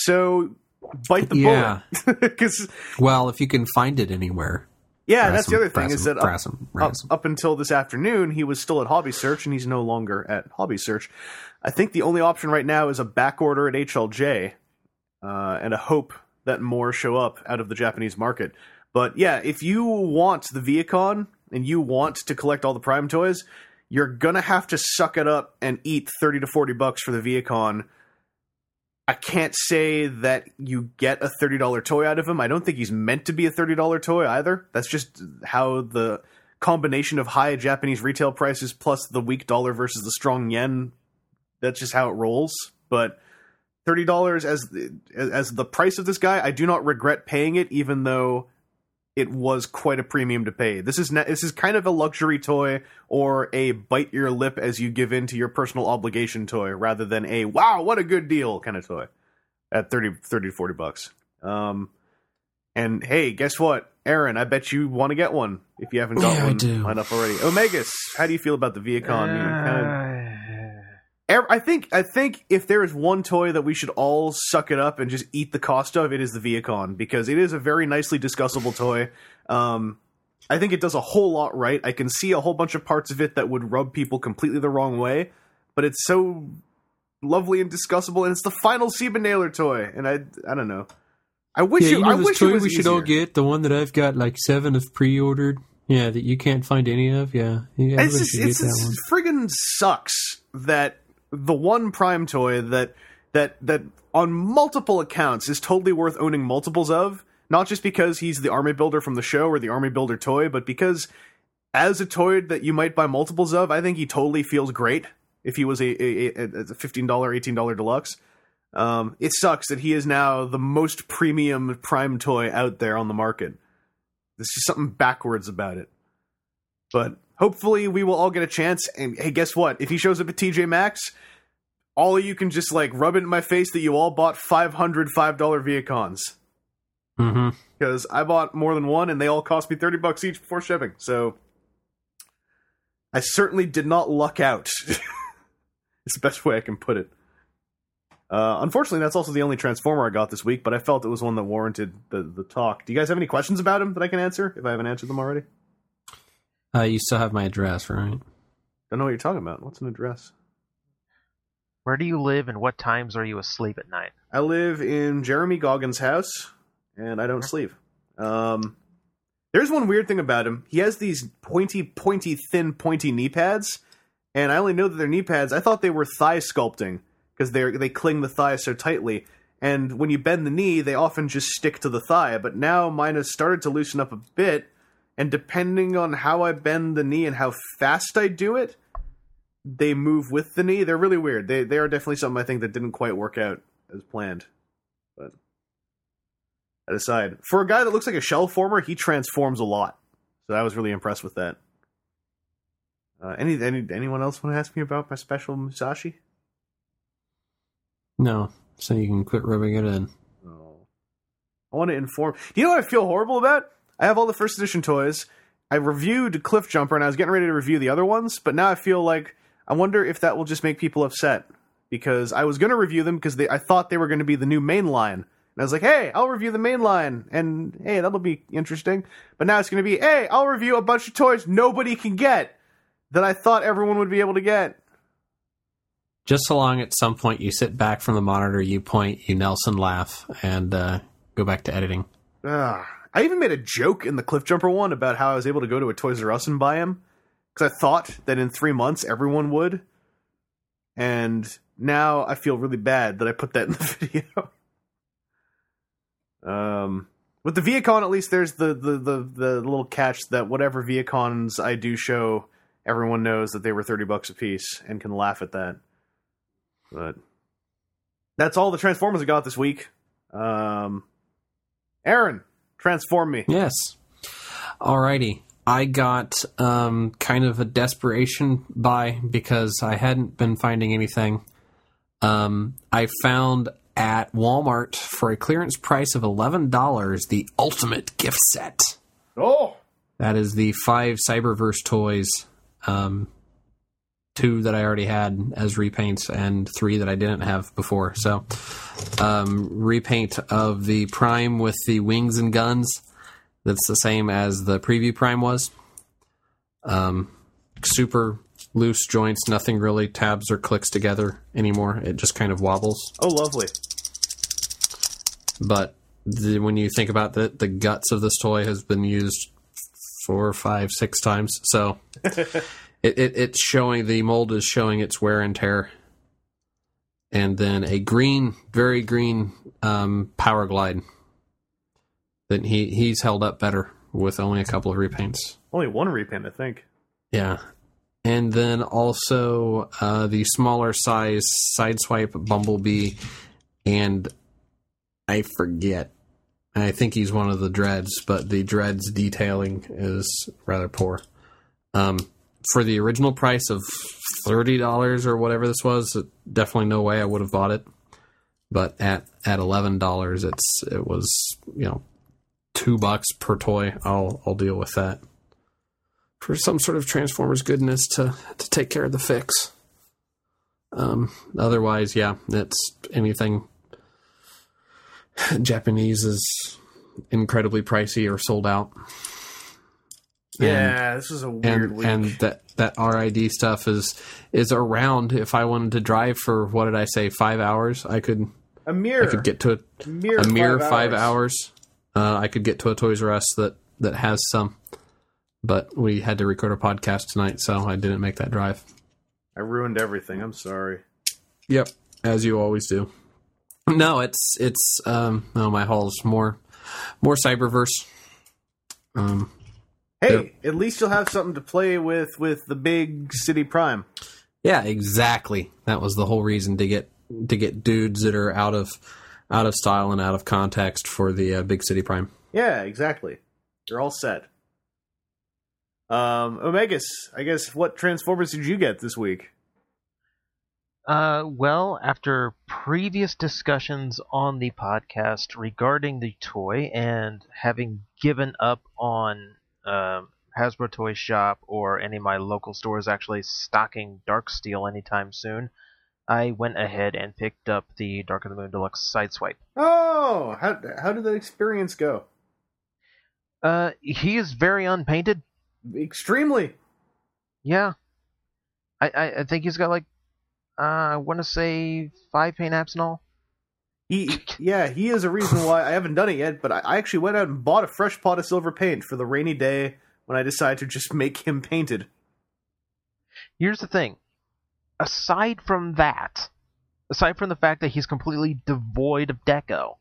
S2: So bite the
S1: yeah.
S2: bullet. Cause,
S1: well, if you can find it anywhere.
S2: Yeah,
S1: Brassum,
S2: that's the other thing,
S1: Brassum,
S2: is that up,
S1: Brassum, Brassum.
S2: Up, up until this afternoon, he was still at Hobby Search, and he's no longer at Hobby Search. I think the only option right now is a back order at H L J, uh, and a hope that more show up out of the Japanese market. But yeah, if you want the Vehicon, and you want to collect all the Prime toys, you're gonna have to suck it up and eat thirty to forty bucks for the Vehicon. I can't say that you get a thirty dollars toy out of him. I don't think he's meant to be a thirty dollars toy either. That's just how the combination of high Japanese retail prices plus the weak dollar versus the strong yen, that's just how it rolls. But thirty dollars as as the price of this guy, I do not regret paying it, even though it was quite a premium to pay. This is not, this is kind of a luxury toy, or a bite your lip as you give in to your personal obligation toy, rather than a wow, what a good deal kind of toy at thirty, thirty to forty bucks. Um, and hey, guess what, Aaron? I bet you want to get one if you haven't got
S1: yeah,
S2: one lined up already. Omegas, how do you feel about the Vehicon? Uh... Kind of, I think I think if there is one toy that we should all suck it up and just eat the cost of, it is the Vehicon, because it is a very nicely discussable toy. Um, I think it does a whole lot right. I can see a whole bunch of parts of it that would rub people completely the wrong way, but it's so lovely and discussable, and it's the final Siebennailer toy, and I I don't know. I wish
S1: yeah,
S2: you,
S1: you know
S2: I
S1: this
S2: wish
S1: toy
S2: it was
S1: we should
S2: easier.
S1: all get, the one that I've got like seven of pre-ordered. Yeah, that you can't find any of. Yeah, yeah
S2: it's just, it's just friggin' sucks that the one Prime toy that that that on multiple accounts is totally worth owning multiples of, not just because he's the army builder from the show or the army builder toy, but because as a toy that you might buy multiples of, I think he totally feels great if he was a, a, a fifteen dollars, eighteen dollars deluxe. Um, it sucks that he is now the most premium Prime toy out there on the market. There's just something backwards about it. But hopefully we will all get a chance, and hey, guess what? If he shows up at T J Maxx, all of you can just like rub it in my face that you all bought five hundred five dollars Vehicons.
S1: Mm-hmm.
S2: Because I bought more than one, and they all cost me thirty bucks each before shipping. So I certainly did not luck out. It's the best way I can put it. Uh, unfortunately, that's also the only Transformer I got this week, but I felt it was one that warranted the, the talk. Do you guys have any questions about him that I can answer, if I haven't answered them already?
S1: Uh, you still have my address, right?
S2: Don't know what you're talking about. What's an address?
S5: Where do you live, and what times are you asleep at night?
S2: I live in Jeremy Goggins' house, and I don't sleep. Um, there's one weird thing about him. He has these pointy, pointy, thin, pointy knee pads, and I only know that they're knee pads. I thought they were thigh sculpting, because they they cling the thigh so tightly. And when you bend the knee, they often just stick to the thigh. But now mine has started to loosen up a bit, and depending on how I bend the knee and how fast I do it, they move with the knee. They're really weird. They they are definitely something I think that didn't quite work out as planned. But that aside, for a guy that looks like a shell former, he transforms a lot. So I was really impressed with that. Uh, any any anyone else want to ask me about my special Musashi?
S1: No, so you can quit rubbing it in.
S2: Oh. I want to inform. Do you know what I feel horrible about? I have all the first edition toys. I reviewed Cliff Jumper, and I was getting ready to review the other ones, but now I feel like I wonder if that will just make people upset, because I was going to review them because they, I thought they were going to be the new main line. And I was like, hey, I'll review the main line, and hey, that'll be interesting. But now it's going to be, hey, I'll review a bunch of toys nobody can get that I thought everyone would be able to get.
S1: Just so long at some point you sit back from the monitor, you point, you Nelson laugh, and uh, go back to editing.
S2: Ugh. I even made a joke in the Cliff Jumper one about how I was able to go to a Toys R Us and buy him, because I thought that in three months everyone would. And now I feel really bad that I put that in the video. um, with the Viacon, at least there's the, the, the, the little catch that whatever Viacons I do show, everyone knows that they were thirty bucks a piece and can laugh at that. But that's all the Transformers I got this week. Um, Aaron, transform me.
S1: Yes. Alrighty. I got um, kind of a desperation buy because I hadn't been finding anything. Um, I found at Walmart for a clearance price of eleven dollars the Ultimate Gift Set.
S2: Oh!
S1: That is the five Cyberverse toys. Um, two that I already had as repaints and three that I didn't have before. So, um, repaint of the Prime with the wings and guns. That's the same as the preview Prime was. Um, super loose joints, nothing really tabs or clicks together anymore. It just kind of wobbles.
S2: Oh, lovely.
S1: But the, when you think about the, the guts of this toy has been used four, five, six times. So it, it it's showing, the mold is showing its wear and tear. And then a green, very green um, Power Glide. That he, he's held up better with only a couple of repaints.
S2: Only one repaint, I think.
S1: Yeah. And then also uh, the smaller size Sideswipe Bumblebee, and I forget. I think he's one of the Dreads, but the Dreads detailing is rather poor. Um, for the original price of thirty dollars or whatever this was, definitely no way I would have bought it. But at, at eleven dollars, it's it was, you know, two bucks per toy. I'll I'll deal with that. For some sort of Transformers goodness to, to take care of the fix. Um, otherwise, yeah, it's anything Japanese is incredibly pricey or sold out.
S2: Yeah,
S1: and,
S2: this is a weird
S1: and,
S2: week.
S1: And that, that R I D stuff is is around. If I wanted to drive for, what did I say, five hours, I could
S2: a mirror.
S1: I could get to a,
S2: a mere,
S1: a mere
S2: five,
S1: five
S2: hours.
S1: hours. Uh, I could get to a Toys R Us that, that has some. But we had to record a podcast tonight, so I didn't make that drive.
S2: I ruined everything. I'm sorry.
S1: Yep, as you always do. No, it's it's um no, my haul's more more Cyberverse. Um,
S2: hey, at least you'll have something to play with with the big City Prime.
S1: Yeah, exactly. That was the whole reason to get to get dudes that are out of out of style and out of context for the uh, big City Prime.
S2: Yeah, exactly. You're all set. Um, Omegas, I guess, what Transformers did you get this week?
S5: Uh, well, after previous discussions on the podcast regarding the toy and having given up on um, Hasbro Toy Shop or any of my local stores actually stocking Darksteel anytime soon, I went ahead and picked up the Dark of the Moon Deluxe Sideswipe.
S2: Oh, how how did that experience go?
S5: Uh, he is very unpainted.
S2: Extremely.
S5: Yeah. I, I, I think he's got like, uh, I want to say five paint apps in all.
S2: He, yeah, he is a reason why I haven't done it yet, but I, I actually went out and bought a fresh pot of silver paint for the rainy day when I decided to just make him painted.
S5: Here's the thing. Aside from that, aside from the fact that he's completely devoid of deco,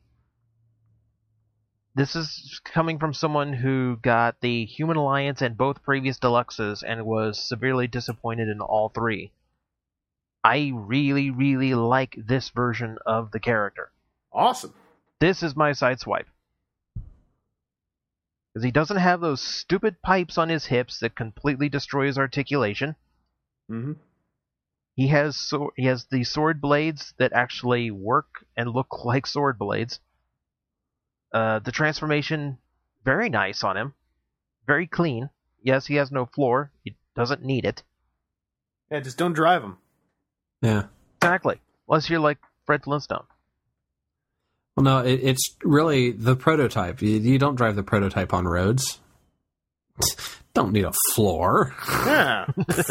S5: this is coming from someone who got the Human Alliance and both previous deluxes and was severely disappointed in all three. I really, really like this version of the character.
S2: Awesome.
S5: This is my Sideswipe. Because he doesn't have those stupid pipes on his hips that completely destroy his articulation.
S2: Mm-hmm.
S5: He has so- he has the sword blades that actually work and look like sword blades. Uh, the transformation, very nice on him. Very clean. Yes, he has no floor. He doesn't need it.
S2: Yeah, just don't drive him.
S1: Yeah.
S5: Exactly. Unless you're like Fred Flintstone.
S1: Well, no, it, it's really the prototype. You, you don't drive the prototype on roads. Don't need a floor.
S2: Yeah.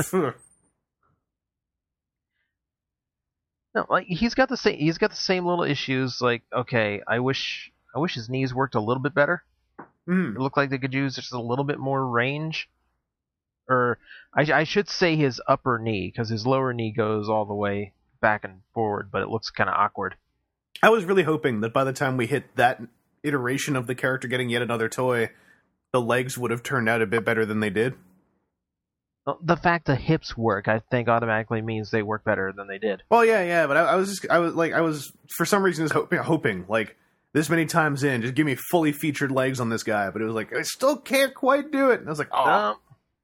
S5: No, like he's got the same. He's got the same little issues. Like, okay, I wish, I wish his knees worked a little bit better.
S2: Mm.
S5: It looked like they could use just a little bit more range. Or I, I should say his upper knee, because his lower knee goes all the way back and forward, but it looks kind of awkward.
S2: I was really hoping that by the time we hit that iteration of the character getting yet another toy, the legs would have turned out a bit better than they did.
S5: Well, the fact the hips work, I think, automatically means they work better than they did.
S2: Well, yeah, yeah, but I, I was just, I was like, I was for some reason just hoping, hoping, like this many times in, just give me fully featured legs on this guy. But it was like I still can't quite do it. And I was like, oh,
S5: Um,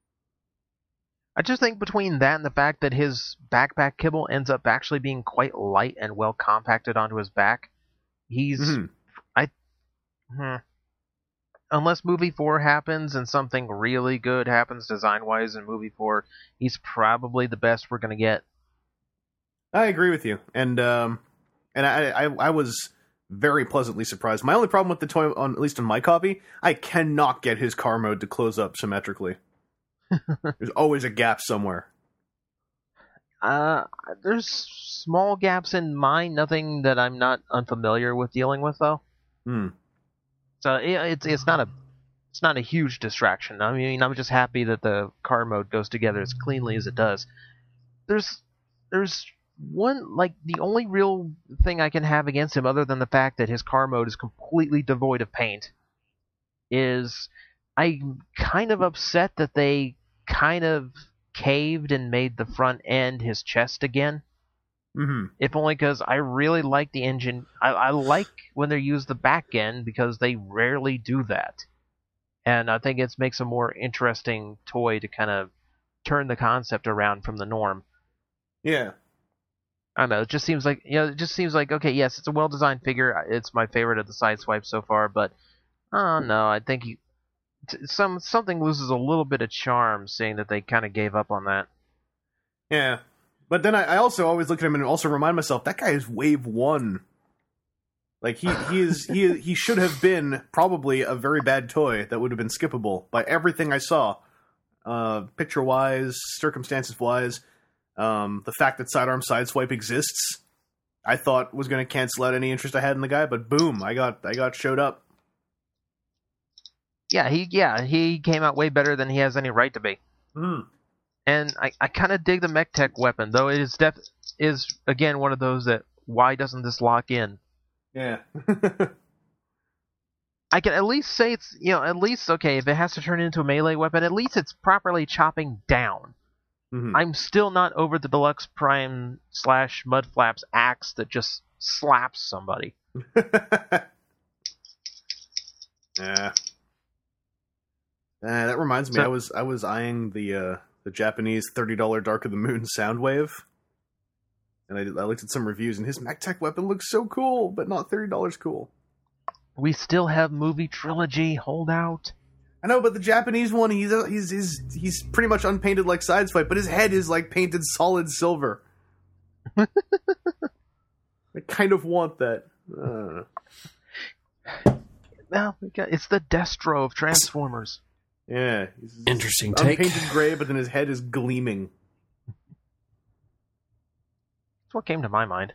S5: I just think between that and the fact that his backpack kibble ends up actually being quite light and well compacted onto his back, he's
S2: mm-hmm.
S5: I hmm, unless movie four happens and something really good happens design wise in movie four, he's probably the best we're gonna get.
S2: I agree with you, and um, and I, I I was very pleasantly surprised. My only problem with the toy, on at least in my copy, I cannot get his car mode to close up symmetrically. There's always a gap somewhere.
S5: Uh, there's small gaps in mine, nothing that I'm not unfamiliar with dealing with, though.
S2: Hmm.
S5: So it, it's it's not a it's not a huge distraction. I mean, I'm just happy that the car mode goes together as cleanly as it does. There's there's one like the only real thing I can have against him, other than the fact that his car mode is completely devoid of paint, is I'm kind of upset that they kind of caved and made the front end his chest again.
S2: Mm-hmm.
S5: If only because I really like the engine. I, I like when they use the back end because they rarely do that. And I think it makes a more interesting toy to kind of turn the concept around from the norm.
S2: Yeah.
S5: I don't know. It just seems like, you know, it just seems like, okay, yes, it's a well-designed figure. It's my favorite of the Sideswipe so far, but oh no, I think you, some something loses a little bit of charm seeing that they kind of gave up on that.
S2: Yeah. But then I, I also always look at him and also remind myself, that guy is wave one. Like, he, he is he he should have been probably a very bad toy that would have been skippable by everything I saw. Uh, picture-wise, circumstances-wise, um, the fact that Sidearm Sideswipe exists, I thought was going to cancel out any interest I had in the guy, but boom, I got I got showed up.
S5: Yeah, he yeah he came out way better than he has any right to be.
S2: Hmm.
S5: And I, I kind of dig the MechTech weapon, though it is def is again one of those that why doesn't this lock in?
S2: Yeah.
S5: I can at least say it's, you know, at least okay if it has to turn into a melee weapon, at least it's properly chopping down.
S2: Mm-hmm.
S5: I'm still not over the Deluxe Prime slash Mudflaps axe that just slaps somebody.
S2: Yeah. Uh, that reminds me,
S5: So-
S2: I was I was eyeing the uh, the Japanese thirty dollar Dark of the Moon Soundwave, and I, I looked at some reviews, and his MechTech weapon looks so cool, but not thirty dollars cool.
S5: We still have movie trilogy. Hold out.
S2: I know, but the Japanese one, he's he's he's he's pretty much unpainted like Sideswipe, but his head is like painted solid silver. I kind of want that. Uh.
S5: Well, it's the Destro of Transformers.
S2: Yeah. He's
S1: Interesting take.
S2: Unpainted gray, but then his head is gleaming.
S5: That's what came to my mind.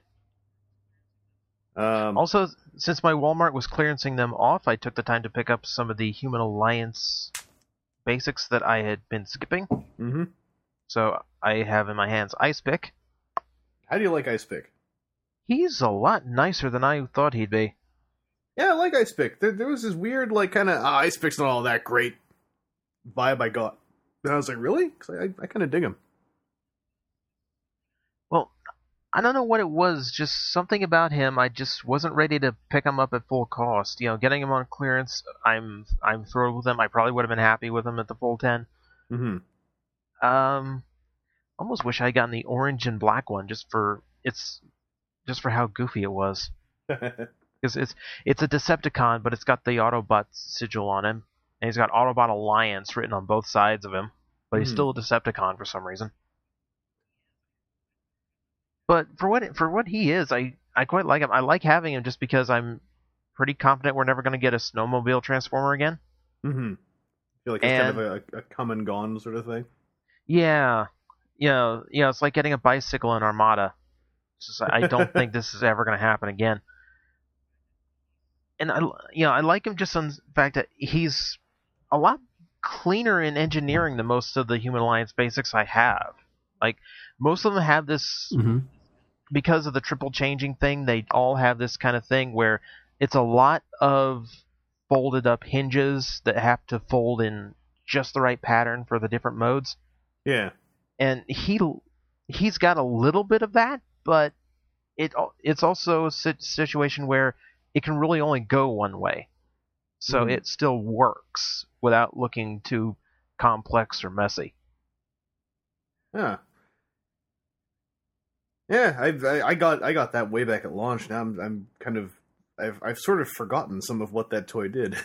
S2: Um,
S5: Also, since my Walmart was clearancing them off, I took the time to pick up some of the Human Alliance basics that I had been skipping.
S2: mm-hmm.
S5: So I have in my hands Ice Pick.
S2: How do you like Ice Pick?
S5: He's a lot nicer than I thought he'd be.
S2: Yeah, I like Ice Pick. There, there was this weird, like, kind of, ah, Ice Pick's not all that great vibe I got. And I was like, really? Because I, I kind of dig him.
S5: Well, I don't know what it was, just something about him. I just wasn't ready to pick him up at full cost. You know, getting him on clearance, I'm I'm thrilled with him. I probably would have been happy with him at the full ten.
S2: Mm-hmm.
S5: Um, almost wish I had gotten the orange and black one just for it's just for how goofy it was. Because it's it's a Decepticon, but it's got the Autobot sigil on him, and he's got Autobot Alliance written on both sides of him. But he's
S2: Hmm.
S5: still a Decepticon for some reason. But for what for what he is, I, I quite like him. I like having him just because I'm pretty confident we're never going to get a snowmobile Transformer again.
S2: Mm-hmm. I feel like it's
S5: And-
S2: kind of a, a come and gone sort of thing.
S5: Yeah, you know, you know, it's like getting a bicycle in Armada. It's just, I don't think this is ever going to happen again. And I, you know, I like him just on the fact that he's a lot cleaner in engineering than most of the Human Alliance basics I have. Like most of them have this.
S1: Mm-hmm.
S5: Because of the triple changing thing, they all have this kind of thing where it's a lot of folded up hinges that have to fold in just the right pattern for the different modes.
S2: Yeah.
S5: And he he's got a little bit of that, but it it's also a sit- situation where it can really only go one way. So
S2: Mhm.
S5: it still works without looking too complex or messy.
S2: Yeah. Yeah, I, I I got I got that way back at launch. Now I'm I'm kind of I've I've sort of forgotten some of what that toy did.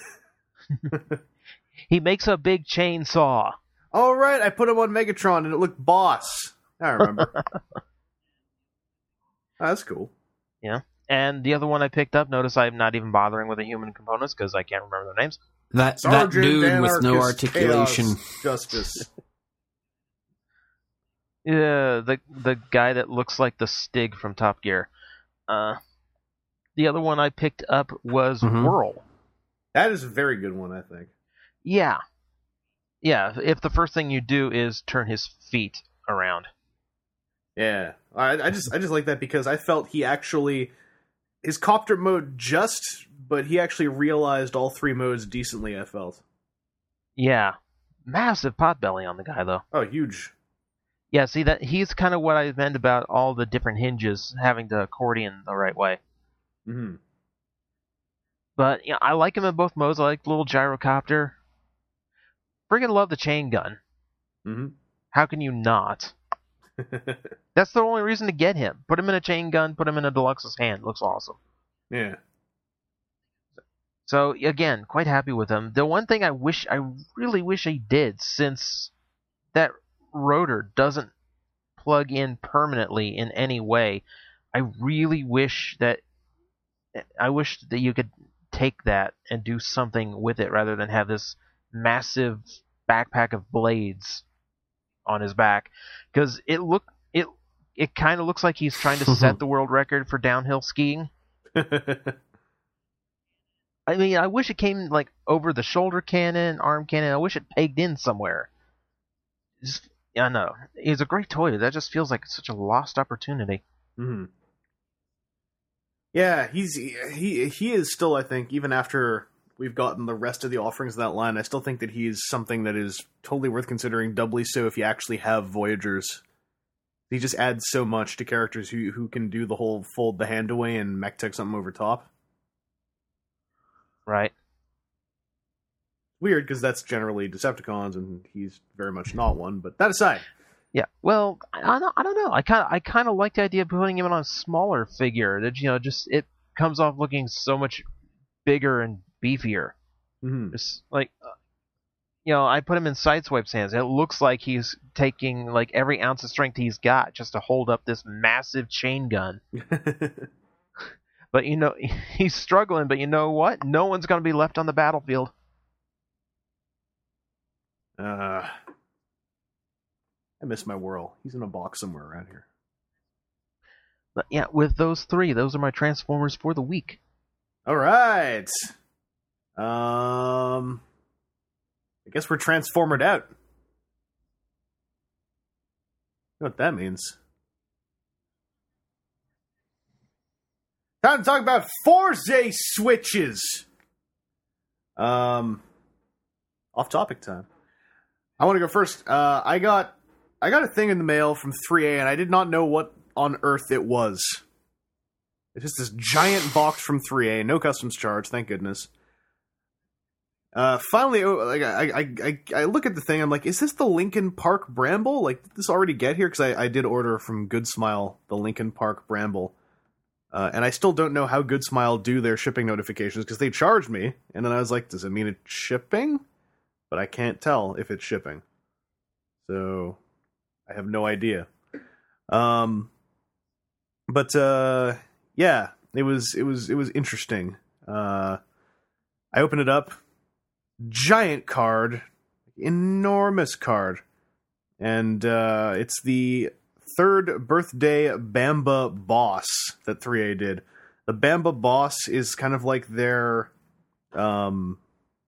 S5: He makes a big chainsaw.
S2: All right, I put him on Megatron and it looked boss. I remember. Oh, that's cool.
S5: Yeah. And the other one I picked up, notice I'm not even bothering with the human components because I can't remember their names.
S1: That that
S2: Sergeant
S1: dude with no
S2: Anarchist
S1: articulation.
S2: Chaos Justice.
S5: Yeah, the the guy that looks like the Stig from Top Gear. Uh, the other one I picked up was
S1: Mhm.
S5: Whirl.
S2: That is a very good one, I think.
S5: Yeah. Yeah, if the first thing you do is turn his feet around.
S2: Yeah, I, I just I just like that because I felt he actually his copter mode just, but he actually realized all three modes decently. I felt.
S5: Yeah. Massive potbelly on the guy, though.
S2: Oh, huge.
S5: Yeah, see, that he's kind of what I meant about all the different hinges having to accordion the right way.
S2: Hmm.
S5: But yeah, I like him in both modes. I like the little gyrocopter. Friggin' love the chain gun.
S2: Hmm.
S5: How can you not? That's the only reason to get him. Put him in a chain gun, put him in a Deluxe's hand. Looks awesome.
S2: Yeah.
S5: So, again, quite happy with him. The one thing I wish, I really wish he did, since that rotor doesn't plug in permanently in any way, I really wish that, I wish that you could take that and do something with it rather than have this massive backpack of blades on his back. Because it look, it, it kind of looks like he's trying to set the world record for downhill skiing. I mean, I wish it came like over the shoulder cannon, arm cannon. I wish it pegged in somewhere. Just, I know it's a great toy. That just feels like such a lost opportunity.
S2: Hmm. Yeah, he's he he is still. I think even after we've gotten the rest of the offerings of that line, I still think that he is something that is totally worth considering. Doubly so if you actually have Voyagers. He just adds so much to characters who who can do the whole fold the hand away and mech tech something over top.
S5: Right.
S2: Weird, because that's generally Decepticons, and he's very much not one. But that aside,
S5: Yeah. Well, I, I don't. I don't know. I kind of. I kind of like the idea of putting him on a smaller figure. That, you know, just it comes off looking so much bigger and beefier.
S2: mm-hmm.
S5: Just like, uh, you know, I put him in Sideswipe's hands. It looks like he's taking like every ounce of strength he's got just to hold up this massive chain gun. But you know, he's struggling. But you know what? No one's going to be left on the battlefield.
S2: Uh, I miss my Whirl. He's in a box somewhere around here.
S5: But yeah, with those three, those are my Transformers for the week.
S2: All right. Um, I guess we're transformered out. You know what that means? Time to talk about Forza switches. Um, off topic time. I want to go first. Uh, I got I got a thing in the mail from three A, and I did not know what on earth it was. It's just this giant box from three A, no customs charge, thank goodness. Uh, finally, oh, like I, I, I, I look at the thing, I'm like, is this the Linkin Park Bramble? Like, did this already get here? Because I, I did order from Good Smile the Linkin Park Bramble. Uh, and I still don't know how Good Smile do their shipping notifications, because they charged me, and then I was like, does it mean it's shipping? But I can't tell if it's shipping. So, I have no idea. Um, but, uh, yeah, it was, it was, it was interesting. Uh, I opened it up, giant card, enormous card, and, uh, it's the third birthday Bamba Boss that three A did. The Bamba Boss is kind of like their, um,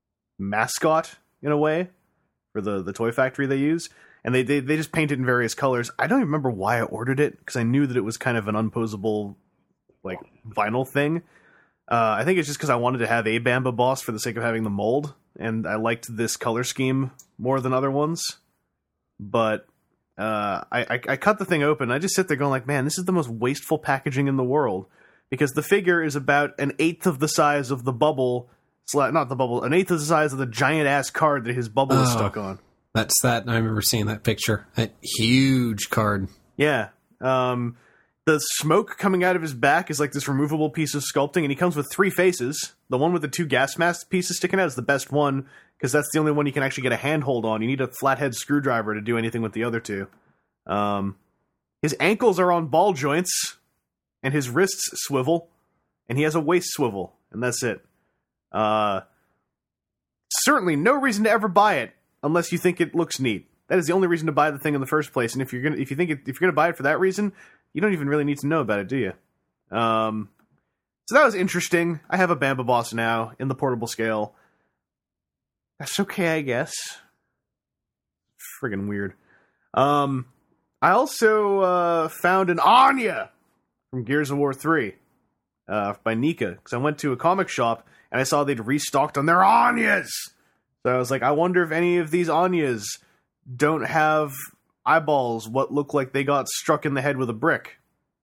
S2: mascot, in a way, for the, the toy factory they use. And they, they they just paint it in various colors. I don't even remember why I ordered it, because I knew that it was kind of an unposable, like, vinyl thing. Uh, I think it's just because I wanted to have a Bamba Boss for the sake of having the mold, and I liked this color scheme more than other ones. But uh, I, I, I cut the thing open, and I just sit there going like, man, this is the most wasteful packaging in the world. Because the figure is about an eighth of the size of the bubble, not the bubble, an eighth of the size of the giant-ass card that his bubble
S1: oh.
S2: is stuck on.
S1: That's that. I remember seeing that picture. That huge card.
S2: Yeah. Um, the smoke coming out of his back is like this removable piece of sculpting, and he comes with three faces. The one with the two gas mask pieces sticking out is the best one, because that's the only one you can actually get a handhold on. You need a flathead screwdriver to do anything with the other two. Um, his ankles are on ball joints, and his wrists swivel, and he has a waist swivel, and that's it. Uh, certainly no reason to ever buy it, unless you think it looks neat. That is the only reason to buy the thing in the first place. And if you're gonna, if you think it, if you're gonna buy it for that reason, you don't even really need to know about it, do you? Um, so that was interesting. I have a Bamba Boss now in the portable scale. That's okay, I guess. Friggin' weird. Um, I also uh, found an Anya from Gears of War three uh, by Nika, because I went to a comic shop and I saw they'd restocked on their Anyas. So I was like, I wonder if any of these Anyas don't have eyeballs what look like they got struck in the head with a brick.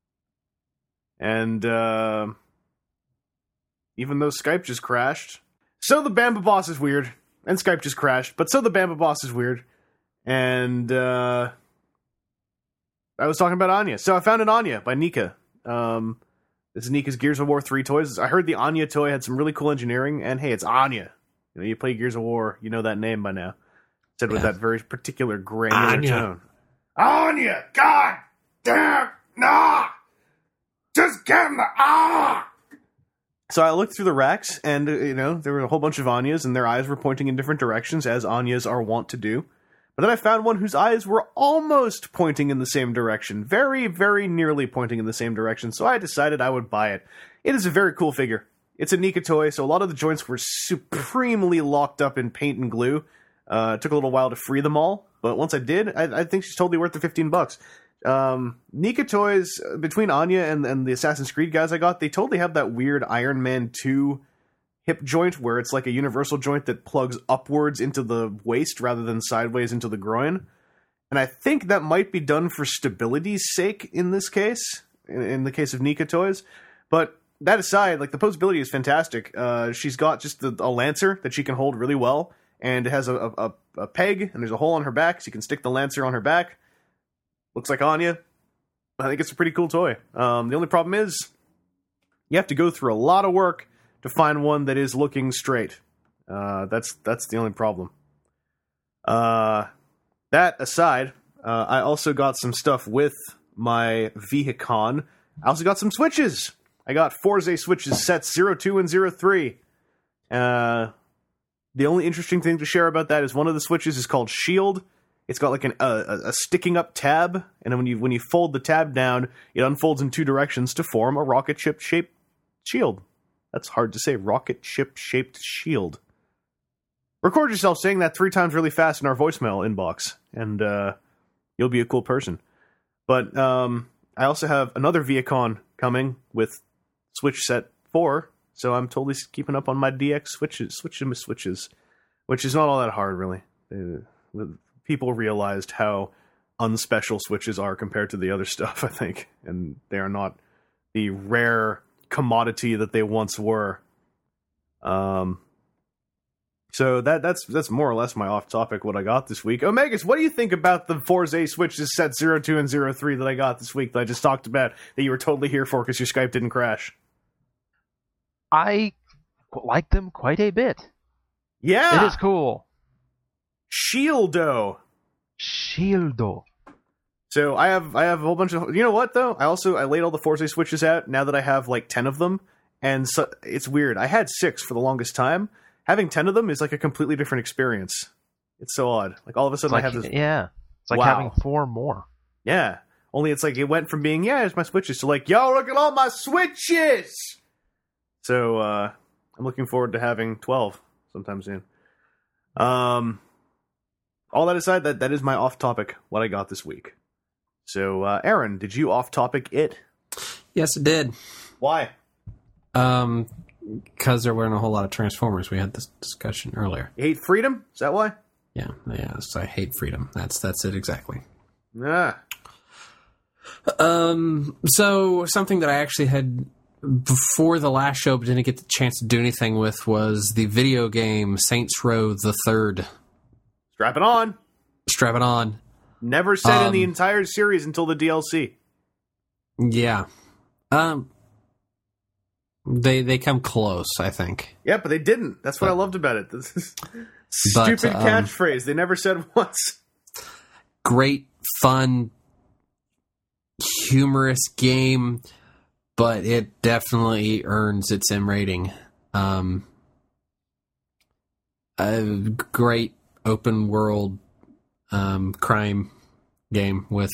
S2: And, uh, even though Skype just crashed. So the Bamba Boss is weird. And Skype just crashed. But so the Bamba Boss is weird. And, uh, I was talking about Anya. So I found an Anya by Nika. Um, this is Nika's Gears of War three toys. I heard the Anya toy had some really cool engineering. And hey, it's Anya. You know, you play Gears of War, you know that name by now. Said with
S1: yeah.
S2: that very particular granular
S1: Anya.
S2: tone. Anya! God damn! Nah! Just get in the ah! So I looked through the racks, and, uh, you know, there were a whole bunch of Anyas, and their eyes were pointing in different directions, as Anyas are wont to do. But then I found one whose eyes were almost pointing in the same direction. Very, very nearly pointing in the same direction, so I decided I would buy it. It is a very cool figure. It's a Nika toy, so a lot of the joints were supremely locked up in paint and glue. Uh, it took a little while to free them all, but once I did, I, I think she's totally worth the fifteen bucks. Um, Nika toys, between Anya and, and the Assassin's Creed guys I got, they totally have that weird Iron Man two hip joint, where it's like a universal joint that plugs upwards into the waist rather than sideways into the groin. And I think that might be done for stability's sake in this case, in, in the case of Nika toys. But that aside, like, the posability is fantastic. Uh, she's got just the, a Lancer that she can hold really well, and it has a, a, a peg, and there's a hole on her back, so you can stick the Lancer on her back. Looks like Anya. I think it's a pretty cool toy. Um, the only problem is, you have to go through a lot of work to find one that is looking straight. Uh, that's that's the only problem. Uh, that aside, uh, I also got some stuff with my Vehicon. I also got some Switches. I got Forza Switches sets zero two and zero three. Uh, the only interesting thing to share about that is one of the Switches is called Shield. It's got like an, uh, a sticking up tab, and when you when you fold the tab down, it unfolds in two directions to form a rocket ship shaped shield. That's hard to say. Rocket ship shaped shield. Record yourself saying that three times really fast in our voicemail inbox, and uh, you'll be a cool person. But um, I also have another Vehicon coming with Switch Set four, so I'm totally keeping up on my D X switches, switching my switches, which is not all that hard, really. Uh, people realized how unspecial Switches are compared to the other stuff, I think, and they are not the rare commodity that they once were. Um... So that that's that's more or less my off-topic what I got this week. Omegas, what do you think about the Forza Switches set zero two and zero three that I got this week that I just talked about that you were totally here for because your Skype didn't crash?
S5: I like them quite a bit.
S2: Yeah!
S5: It is cool.
S2: Shieldo.
S5: Shieldo.
S2: So I have I have a whole bunch of... You know what, though? I also I laid all the Forza Switches out now that I have like ten of them. And so it's weird. I had six for the longest time. Having ten of them is like a completely different experience. It's so odd. Like all of a sudden
S5: like,
S2: I have this...
S5: Yeah. It's like
S2: wow.
S5: having four more.
S2: Yeah. Only it's like it went from being, yeah, it's my Switches to like, yo, look at all my Switches! So, uh, I'm looking forward to having twelve sometime soon. Um, all that aside, that, that is my off-topic, what I got this week. So, uh, Aaron, did you off-topic it?
S1: Yes, it did.
S2: Why?
S1: Um... Because there weren't a whole lot of Transformers. We had this discussion earlier.
S2: You hate freedom? Is that why?
S1: Yeah, yes, I hate freedom. That's that's it exactly.
S2: Yeah.
S1: Um. So something that I actually had before the last show, but didn't get the chance to do anything with, was the video game Saints Row the Third.
S2: Strap it on.
S1: Strap it on.
S2: Never said
S1: um,
S2: in the entire series until the D L C.
S1: Yeah. Um. They they come close, I think.
S2: Yeah, but they didn't. That's what
S1: but,
S2: I loved about it. This is
S1: but,
S2: stupid
S1: um,
S2: catchphrase. They never said once.
S1: Great, fun, humorous game, but it definitely earns its M rating. Um, a great open world um, crime game with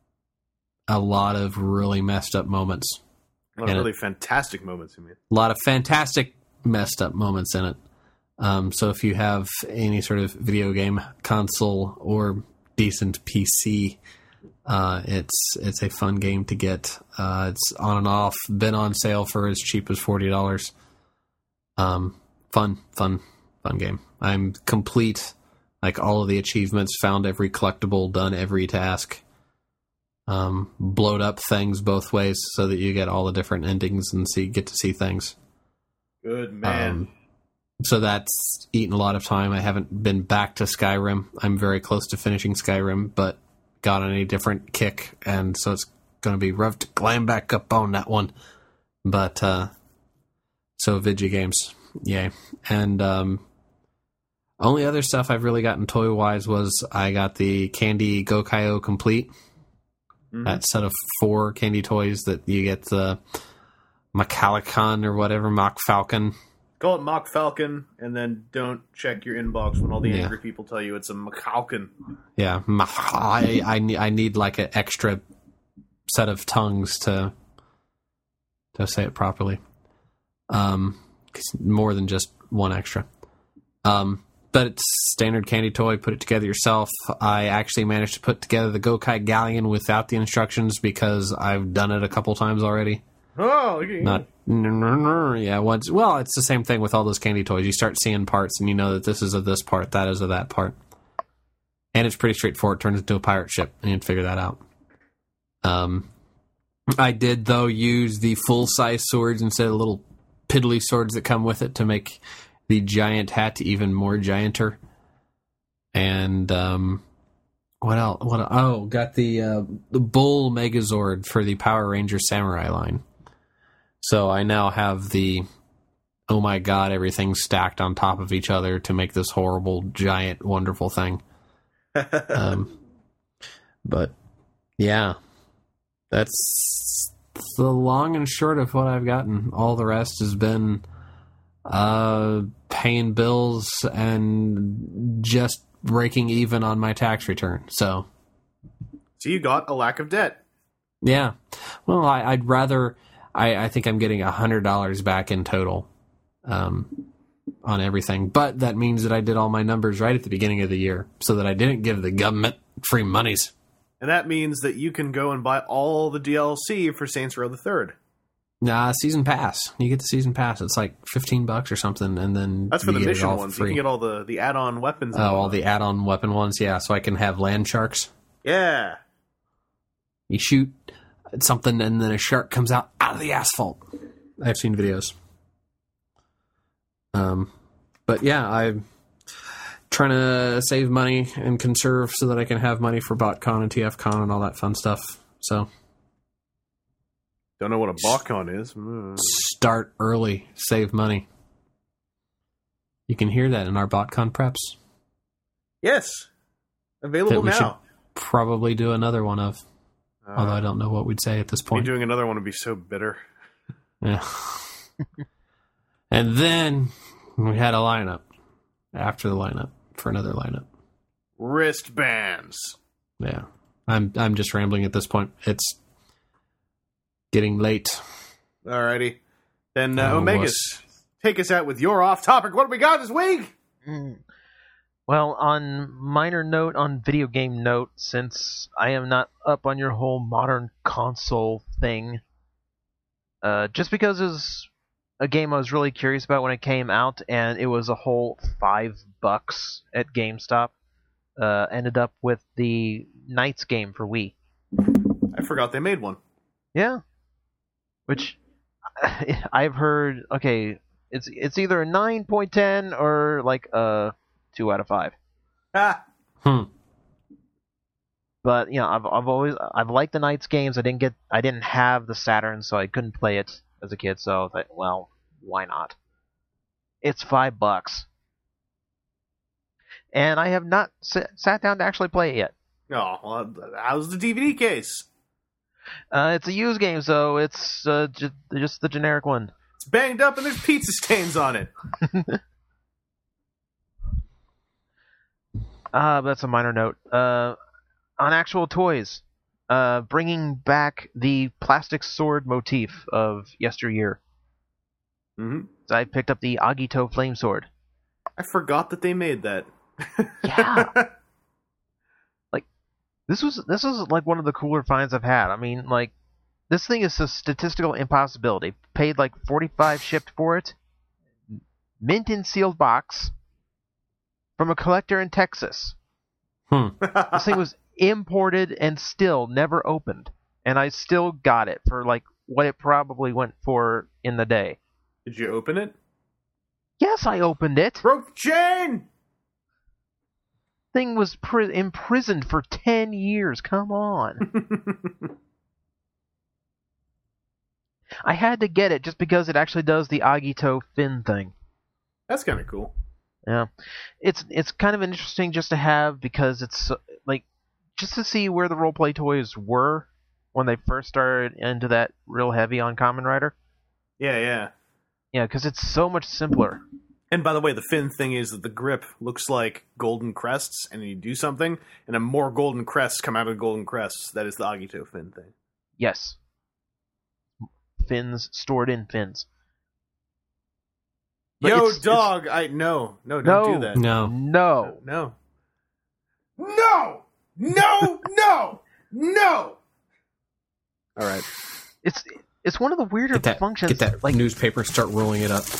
S1: a lot of really messed up moments.
S2: A lot of really fantastic moments, you mean?
S1: A lot of fantastic messed up moments in it. Um, so if you have any sort of video game console or decent P C, uh, it's it's a fun game to get. Uh, it's on and off, been on sale for as cheap as forty dollars. Um, fun, fun, fun game. I'm complete, like all of the achievements, found every collectible, done every task. Um, blowed up things both ways so that you get all the different endings and see get to see things.
S2: Good man.
S1: Um, so that's eaten a lot of time. I haven't been back to Skyrim. I'm very close to finishing Skyrim, but got on a different kick, and so it's going to be rough to climb back up on that one. But uh, so video games, yay! And um, only other stuff I've really gotten toy wise was I got the Candy Go-Kaio Complete. Mm-hmm. That set of four candy toys that you get the Macalicon or whatever, Mock Falcon.
S2: Call it Mock Falcon, and then don't check your inbox when all the
S1: yeah.
S2: angry people tell you it's a Macalcon.
S1: Yeah, I, I, need, I need like an extra set of tongues to to say it properly. Um, more than just one extra. Um, but it's standard candy toy. Put it together yourself. I actually managed to put together the Gokai Galleon without the instructions because I've done it a couple times already.
S2: Oh, okay.
S1: Not yeah. Once well, it's the same thing with all those candy toys. You start seeing parts, and you know that this is of this part, that is of that part, and it's pretty straightforward. It turns into a pirate ship, and you can figure that out. Um, I did though use the full size swords instead of the little piddly swords that come with it to make the giant hat even more gianter. And um, what else? What? Oh, got the uh, the Bull Megazord for the Power Ranger Samurai line. So I now have the, oh my god, everything stacked on top of each other to make this horrible, giant, wonderful thing. um, but yeah, that's the long and short of what I've gotten. All the rest has been uh, paying bills and just breaking even on my tax return. So,
S2: so you got a lack of debt.
S1: Yeah. Well, I, I'd rather. I, I think I'm getting a hundred dollars back in total. Um, on everything, but that means that I did all my numbers right at the beginning of the year, so that I didn't give the government free monies.
S2: And that means that you can go and buy all the D L C for Saints Row the Third.
S1: Nah, season pass. You get the season pass. It's like fifteen bucks or something, and then
S2: that's for
S1: you
S2: the
S1: get
S2: mission
S1: it all
S2: ones.
S1: free.
S2: You can get all the the add-on weapons.
S1: Oh, all the add-on weapon ones. Yeah, so I can have land sharks.
S2: Yeah.
S1: You shoot something, and then a shark comes out out of the asphalt. I've seen videos. Um, but yeah, I'm trying to save money and conserve so that I can have money for BotCon and TFCon and all that fun stuff. So,
S2: don't know what a BotCon is. Mm.
S1: Start early, save money. You can hear that in our BotCon preps.
S2: Yes, available
S1: we
S2: now.
S1: Should probably do another one of. Uh, although I don't know what we'd say at this point.
S2: Me doing another one would be so bitter.
S1: Yeah. And then we had a lineup after the lineup for another lineup.
S2: Wristbands.
S1: Yeah. I'm I'm just rambling at this point. It's getting late.
S2: Alrighty. Then uh,
S1: Oh,
S2: Omegas,
S1: wuss.
S2: take us out with your off topic. What do we got this week?
S5: Mm. Well, on minor note, on video game note, since I am not up on your whole modern console thing, uh, just because it was a game I was really curious about when it came out, and it was a whole five bucks at GameStop. Uh, ended up with the Knights game for Wii.
S2: I forgot they made one.
S5: Yeah, which I've heard. Okay, it's it's either a nine point ten or like a two out of five.
S2: Ah.
S1: Hmm.
S5: But you know, I've I've always I've liked the Knights games. I didn't get I didn't have the Saturn, so I couldn't play it as a kid, so I thought, well, why not? It's five bucks. And I have not s- sat down to actually play it yet.
S2: Oh, well, how's the D V D case?
S5: Uh, it's a used game, so it's uh, j- just the generic one.
S2: It's banged up and there's pizza stains on it.
S5: Ah, uh, that's a minor note. Uh, on actual toys, uh, bringing back the plastic sword motif of yesteryear.
S2: Mm-hmm.
S5: So I picked up the Agito flame sword.
S2: I forgot that they made that.
S5: Yeah. Like, this was this was like one of the cooler finds I've had. I mean, like, this thing is a statistical impossibility. Paid like forty-five shipped for it. Mint in sealed box. From a collector in Texas.
S1: Hmm.
S5: This thing was imported and still never opened. And I still got it for like what it probably went for in the day.
S2: Did you open it?
S5: Yes, I opened it.
S2: Broke the chain!
S5: Thing was pri- imprisoned for ten years. Come on. I had to get it just because it actually does the Agito fin thing.
S2: That's kind of cool.
S5: Yeah, it's it's kind of interesting just to have because it's like just to see where the roleplay toys were when they first started into that real heavy on Kamen Rider.
S2: Yeah, yeah.
S5: Yeah, because it's so much simpler.
S2: And by the way, the fin thing is that the grip looks like golden crests, and you do something, and then more golden crests come out of golden crests. That is the Agito fin thing.
S5: Yes, fins stored in fins. But
S2: Yo,
S5: it's-
S2: dog! I no, no, don't
S5: No.
S2: do that.
S1: No.
S5: No.
S2: no, no, no, no, no. All right.
S5: It's it's one of the weirder
S1: Get that,
S5: functions.
S1: get that
S5: like
S1: newspaper and start rolling it up.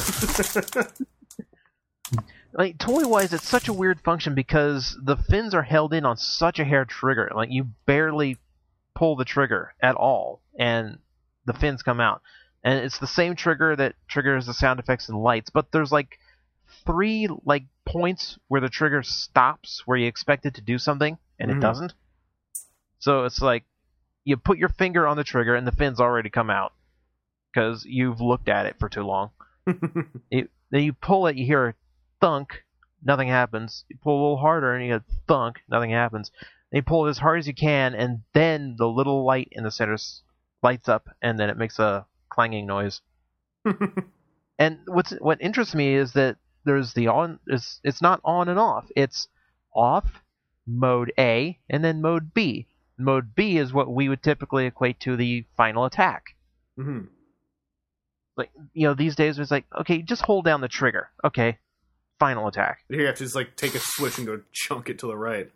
S5: like toy wise, it's such a weird function because the fins are held in on such a hair trigger. Like you barely pull the trigger at all, and the fins come out. And it's the same trigger that triggers the sound effects and lights, but there's like three like points where the trigger stops, where you expect it to do something and
S2: Mhm.
S5: it doesn't. So it's like you put your finger on the trigger and the fins already come out because you've looked at it for too long. it, then you pull it, you hear a thunk, nothing happens. You pull a little harder, and you get thunk, nothing happens. And you pull it as hard as you can, and then the little light in the center s- lights up, and then it makes a clanging noise. And what's what interests me is that there's the on. It's, it's not on and off. It's off, mode A, and then mode B. Mode B is what we would typically equate to the final attack.
S2: Mm-hmm.
S5: Like, you know, these days it's like, okay, just hold down the trigger. Okay, final attack.
S2: Here you have to just like take a switch and go chunk it to the right.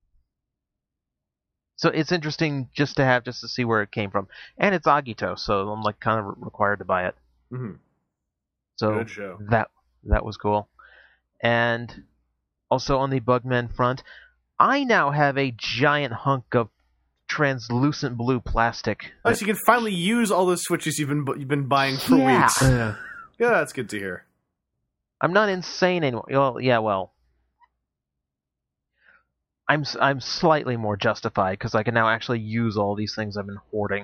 S5: So it's interesting just to have, just to see where it came from. And it's Agito, so I'm like kind of required to buy it.
S2: Mm-hmm.
S5: So
S2: Good show.
S5: that that was cool. And also on the Bugmen front, I now have a giant hunk of translucent blue plastic.
S2: Oh, so you can finally use all those switches you've been you've been buying for
S5: Yeah.
S2: weeks.
S1: Yeah.
S2: Yeah, that's good to hear.
S5: I'm not insane anymore. Well, yeah, well, I'm s- I'm slightly more justified because I can now actually use all these things I've been hoarding.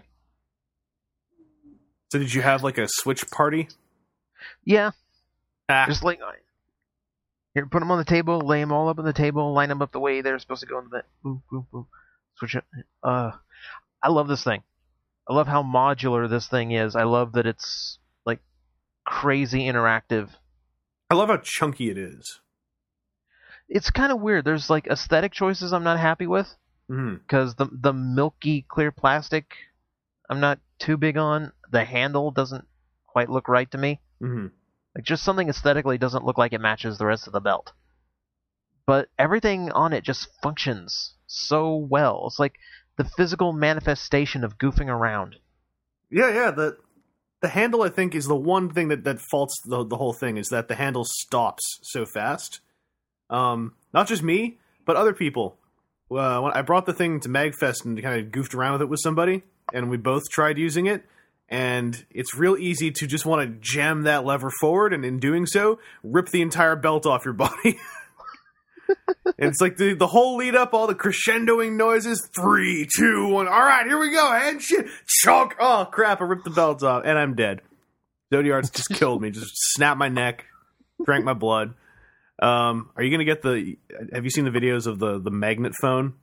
S2: So did you have like a switch party?
S5: Yeah,
S2: Ah,
S5: just like here, put them on the table, lay them all up on the table, line them up the way they're supposed to go in the bed. Boop, boop, boop. Switch it. Uh, I love this thing. I love how modular this thing is. I love that it's like crazy interactive.
S2: I love how chunky it is.
S5: It's kind of weird. There's like aesthetic choices I'm not happy with
S2: Mm-hmm.
S5: because the the milky clear plastic I'm not too big on. The handle doesn't quite look right to me.
S2: Mm-hmm.
S5: Like just something aesthetically doesn't look like it matches the rest of the belt. But everything on it just functions so well. It's like the physical manifestation of goofing around.
S2: Yeah, yeah. The the handle I think is the one thing that, that faults the the whole thing is that the handle stops so fast. Um, not just me, but other people. Uh, when I brought the thing to MagFest and kind of goofed around with it with somebody, and we both tried using it, and it's real easy to just want to jam that lever forward, and in doing so, rip the entire belt off your body. And it's like the, the whole lead up, all the crescendoing noises. Three, two, one. All right, here we go. And shit, chunk. Oh crap! I ripped the belt off, and I'm dead. Zodiarts just killed me. Just snapped my neck, drank my blood. Um, are you gonna get the? Have you seen the videos of the the magnet phone?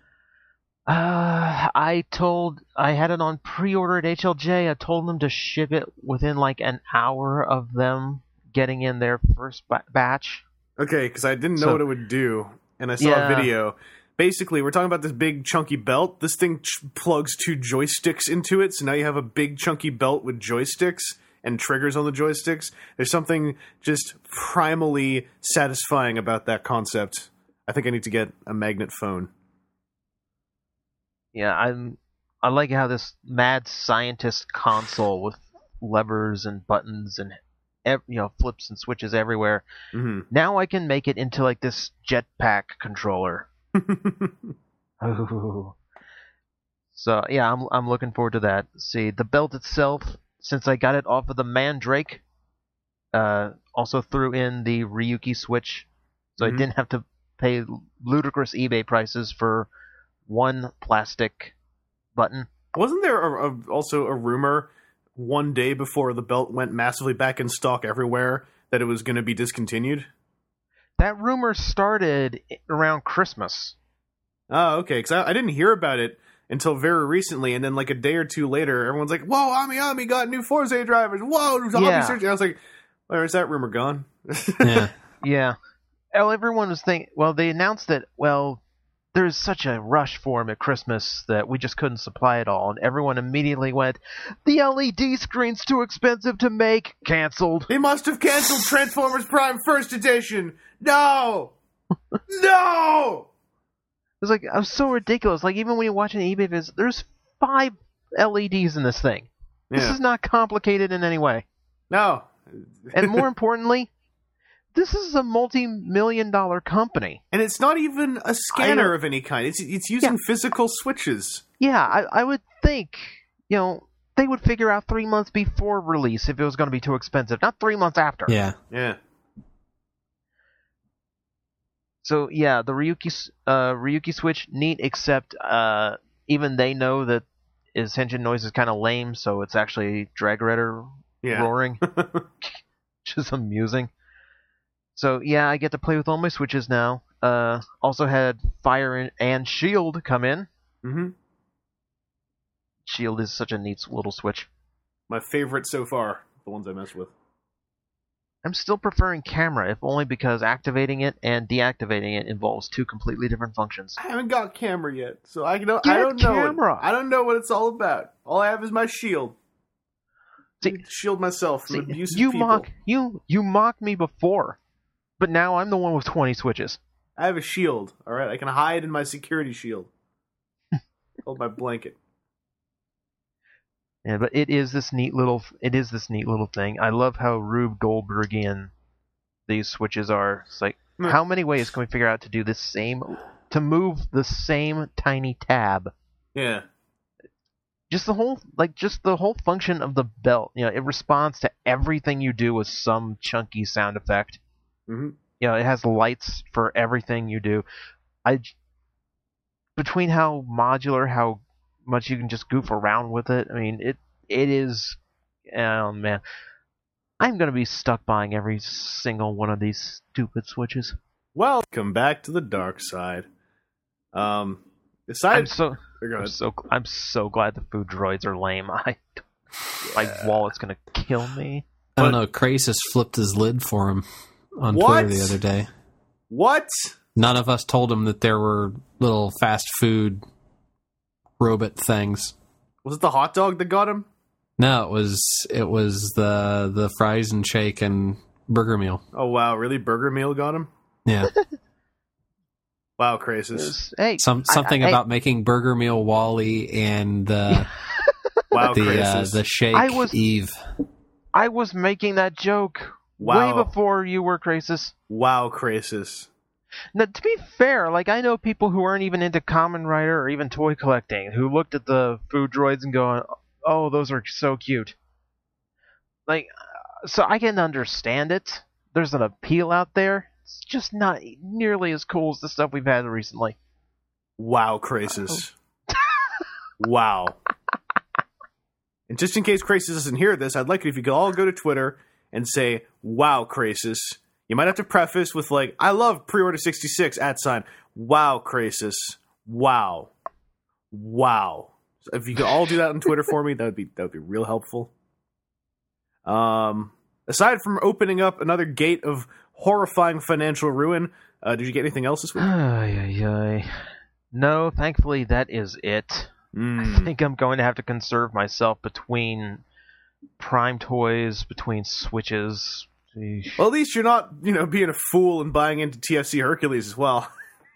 S5: Uh, I told I had it on pre-order at H L J. I told them to ship it within like an hour of them getting in their first ba- batch.
S2: Okay, because I didn't know
S5: So-
S2: what it would do, and I saw
S5: Yeah.
S2: a video. Basically, we're talking about this big chunky belt. This thing ch- plugs two joysticks into it, so now you have a big chunky belt with joysticks and triggers on the joysticks. There's something just primally satisfying about that concept. I think I need to get a magnet phone.
S5: Yeah, I'm. I like how this mad scientist console with levers and buttons and ev- you know flips and switches everywhere.
S2: hmm
S5: Now I can make it into like this jetpack controller. Ooh. So yeah, I'm I'm looking forward to that. See, the belt itself, since I got it off of the Mandrake, uh, also threw in the Ryuki switch, so
S2: Mhm.
S5: I didn't have to pay ludicrous eBay prices for one plastic button.
S2: Wasn't there a, a, also a rumor one day before the belt went massively back in stock everywhere that it was going to be discontinued?
S5: That rumor started around Christmas.
S2: Oh, okay. Because I, I didn't hear about it until very recently, and then like a day or two later, everyone's like, "Whoa, Ami Ami got new Forza drivers! Whoa, there's Ami
S5: Yeah.
S2: searching." I was like, "Where is that rumor gone?"
S1: Yeah.
S5: Yeah. Well, everyone was thinking. Well, they announced that. Well, there's such a rush for them at Christmas that we just couldn't supply it all, and everyone immediately went, "The L E D screen's too expensive to make. Canceled."
S2: They must have canceled Transformers Prime First Edition. No, no.
S5: It was like it was so ridiculous. Like even when you're watching eBay vids, there's five L E Ds in this thing. This
S2: Yeah.
S5: is not complicated in any way.
S2: No.
S5: And more importantly, this is a multi-million dollar company.
S2: And it's not even a scanner of any kind. It's it's using physical switches.
S5: Yeah, I, I would think, you know, they would figure out three months before release if it was going to be too expensive, not three months after.
S1: Yeah.
S2: Yeah.
S5: So yeah, the Ryuki s- uh, Ryuki Switch neat, except uh, even they know that his engine noise is kind of lame, so it's actually Dragretter
S2: Yeah.
S5: roaring, which is amusing. So yeah, I get to play with all my switches now. Uh, also had Fire and Shield come in.
S2: Mm-hmm.
S5: Shield is such a neat little switch.
S2: My favorite so far, the ones I messed with.
S5: I'm still preferring camera, if only because activating it and deactivating it involves two completely different functions.
S2: I haven't got camera yet, so I don't.
S5: Get
S2: I don't know.
S5: camera.
S2: What, I don't know what it's all about. All I have is my shield.
S5: See,
S2: to shield myself from
S5: see,
S2: abusive
S5: you
S2: people.
S5: mock you you mocked me before, but now I'm the one with twenty switches.
S2: I have a shield. All right, I can hide in my security shield. Hold my blanket.
S5: Yeah, but it is this neat little it is this neat little thing. I love how Rube Goldbergian these switches are. It's like,
S2: Mm.
S5: how many ways can we figure out to do this same to move the same tiny tab?
S2: Yeah.
S5: Just the whole like just the whole function of the belt. You know, it responds to everything you do with some chunky sound effect.
S2: Mm-hmm.
S5: You know, it has lights for everything you do. I between how modular, how much you can just goof around with it. I mean, it it is. Oh man, I'm gonna be stuck buying every single one of these stupid switches.
S2: Welcome back to the dark side. Um, aside,
S5: I'm so
S2: Go
S5: I'm
S2: ahead.
S5: so I'm so glad the food droids are lame. I my wallet's gonna kill me.
S1: I don't know. Krasis flipped his lid for him on
S2: What?
S1: Twitter the other day.
S2: What?
S1: None of us told him that there were little fast food robot things.
S2: Was it the hot dog that got him?
S1: No, it was it was the the fries and shake and burger meal.
S2: Oh wow, really? Burger Meal got him?
S1: Yeah,
S2: Wow, Krasis.
S5: There's- Hey,
S1: some
S5: I-
S1: something
S5: I-
S1: about making burger meal Wally and uh,
S2: Wow,
S1: the uh,
S2: Krasis.
S1: the shake
S5: I was-
S1: Eve.
S5: I was making that joke
S2: Wow.
S5: way before you were, Krasis.
S2: Wow, Krasis.
S5: Now, to be fair, like I know people who aren't even into Kamen Rider or even toy collecting who looked at the food droids and going, "Oh, those are so cute." Like, uh, so I can understand it. There's an appeal out there. It's just not nearly as cool as the stuff we've had recently.
S2: Wow, Krasis. Wow. And just in case Krasis doesn't hear this, I'd like it if you could all go to Twitter and say, wow, Krasis. You might have to preface with, like, I love Pre-Order sixty-six, at sign. Wow, Krasis. Wow. Wow. So if you could all do that on Twitter for me, that would be that would be real helpful. Um, aside from opening up another gate of horrifying financial ruin, uh, did you get anything else this week?
S5: Ay, ay, ay. No, thankfully that is it. I
S2: Mm.
S5: think I'm going to have to conserve myself between Prime toys, between Switches. Eesh.
S2: Well, at least you're not, you know, being a fool and buying into T F C Hercules as well.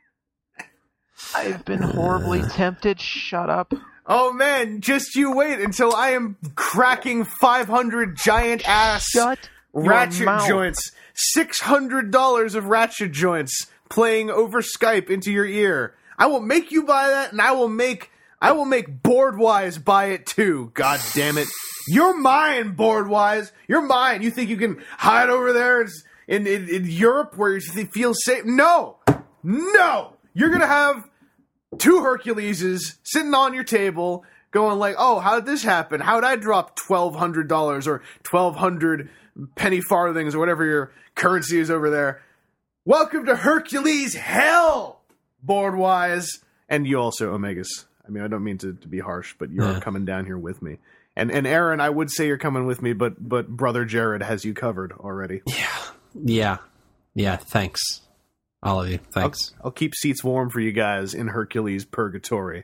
S5: I've been horribly tempted. Shut up.
S2: Oh man, just you wait until I am cracking five hundred giant ass
S5: Shut your
S2: ratchet
S5: mouth.
S2: joints, six hundred dollars of ratchet joints playing over Skype into your ear. I will make you buy that, and I will make I will make Boardwise buy it too. God damn it. You're mine, Boardwise. You're mine. You think you can hide over there in, in, in Europe where you feel safe? No! No! You're gonna have two Herculeses sitting on your table going like, oh, how did this happen? How did I drop twelve hundred dollars or twelve hundred penny farthings or whatever your currency is over there? Welcome to Hercules hell, Boardwise. And you also, Omegas. I mean, I don't mean to, to be harsh, but you're
S1: Yeah.
S2: coming down here with me. And and Aaron, I would say you're coming with me, but but brother Jared has you covered already.
S1: Yeah, yeah. Thanks, all of you.
S2: I'll,
S1: Thanks.
S2: I'll keep seats warm for you guys in Hercules Purgatory.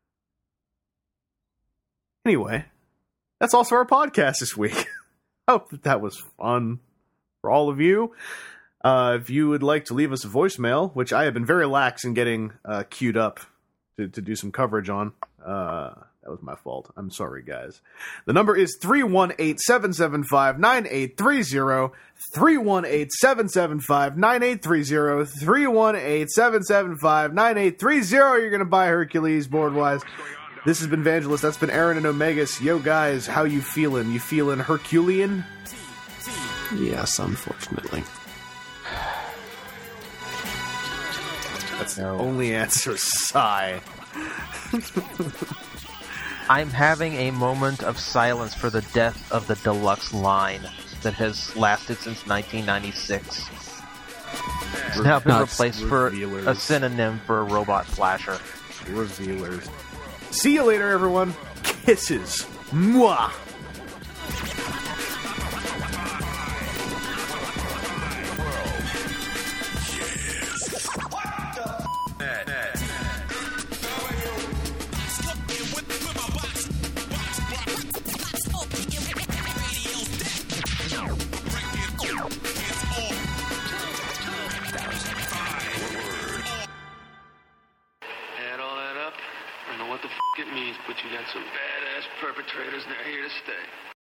S2: Anyway, that's also our podcast this week. Hope that that was fun for all of you. Uh, if you would like to leave us a voicemail, which I have been very lax in getting uh, queued up to, to do some coverage on, uh, that was my fault. I'm sorry, guys. The number is three one eight, seven seven five, nine eight three zero, three one eight, seven seven five, nine eight three zero, three one eight, seven seven five, nine eight three zero. You're going to buy Hercules Boardwise. This has been Vangelist. That's been Aaron and Omegas. Yo, guys, how you feeling? You feeling Herculean?
S1: Yes, unfortunately.
S2: That's the only answer. Sigh.
S5: I'm having a moment of silence for the death of the deluxe line that has lasted since nineteen ninety-six. It's now been
S1: No, it's
S5: replaced for a
S2: revealers.
S5: synonym for a robot slasher.
S2: Revealers. See you later, everyone. Kisses. Mwah.
S8: Add all that up, I know what the f it means, but you got some badass perpetrators, and they're here to stay.